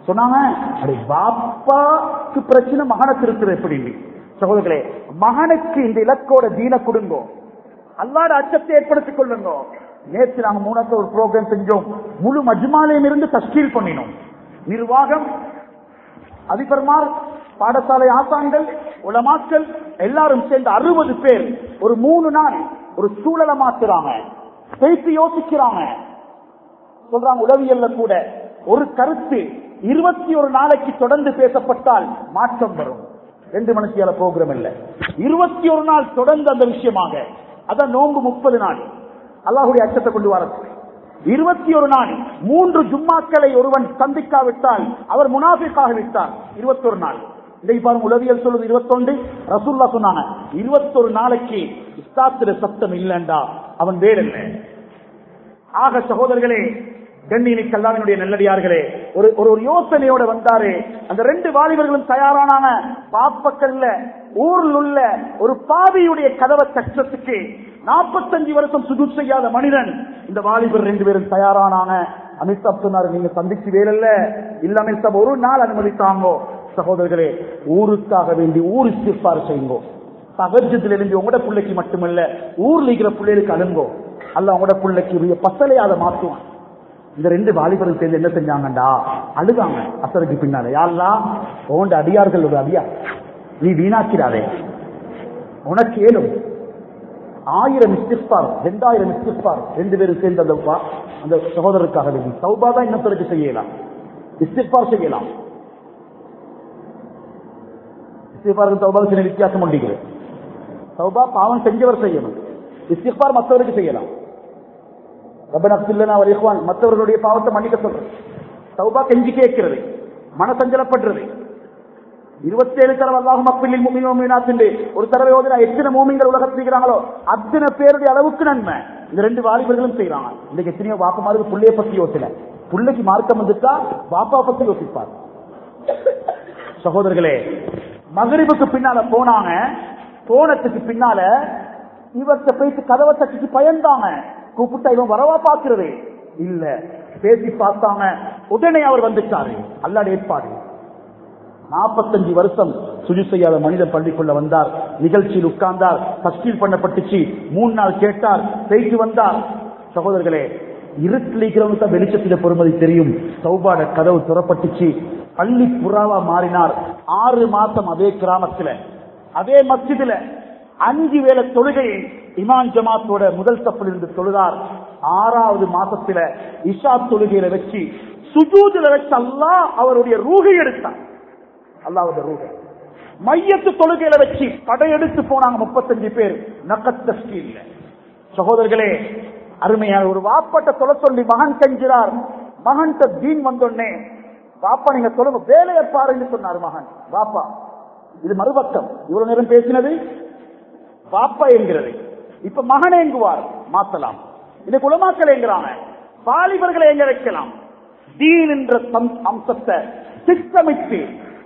சொன்னாங்க. பாப்பாக்கு பிரச்சனை மகனை திருத்துறது எப்படி? சகோதரர்களே, மகனுக்கு இந்த இலக்கோட தீன கொடுங்கோ, அல்லாஹ்ட அச்சத்தை ஏற்படுத்திக் கொள்ளுங்க. நேற்று நாங்க 3 ஒரு ப்ரோக்ராம் செஞ்சோம். முழு மஜ்மாலையும் இருந்து தஸ்கீல் பண்ணினோம். நிர்வாகம், அதிபர்மார், பாடசாலை ஆசான்கள், உலமாக்கள் எல்லாரும் சேர்ந்து 60 பேர் ஒரு 3 நாள் ஒரு சூழலை மாத்துறாங்க, பேசி யோசிக்கிறாங்க. சொல்றாங்க உளவியல்ல கூட ஒரு கருத்து 21 நாளைக்கு தொடர்ந்து பேசப்பட்டால் மாற்றம் வரும். 2 மணித்தியால ப்ரோக்ராம் இல்ல, 21 நாள் தொடர்ந்து அந்த விஷயமாக. அதான் நோன்பு 30 நாள் அல்லாஹ்வுடைய அச்சத்தை கொண்டு வரது. 21 நாள் 3 ஜும்மாக்களை ஒருவன் சந்திக்காவிட்டால் அவர் முனாஃபிக்காக விட்டார். 21 நாள். இதை பாருங்க, உளவியல் சொல்லுது 21. ரசூலுல்லாஹ் சொன்னாங்க 21 நாளைக்கு இஸ்லாத்தில சத்தம் இல்லண்டா அவன் வேற இல்லை. ஆக சகோதரர்களே, கண்ணியமிக்க அல்லாஹ்வினுடைய நல்லடியார்களே, ஒரு யோசனையோட வந்தாரு. அந்த 2 வாலிபர்களும் தயாரானாங்க. பாப்பக்கல்ல ஊரில் உள்ள ஒரு பாவியுடைய கதவை தட்டத்துக்கு 45 வருஷம் சுஜூத் செய்யாத மனிதன். இந்த வாலிபர் 2 பேரும் தயாரானாங்க. அமித்ஷா சொன்னாரு, நீங்க சந்திச்சு வேறல்ல இல்ல அமித்ஷா, ஒரு நாள் அனுமதித்தாங்கோ. சகோதரர்களே, ஊருக்காக வேண்டி ஊர் இஸ்திக்பார் செய்யுங்கோ. தஹஜ்ஜுதுல இருந்து உங்களோட பிள்ளைக்கு மட்டுமல்ல, ஊர்ல இருக்கிற பிள்ளைகளுக்கு அழுங்கோ. அல்லாஹ் உங்களோட பிள்ளைக்கு பசலையாத மாற்றுவான். இந்த 2 வாலிபர்கள் சேர்ந்து என்ன செஞ்சாங்கண்டா, அழுதாங்க அசருக்கு பின்னால. யா அல்லாஹ், உன்ட அடியார்கள் ஒரு அடியார், நீ வீணாக்கிறாரே, உனக்கு ஏலும் 1000 இஸ்திக்பார் 2000 இஸ்திக்பார் 2 பேரும் சேர்ந்து அந்த சகோதரருக்காக வேண்டி தௌபா தான் இன்னொருத்தருக்கு செய்யலாம், இஸ்திக்பார் செய்யலாம். இஸ்திக்பாருக்கு தௌபாவுக்கு சில வித்தியாசம் உண்டு. தௌபா பாவம் செஞ்சவர் செய்யணும், இஸ்திக்பார் மற்றவருக்கு செய்யலாம். மற்றவர்களுடைய பாவத்தை மன்னிக்க சொல்றது, தௌபா கெஞ்சி கேட்கிறது, மனசஞ்சலப்படுறது. 27 தடவை அல்லாஹும் மக்ஃபிரில் முஃமினீன வல்-முஃமினாத் ஒரு தடவை ஓதினா எத்தனை மூமின்கள் உலகத்தில் இருக்கிறாங்களோ அத்தனை பேருடைய அளவுக்கு நன்மை இந்த 2 வாலிபர்களும் செய்யறாங்க. இன்னைக்கு எத்தனையோ வாப்பமாருக்கு புள்ளைய பத்தி யோசனை, புள்ளைக்கு மார்க்கம் வந்துட்டா பாப்பா பத்தி யோசிப்பார். சகோதரர்களே, மகரிபுக்கு பின்னால போனாங்க. போனதுக்கு பின்னால இவர்கிட்ட போயிட்டு கதவை தட்டிக்கு பயந்தாங்க. கூப்பிட்டா இவன் வரவா பாக்குறது இல்ல, பேசி பார்த்தாங்க. உடனே அவர் வந்துட்டாரு. அல்லாஹ்வுடைய ஏற்பாடு. 45 வருஷம் சுஜூத் செய்யாத மனிதன் பள்ளிக்குள்ள வந்தார். நிகழ்ச்சியில் உட்கார்ந்தார். தஸ்கீல் பண்ணப்பட்டுச்சு. 3 நாள் கேட்டார், பேசி வந்தார். சகோதரர்களே, இருட்டிலிக்கிறவனுக்கு வெளிச்சத்தில பொறுமதி தெரியும். தௌபாட கதவு துறப்பட்டுச்சு. பள்ளி புறாவா மாறினார். 6 மாசம் அதே கிராமத்துல அதே மஸ்ஜிதுல 5 வேளை தொழுகையை இமாம் ஜமாத்தோட முதல் சப்பில் இருந்து தொழுதார். 6வது மாசத்துல இஷா தொழுகையில வச்சு சுஜூதுல வச்சு அல்லாஹ் அவருடைய ரூஹை எடுத்தார். அல்லாஹ்வுடைய ரூஹை மையத்து தொழுகையில வச்சு படையெடுத்து போனாங்க 35 பேர். நகத் தஸ்கீல்ல. சகோதரர்களே, அருமையான ஒரு வாப்பட்ட தொலை சொல்லி மகன் செஞ்சார். மகன் தீன் வந்தோடனே, பாப்பா நீங்க சொல்லுங்க வேலையை பாருன்னு சொன்னார் மகன். பாப்பா, இது மறுபக்கம். இவ்வளவு நேரம் பேசினது பாப்பா என்கிறது. இப்ப மகனை எங்குவார் மாத்தலாம். இன்னைக்கு உலமாக்கள் என்கிறாங்க, வாலிபர்களை எங்க வைக்கலாம். தீன் என்ற அம்சத்தை திட்டமிட்டு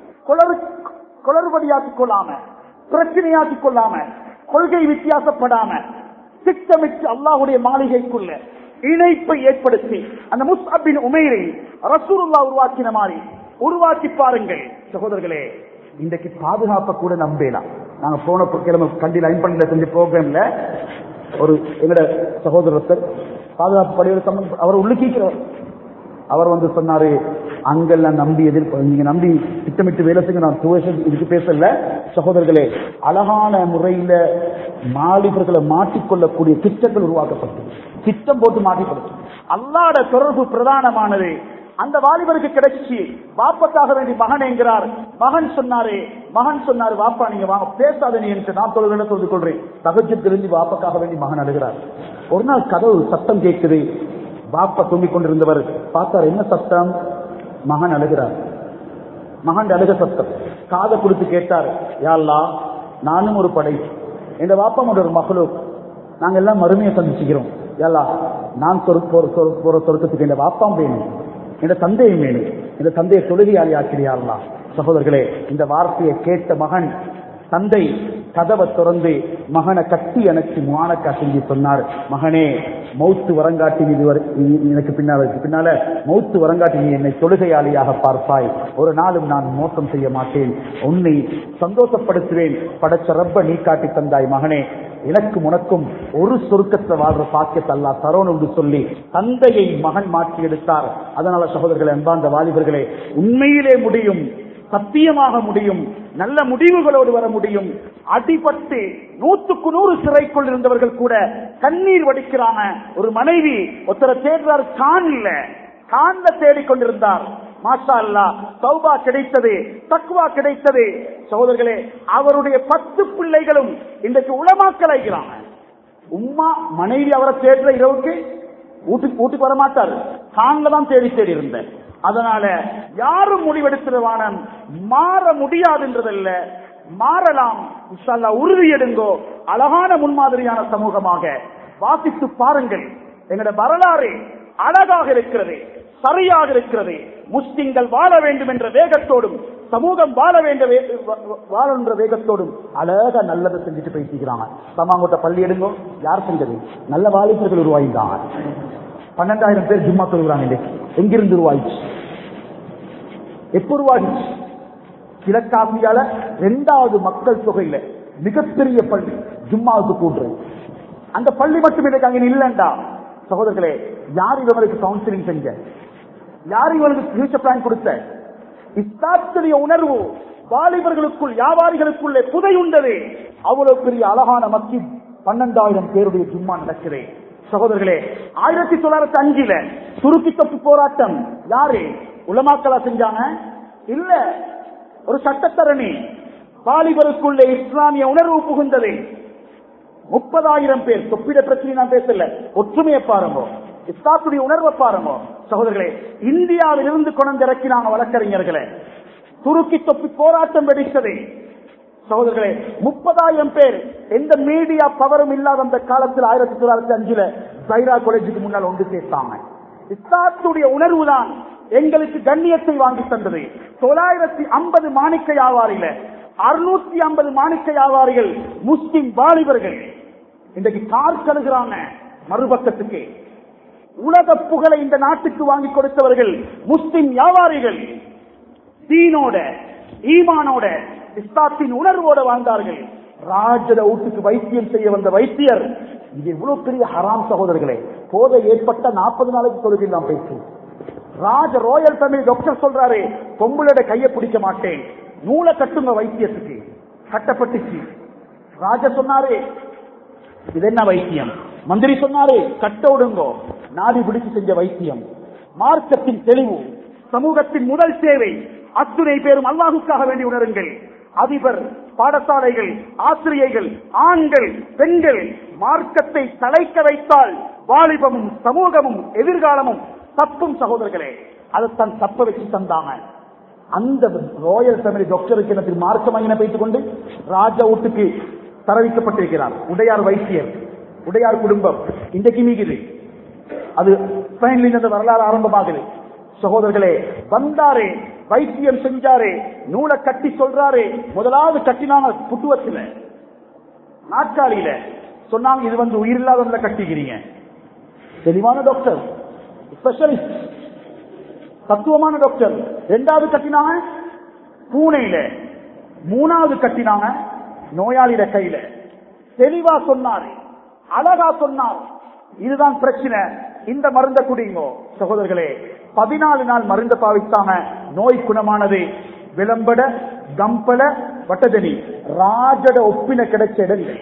குளறுபடியாக்கிக் கொள்ளாம, பிரச்சனையாக்கிக் கொள்ளாம, கொள்கை வித்தியாசப்படாம திட்டமிட்டு அல்லாஹ்வுடைய மாளிகைக்குள்ள இணைப்பை ஏற்படுத்தி அந்த முஸ்அப் பின் உமைரை ரசூலுல்லாஹ் உருவாக்கின மாதிரி உருவாக்கி பாருங்கள். சகோதரர்களே, இன்றைக்கு பாதுகாப்பை கூட நம்பலாம். நாங்க போன கிழமை கண்டியில் 50 செஞ்ச ப்ரோக்ராம்ல ஒரு எங்கட சகோதரர் பாதுகாப்பு படையோட சம்பந்தம் அவர் உள்ளுக்கிறவர். அவர் வந்து சொன்னாரு, அங்கெல்லாம் நம்பி நீங்க நம்பி திட்டமிட்டு வேலை செய்ய நான் இதுக்கு பேசல. சகோதரர்களே, அழகான முறையில மாலிபர்களை மாட்டிக்கொள்ளக்கூடிய திட்டங்கள் உருவாக்கப்பட்டு திட்டம் போட்டு மாட்டிக்கொள்ள அல்லாஹ்வுடைய தொடர்பு பிரதானமானது. அந்த வாலிபருக்கு கிடைச்சி வாப்பத்தாக வேண்டி மகன் என்கிறார். மகன் சொன்னாரு வாப்பா நீங்க வாங்க பேசாத நீ என்று நான் சொல்லிக் கொள்றேன். தஹஜ்ஜுத் தெரிஞ்சு வாப்பக்காக வேண்டி மகன் அழுகிறார். ஒரு நாள் கதவு சத்தம் கேட்குது. பாப்பா தூங்கிக் கொண்டிருந்தவர் பார்த்தார், என்ன சத்தம்? மகன் அழுகிறார். மகன் அழுக சத்தம் காதை கொடுத்து கேட்டார், யா அல்லாஹ், நானும் ஒரு படை, எங்க வாப்பாவோட ஒரு மகளும், நாங்க எல்லாம் மறுமையை சந்திச்சுக்கிறோம். யா அல்லாஹ், நான் போற சொர்க்கத்துக்கு என் வாப்பாம் வேணும், என் தந்தையும் வேணும், இந்த தந்தையை தொழுகையாளி ஆக்கிறியா அல்லாஹ். சகோதரர்களே, இந்த வார்த்தையை கேட்ட மகன் தந்தை கதவை திறந்து மகனை கட்டி அணைச்சு மானக்கா செஞ்சு சொன்னார், மகனே மௌத்து வரங்காட்டி எனக்கு பின்னால மௌத்து வரங்காட்டி நீ என்னை தொழுகையாளியாக பார்ப்பாய். ஒரு நாளும் நான் மோசம் செய்ய மாட்டேன், உன்னை சந்தோஷப்படுத்துவேன். படைச்ச ரப்ப நீ காட்டி தந்தாய் மகனே, எனக்கு உனக்கும் ஒரு சொர்க்கத்தை வாழ்ற பாக்கியத்தை அல்லாஹ் தரோன் என்று சொல்லி தந்தையை மகன் மாற்றி எடுத்தார். அதனால சகோதரர்களே, அன்பார்ந்த வாலிபர்களே, உண்மையிலே முடியும், சத்தியமாக முடியும், நல்ல முடிவுகளோடு வர முடியும். அடிபட்டு 100% சிறைக்குள் இருந்தவர்கள் கூட கண்ணீர் வடிக்கிறாங்க. ஒரு மனைவி ஒருத்தரை தேடுறார், கான்ல தேடிக்கொண்டிருந்தார். மாஷா அல்லாஹ், தௌபா கிடைத்தது, தக்வா கிடைத்தது. சகோதரர்களே, அவருடைய 10 பிள்ளைகளும் இன்றைக்கு உலமாக்கலாகிறாங்க. உம்மா மனைவி அவரை தேடுற இரவுக்கு வீட்டுக்கு வரமாட்டார், கான்ல தான் தேடி இருந்த. அதனால யாரும் முடிவெடுத்துவான மாற முடியாதுன்றதல்ல, மாறலாம். இன்ஷா அல்லாஹ் உறுதி எடுங்கோ. அழகான முன்மாதிரியான சமூகமாக வாசித்து பாருங்கள். எங்களுடைய வரலாறு அழகாக இருக்கிறது, சரியாக இருக்கிறது. முஸ்லிம்கள் வாழ வேண்டும் என்ற வேகத்தோடும், சமூகம் வாழ என்ற வேகத்தோடும் அழகா நல்லதை செஞ்சுட்டு பேசிக்கிறாங்க. சமாங்கோட்ட பள்ளி எடுங்கோ, யார் செஞ்சது? நல்ல வாலிபர்கள் உருவாகிட்டாங்க. 12,000 பேர் ஜும்மா சொல்கிறாங்க. இன்னைக்கு எங்கிருந்து உருவாயிச்சு? எப்ப உருவாகிச்சு? கிழக்காசியால 2வது மக்கள் தொகையில மிகப்பெரிய பள்ளி ஜும்மாவுக்கு கூட்டுறது. அந்த பள்ளி மட்டும் எனக்கு அங்க இல்லண்டா. சகோதரர்களே, யார் இவங்களுக்கு கவுன்சிலிங் செஞ்ச? யார் இவங்களுக்கு ஃபியூச்சர் பிளான் கொடுத்த? இஸ்லாத்துடைய உணர்வு வாலிபர்களுக்குள், வியாபாரிகளுக்குள்ளே புதை உண்டது. அவ்வளவு பெரிய அழகான மஸ்ஜித், 12,000 பேருடைய ஜும்மா நடக்குது. சகோதரர்களே, 1905 துருக்கி தொப்பு போராட்டம் யாரு? உலமாக்களா செஞ்சாங்க? இல்ல, ஒரு சட்டத்தரணி. வாலிபருக்குள்ளே இஸ்லாமிய உணர்வு புகுந்தது. 30,000 பேர். தொப்பிட பிரச்சனை நான் பேசல, ஒற்றுமையை பாருங்க, இஸ்லாத்துடைய உணர்வை பாருங்க. சகோதரர்களே, இந்தியாவில் இருந்து கொண்டு இறக்கினாங்க வழக்கறிஞர்களை. துருக்கி தொப்பி போராட்டம் வெடித்தது. சகோதரர்களே, 30,000 பேர். எந்த மீடியா பவரும் இல்லாத அந்த காலத்தில் 1905 சைரா காலேஜுக்கு முன்னால் ஒன்று சேர்த்தாங்க. இஸ்லாத்துடைய உணர்வு தான் எங்களுக்கு கண்ணியத்தை வாங்கி தந்தது. 950 மாணிக்க வியாபாரில 650 மாணிக்க வியாபாரிகள் முஸ்லிம் வாலிபர்கள் இன்றைக்கு கார் கழுகிறாங்க. மறுபக்கத்துக்கு உலக புகழை இந்த நாட்டுக்கு வாங்கி கொடுத்தவர்கள் முஸ்லிம் வியாபாரிகள். தீனோட, ஈமானோட, இஸ்லாத்தின் உணர்வோட வாழ்ந்தார்கள். ராஜத வீட்டுக்கு வைத்தியம் செய்ய வந்த வைத்தியர், இது எவ்வளவு பெரிய ஹராம் சகோதரர்களே. போதை ஏற்பட்ட 40 நாளைக்கு தொழுகை நாம் பேசுவோம். ராயல் ஃபேமிலி டாக்டர் சொல்றாரு, பொம்பளோட கையை பிடிக்க மாட்டேன், நூலை கட்டுங்க வைத்தியத்துக்கு. கட்டப்பட்டுச்சு. ராஜா சொன்னாரு, இது என்ன வைத்தியம்? மந்திரி சொன்னாரு, கட்ட விடுங்கோ. நாடி பிடிச்சு செஞ்ச வைத்தியம். மார்க்கத்தின் தெளிவு, சமூகத்தின் முதல் சேவை. அத்துணை பேரும் அல்லாஹுக்காக வேண்டி உணருங்கள். அதிபர், பாடசாலைகள், ஆசிரியர்கள், ஆண்கள், பெண்கள் மார்க்கத்தை தலைக்க வைத்தால் வாலிபமும் சமூகமும் எதிர்காலமும் தப்பும். சகோதரர்களே, அதைத்தான் தப்ப வச்சு தந்தாங்க. அந்த ராயல் ஃபேமிலி டாக்டருக்கு எனக்கு மார்க்கமாக வைத்துக் கொண்டு ராஜா வீட்டுக்கு தரவிக்கப்பட்டிருக்கிறார். உடையார் வைத்தியர், உடையார் குடும்பம் இன்றைக்கு மீகுது. அது ஸ்பெயின்ல வரலாறு ஆரம்பமாகுது. சகோதரர்களே, வந்தாரே, வைத்தியம் செஞ்சாரே, நூலை கட்டி சொல்றாரு. முதலாவது கட்டினாங்க புத்துவத்தில், நாற்காலியில. சொன்னாங்க, இது உயிரில்லாத கட்டிக்கிறீங்க. தெளிவான டாக்டர், ஸ்பெஷலிஸ்ட், தத்துவமான டாக்டர். 2வது கட்டினாங்க பூனையில. 3வது கட்டினாங்க நோயாளியில கையில. தெளிவா சொன்னாரு, அழகா சொன்னார். இதுதான் பிரச்சனை, இந்த மருந்த குடிங்கோ. சகோதரர்களே, 14 நாள் மருந்த பாவித்தாங்க. நோய் குணமானது. விளம்பட, கம்பல, வட்டதனி, ராஜட ஒப்பின கிடைச்ச இடங்கள்.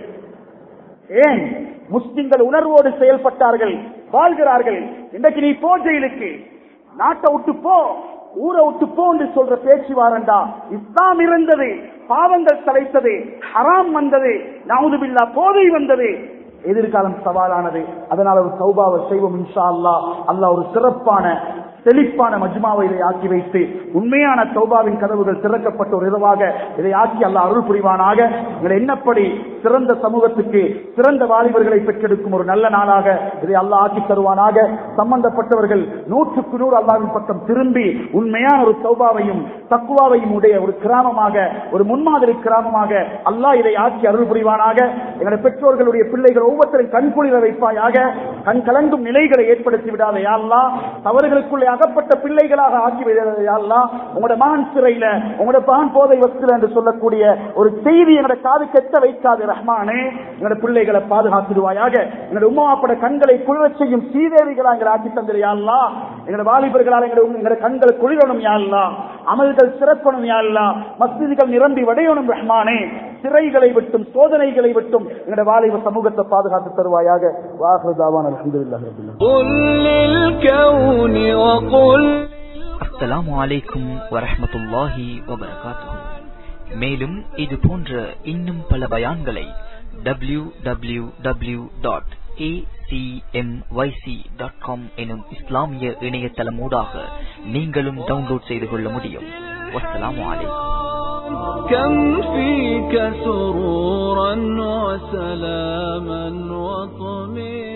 ஏன்? முஸ்லிம்கள் உணர்வோடு செயல்பட்டார்கள், வாழ்கிறார்கள். இன்றைக்கு நீ போ ஜெயிலுக்கு, நாட்டை விட்டு போ, ஊரை விட்டு போ என்று சொல்ற பேச்சு வாரண்டா. இஸ்லாம் இருந்தது, பாவங்கள் தலைத்தது, ஹராம் வந்தது, நவுதுபில்லா போதை வந்தது. எதிர்காலம் சவாலானது. அதனால ஒரு தௌபாவை செய்வோம் இன்ஷா அல்லாஹ். அல்லாஹ் ஒரு சிறப்பான செழிப்பான மஜ்மாவை இதை ஆக்கி வைத்து உண்மையான தௌபாவின் கதவுகள் திறக்கப்பட்ட ஒரு இரவாக இதை ஆக்கி அல்லாஹ் அருள் புரிவானாக. எங்களை என்னப்படி சிறந்த சமூகத்துக்கு சிறந்த வாலிபர்களை பெற்றெடுக்கும் ஒரு நல்ல நாளாக இதை அல்லாஹ் ஆக்கி தருவானாக. சம்பந்தப்பட்டவர்கள் 100% அல்லாஹ்வின் பக்கம் திரும்பி உண்மையான ஒரு தௌபாவையும் தக்வாவையும் உடைய ஒரு கிராமமாக, ஒரு முன்மாதிரி கிராமமாக அல்லாஹ் இதை ஆக்கி அருள் புரிவானாக. எங்களுடைய பெற்றோர்களுடைய பிள்ளைகள் ஒவ்வொருத்தரும் கண்குளிர வைப்பாயாக. கண் கலங்கும் நிலைகளை ஏற்படுத்தி விடாத யா அல்லாஹ். தவறுகளுக்குள்ளே அகப்பட்ட பிள்ளைகளாக ஆக்கி விடாத யா அல்லாஹ். உங்களுடைய மகன் சிறையில, உங்களுடைய மகன் போதை வஸ்துல என்று சொல்லக்கூடிய ஒரு செய்தி எங்களுடைய காது கெட்ட வைக்காது ரஹ்மானே. எங்களுடைய பிள்ளைகளை பாதுகாத்துடுவாயாக. எங்களுடைய உம்மாப்பட கண்களை குளிரச் செய்யும் சீதேவிகளா எங்களை ஆக்கி தந்திரு யா அல்லாஹ். எங்களுடைய வாலிபர்களால் எங்களுடைய கண்கள் குளிரணும் யா அல்லாஹ். அமல்கள் சிறப்பணும் யா அல்லாஹ். மஸ்ஜிதுகள் நிரம்பி வடையணும் ரஹ்மானே. சிறைகளை விட்டும் சோதனைகளை விட்டும் எங்களுடைய வாலிப சமூகத்தை பாதுகாத்து தருவாயாக. வாஹிரு தாவானா அல்ஹம்துலில்லாஹி ரப்பில் ஆலமீன். அஸ்ஸலாமு அலைக்கும் வரஹ்மத்துல்லாஹி வபரகாத்துஹு. மேலும் இது போன்ற இன்னும் பல பயான்களை www.acmyc.com எனும் இஸ்லாமிய இணையதளமூடாக நீங்களும் டவுன்லோட் செய்து கொள்ள முடியும். வஸ்ஸலாமு அலைக்கும். كم فيك سرورا وسلاما وطمئنا